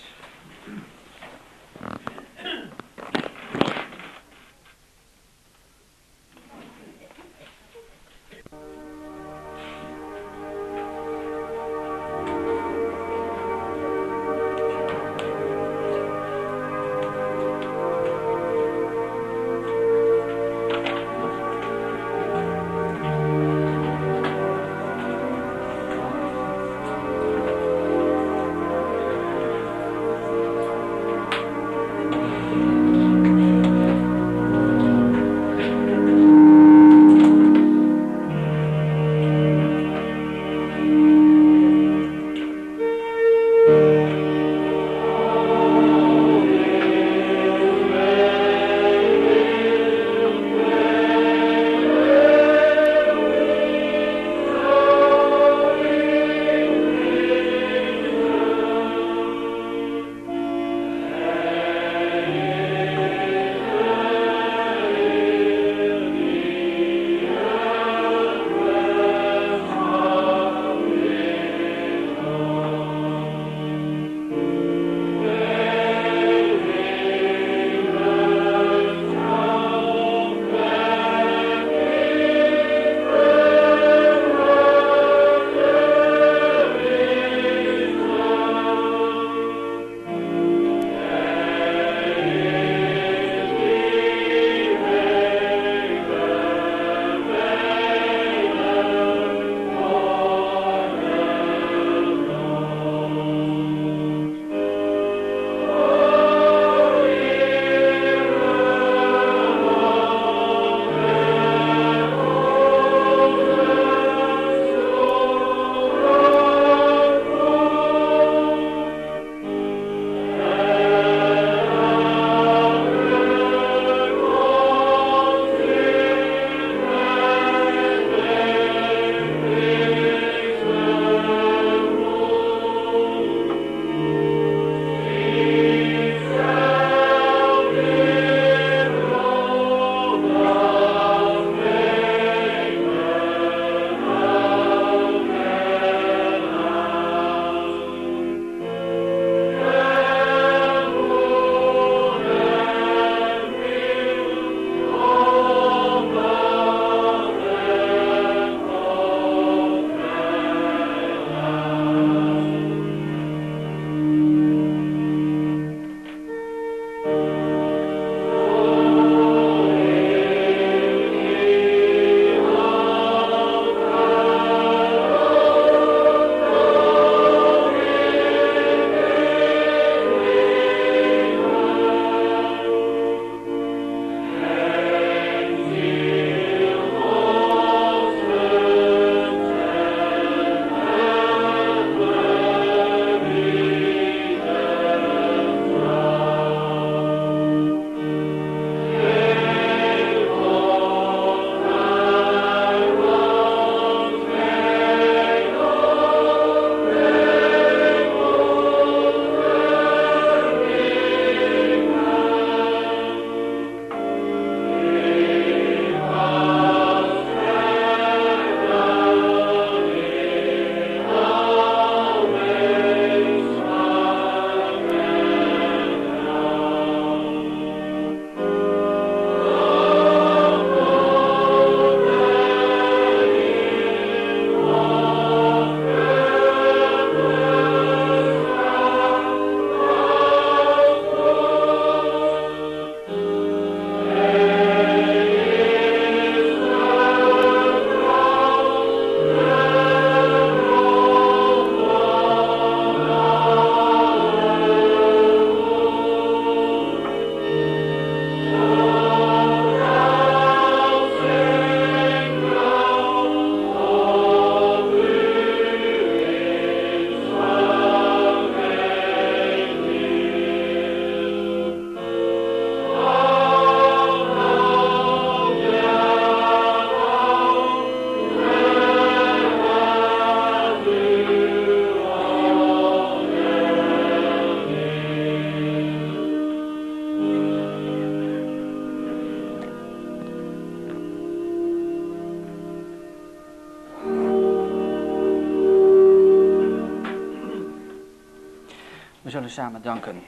We zullen samen danken.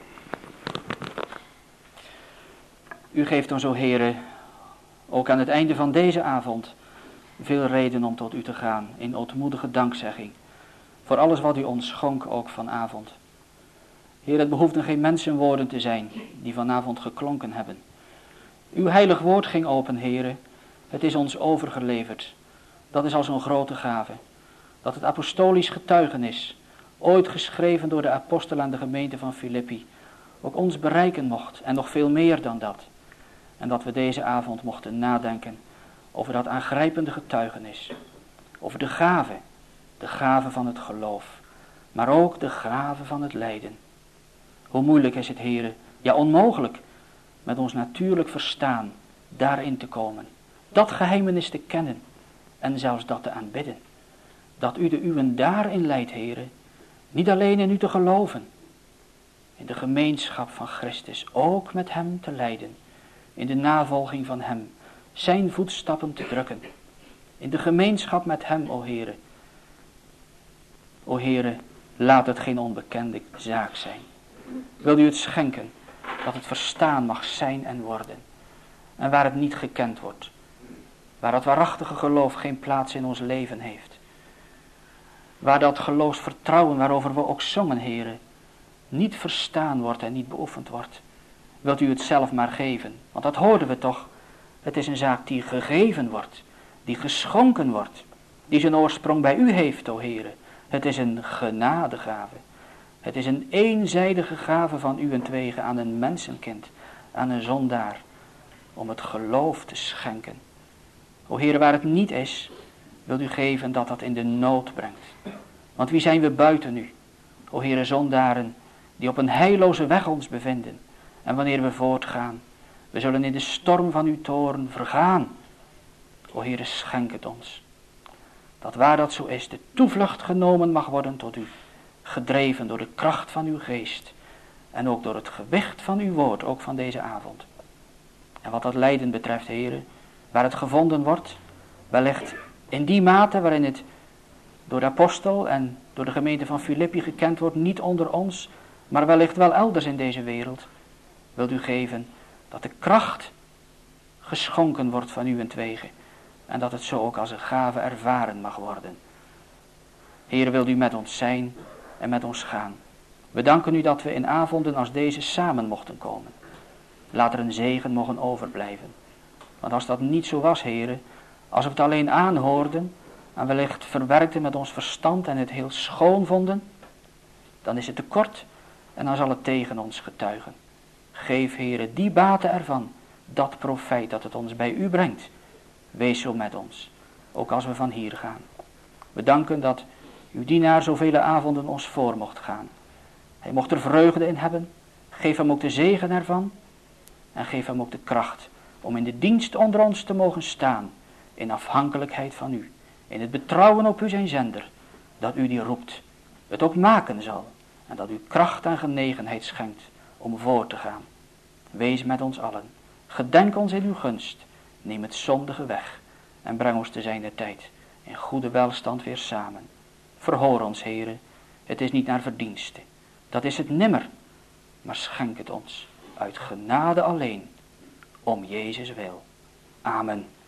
U geeft ons, o Heere, ook aan het einde van deze avond veel reden om tot u te gaan in ootmoedige dankzegging. Voor alles wat u ons schonk ook vanavond. Heer, het behoefden geen mensenwoorden te zijn die vanavond geklonken hebben. Uw heilig woord ging open, Heere. Het is ons overgeleverd. Dat is al zo'n grote gave. Dat het apostolisch getuigenis, ooit geschreven door de apostel aan de gemeente van Filippi, ook ons bereiken mocht en nog veel meer dan dat. En dat we deze avond mochten nadenken over dat aangrijpende getuigenis. Over de gave, de gave van het geloof, maar ook de gave van het lijden. Hoe moeilijk is het, Heere, ja onmogelijk, met ons natuurlijk verstaan daarin te komen. Dat geheimenis te kennen en zelfs dat te aanbidden. Dat u de uwen daarin leidt, Heere, niet alleen in u te geloven, in de gemeenschap van Christus, ook met hem te lijden, in de navolging van hem, zijn voetstappen te drukken, in de gemeenschap met hem, o Heere. O Heere, laat het geen onbekende zaak zijn. Wil u het schenken, dat het verstaan mag zijn en worden. En waar het niet gekend wordt, waar dat waarachtige geloof geen plaats in ons leven heeft, waar dat geloofsvertrouwen waarover we ook zongen, Heere, niet verstaan wordt en niet beoefend wordt, wilt u het zelf maar geven. Want dat hoorden we toch. Het is een zaak die gegeven wordt, die geschonken wordt, die zijn oorsprong bij u heeft, o Heere. Het is een genadegave. Het is een eenzijdige gave van uwentwege aan een mensenkind, aan een zondaar, om het geloof te schenken. O Heere, waar het niet is, wilt u geven dat dat in de nood brengt. Want wie zijn we buiten u? O Heere, zondaren, die op een heilloze weg ons bevinden. En wanneer we voortgaan, we zullen in de storm van uw toorn vergaan. O Heere, schenk het ons. Dat waar dat zo is, de toevlucht genomen mag worden tot u. Gedreven door de kracht van uw geest. En ook door het gewicht van uw woord, ook van deze avond. En wat dat lijden betreft, Heere, waar het gevonden wordt, wellicht in die mate waarin het door de apostel en door de gemeente van Filippi gekend wordt, niet onder ons, maar wellicht wel elders in deze wereld, wilt u geven dat de kracht geschonken wordt van uwentwege en dat het zo ook als een gave ervaren mag worden. Heer, wilt u met ons zijn en met ons gaan. We danken u dat we in avonden als deze samen mochten komen. Laat er een zegen mogen overblijven. Want als dat niet zo was, Heere, als we het alleen aanhoorden en wellicht verwerkten met ons verstand en het heel schoon vonden, dan is het te kort en dan zal het tegen ons getuigen. Geef, Heere, die baten ervan, dat profijt dat het ons bij u brengt. Wees zo met ons, ook als we van hier gaan. We danken dat uw dienaar zoveel avonden ons voor mocht gaan. Hij mocht er vreugde in hebben. Geef hem ook de zegen ervan. En geef hem ook de kracht om in de dienst onder ons te mogen staan. In afhankelijkheid van u. In het betrouwen op u zijn zender. Dat u die roept. Het ook maken zal. En dat u kracht en genegenheid schenkt om voor te gaan. Wees met ons allen. Gedenk ons in uw gunst. Neem het zondige weg. En breng ons te zijner tijd in goede welstand weer samen. Verhoor ons, Heere. Het is niet naar verdienste. Dat is het nimmer. Maar schenk het ons uit genade alleen. Om Jezus wil. Amen.